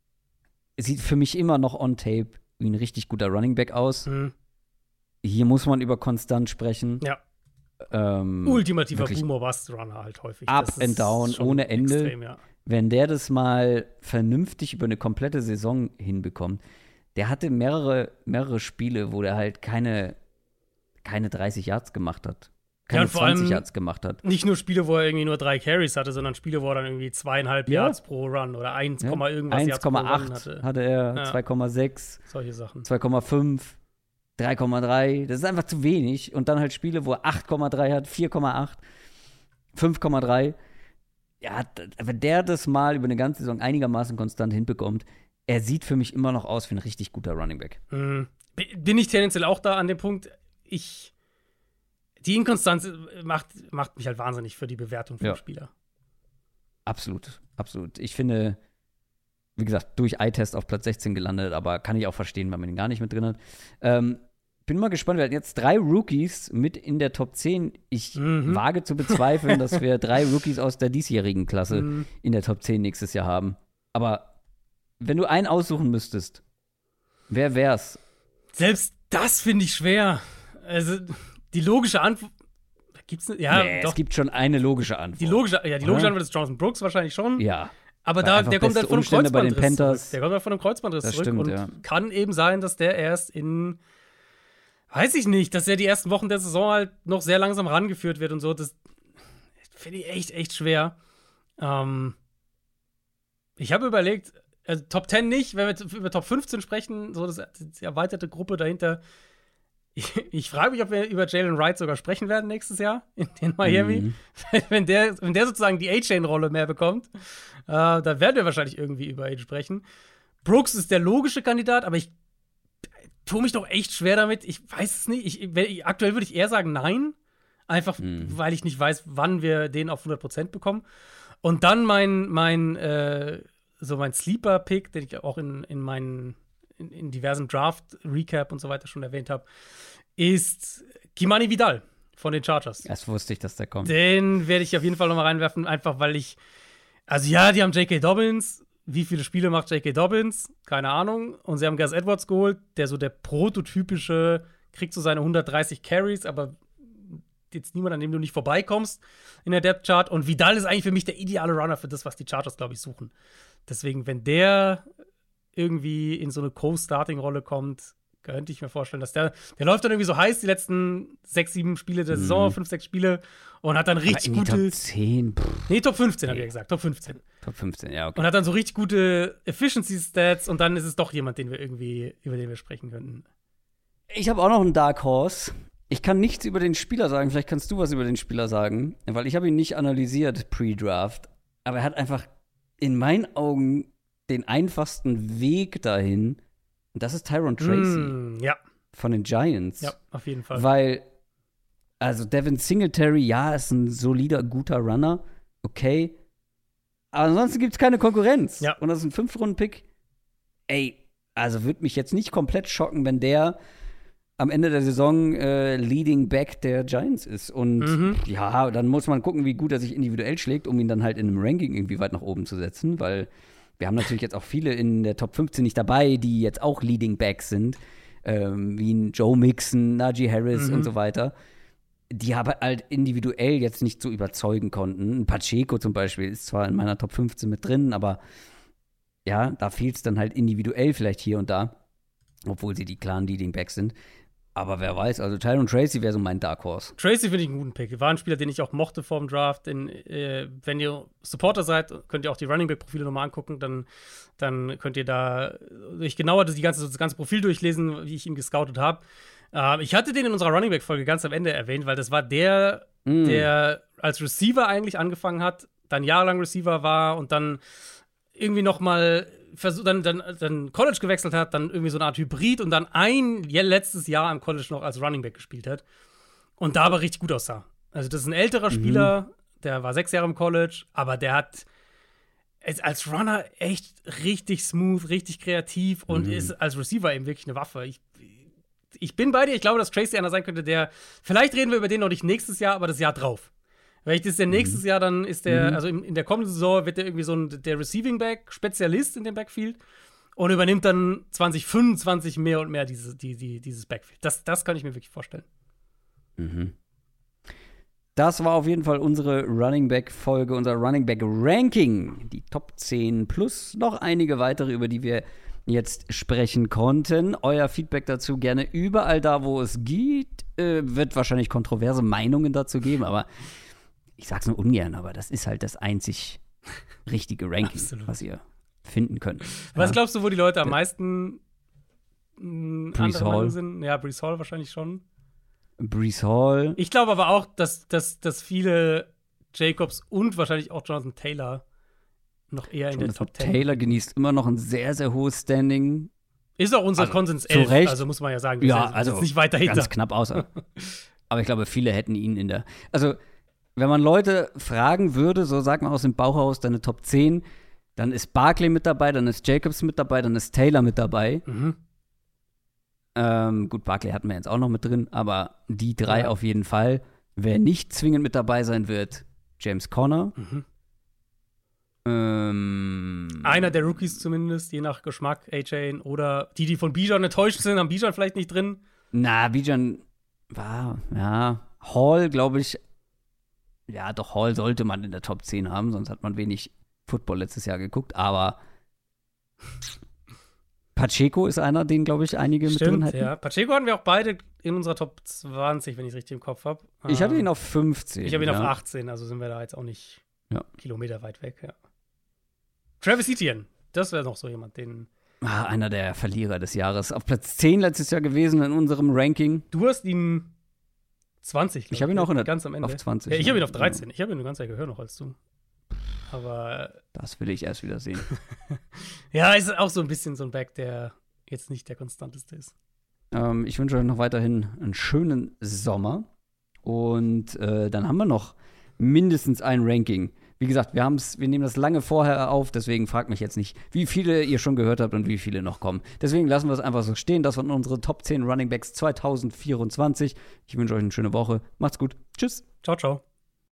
sieht für mich immer noch on Tape wie ein richtig guter Running Back aus. Mhm. Hier muss man über konstant sprechen. Ja. Ähm, Ultimativer Boomer-Bust-Runner halt häufig. Up and down, ohne Ende. Extrem, ja. Wenn der das mal vernünftig über eine komplette Saison hinbekommt, der hatte mehrere, mehrere Spiele, wo der halt keine, keine dreißig Yards gemacht hat. Keine ja, und vor zwanzig allem Yards gemacht hat. Nicht nur Spiele, wo er irgendwie nur drei Carries hatte, sondern Spiele, wo er dann irgendwie zweieinhalb ja. Yards pro Run oder eins, ja. irgendwas Yards pro Run hatte. hatte er, ja. zwei Komma sechs. Solche Sachen. zwei Komma fünf, drei Komma drei. Das ist einfach zu wenig. Und dann halt Spiele, wo er acht Komma drei hat, vier Komma acht, fünf Komma drei. Ja, wenn der das mal über eine ganze Saison einigermaßen konstant hinbekommt, er sieht für mich immer noch aus wie ein richtig guter Running Back. Mhm. Bin ich tendenziell auch da an dem Punkt, ich die Inkonstanz macht, macht mich halt wahnsinnig für die Bewertung von ja. Spieler. Absolut, absolut. Ich finde, wie gesagt, durch Eye-Test auf Platz sechzehn gelandet, aber kann ich auch verstehen, weil man ihn gar nicht mit drin hat. Ähm, bin mal gespannt, wir hatten jetzt drei Rookies mit in der Top zehn. Ich mhm. wage zu bezweifeln, dass wir drei Rookies aus der diesjährigen Klasse mhm. in der Top zehn nächstes Jahr haben. Aber wenn du einen aussuchen müsstest, wer wär's? Selbst das finde ich schwer. Also, die logische Antwort. Gibt's ne? Ja, nee, doch. Es gibt schon eine logische Antwort. Die logische, ja, die logische Antwort ist Jonathan Brooks wahrscheinlich schon. Ja. Aber da, der kommt dann von einem Kreuzbandriss bei den Panthers. zurück. Der kommt dann von einem Kreuzbandriss das zurück. Stimmt, und ja. kann eben sein, dass der erst in, weiß ich nicht, dass er die ersten Wochen der Saison halt noch sehr langsam rangeführt wird und so. Das finde ich echt, echt schwer. Ähm, ich habe überlegt, also Top zehn nicht, wenn wir über Top fünfzehn sprechen, so das, die erweiterte Gruppe dahinter. Ich, ich frage mich, ob wir über Jalen Wright sogar sprechen werden nächstes Jahr in, in Miami. Mhm. Wenn, der, wenn der sozusagen die A-Chain-Rolle mehr bekommt, äh, da werden wir wahrscheinlich irgendwie über ihn sprechen. Brooks ist der logische Kandidat, aber ich tue mich doch echt schwer damit. Ich weiß es nicht. Ich, ich, aktuell würde ich eher sagen nein. Einfach, mhm. weil ich nicht weiß, wann wir den auf hundert Prozent bekommen. Und dann mein, mein, äh, so mein Sleeper-Pick, den ich auch in, in meinen In, in diversen Draft-Recap und so weiter schon erwähnt habe, ist Kimani Vidal von den Chargers. Erst wusste ich, dass der kommt. Den werde ich auf jeden Fall noch mal reinwerfen, einfach weil ich, also ja, die haben J K. Dobbins. Wie viele Spiele macht J K. Dobbins? Keine Ahnung. Und sie haben Gus Edwards geholt, der so der prototypische, kriegt so seine hundertdreißig Carries, aber jetzt niemand, an dem du nicht vorbeikommst in der Depth-Chart. Und Vidal ist eigentlich für mich der ideale Runner für das, was die Chargers, glaube ich, suchen. Deswegen, wenn der irgendwie in so eine Co-Starting-Rolle kommt, könnte ich mir vorstellen, dass der, der läuft dann irgendwie so heiß die letzten sechs, sieben Spiele der Saison, mhm. fünf, sechs Spiele und hat dann richtig gute. Top zehn. Pff. Nee, Top fünfzehn, nee. habe ich gesagt. Top fünfzehn. Top fünfzehn, ja, okay. Und hat dann so richtig gute Efficiency-Stats und dann ist es doch jemand, den wir irgendwie, über den wir sprechen könnten. Ich habe auch noch einen Dark Horse. Ich kann nichts über den Spieler sagen, vielleicht kannst du was über den Spieler sagen, weil ich habe ihn nicht analysiert pre-Draft, aber er hat einfach in meinen Augen den einfachsten Weg dahin, und das ist Tyron Tracy. Mm, ja. Von den Giants. Ja, auf jeden Fall. Weil, also Devin Singletary, ja, ist ein solider, guter Runner, okay, aber ansonsten gibt es keine Konkurrenz. Ja. Und das ist ein Fünf-Runden-Pick. Ey, also würde mich jetzt nicht komplett schocken, wenn der am Ende der Saison äh, Leading Back der Giants ist. Und mhm. ja, dann muss man gucken, wie gut er sich individuell schlägt, um ihn dann halt in einem Ranking irgendwie weit nach oben zu setzen, weil wir haben natürlich jetzt auch viele in der Top fünfzehn nicht dabei, die jetzt auch Leading Backs sind, ähm, wie ein Joe Mixon, Najee Harris mhm. und so weiter. die aber halt individuell jetzt nicht so überzeugen konnten. Ein Pacheco zum Beispiel ist zwar in meiner Top fünfzehn mit drin, aber ja, da fehlt es dann halt individuell vielleicht hier und da, obwohl sie die klaren Leading Backs sind. Aber wer weiß, also Tyrone Tracy wäre so mein Dark Horse. Tracy finde ich einen guten Pick. War ein Spieler, den ich auch mochte vor dem Draft. In, äh, wenn ihr Supporter seid, könnt ihr auch die Running Back-Profile nochmal angucken. Dann, dann könnt ihr da euch genauer das, die ganze, das ganze Profil durchlesen, wie ich ihn gescoutet habe. Äh, ich hatte den in unserer Running Back-Folge ganz am Ende erwähnt, weil das war der, mm. der als Receiver eigentlich angefangen hat, dann jahrelang Receiver war und dann irgendwie noch mal versuch, dann, dann, dann College gewechselt hat, dann irgendwie so eine Art Hybrid und dann ein ja, letztes Jahr am College noch als Running Back gespielt hat und da aber richtig gut aussah. Also das ist ein älterer Spieler, mhm. der war sechs Jahre im College, aber der hat als Runner echt richtig smooth, richtig kreativ und mhm. ist als Receiver eben wirklich eine Waffe. Ich, ich bin bei dir, ich glaube, dass Tracy einer sein könnte, der, vielleicht reden wir über den noch nicht nächstes Jahr, aber das Jahr drauf. Vielleicht ist der nächstes mhm. Jahr, dann ist der, mhm. also in, in der kommenden Saison wird der irgendwie so ein, der Receiving Back, Spezialist in dem Backfield und übernimmt dann zwanzig fünfundzwanzig mehr und mehr diese, die, die, dieses Backfield. Das, das kann ich mir wirklich vorstellen. Mhm. Das war auf jeden Fall unsere Running Back-Folge, unser Running Back-Ranking. Die Top zehn plus noch einige weitere, über die wir jetzt sprechen konnten. Euer Feedback dazu gerne überall da, wo es geht. Äh, wird wahrscheinlich kontroverse Meinungen dazu geben, aber ich sag's nur ungern, aber das ist halt das einzig richtige Ranking, was ihr finden könnt. Was ja. glaubst du, wo die Leute am meisten Breece Hall sind? Ja, Breece Hall wahrscheinlich schon. Breece Hall. Ich glaube aber auch, dass, dass, dass viele Jacobs und wahrscheinlich auch Jonathan Taylor noch eher in Jonathan der Top zehn. Taylor genießt immer noch ein sehr, sehr hohes Standing. Ist auch unser also, Konsens elf, Recht. Also muss man ja sagen, wir ja, sind also jetzt nicht weiter hinter. Ganz knapp außer. Aber ich glaube, viele hätten ihn in der. Also, wenn man Leute fragen würde, so sagt man aus dem Bauchhaus deine Top zehn, dann ist Barkley mit dabei, dann ist Jacobs mit dabei, dann ist Taylor mit dabei. Mhm. Ähm, gut, Barkley hatten wir jetzt auch noch mit drin, aber die drei ja. auf jeden Fall. Wer nicht zwingend mit dabei sein wird, James Conner. Mhm. Ähm, Einer der Rookies zumindest, je nach Geschmack, A-Chain. Oder die, die von Bijan enttäuscht sind, haben Bijan vielleicht nicht drin. Na, Bijan war, ja. Hall, glaube ich, ja, doch, Hall sollte man in der Top zehn haben, sonst hat man wenig Football letztes Jahr geguckt, aber Pacheco ist einer, den, glaube ich, einige Stimmt, mit drin hätten. Ja. Pacheco hatten wir auch beide in unserer Top zwanzig, wenn ich es richtig im Kopf habe. Ich hatte ihn auf fünfzehn. Ich habe ihn ja. auf achtzehn, also sind wir da jetzt auch nicht ja. Kilometer weit weg. Ja. Travis Etienne, das wäre noch so jemand, den ah, einer der Verlierer des Jahres. Auf Platz zehn letztes Jahr gewesen in unserem Ranking. Du hast ihn zwanzig, ich habe ihn auch in der, ganz am Ende. auf zwanzig. Ja, ich habe ihn auf dreizehn. Ich habe ihn eine ganze Zeit höher noch als du. Aber das will ich erst wieder sehen. ja, ist auch so ein bisschen so ein Back, der jetzt nicht der konstanteste ist. Ähm, ich wünsche euch noch weiterhin einen schönen Sommer. Und äh, dann haben wir noch mindestens ein Ranking. Wie gesagt, wir, haben's, wir nehmen das lange vorher auf, deswegen fragt mich jetzt nicht, wie viele ihr schon gehört habt und wie viele noch kommen. Deswegen lassen wir es einfach so stehen. Das waren unsere Top zehn Running Backs zwanzig vierundzwanzig. Ich wünsche euch eine schöne Woche. Macht's gut. Tschüss. Ciao, ciao.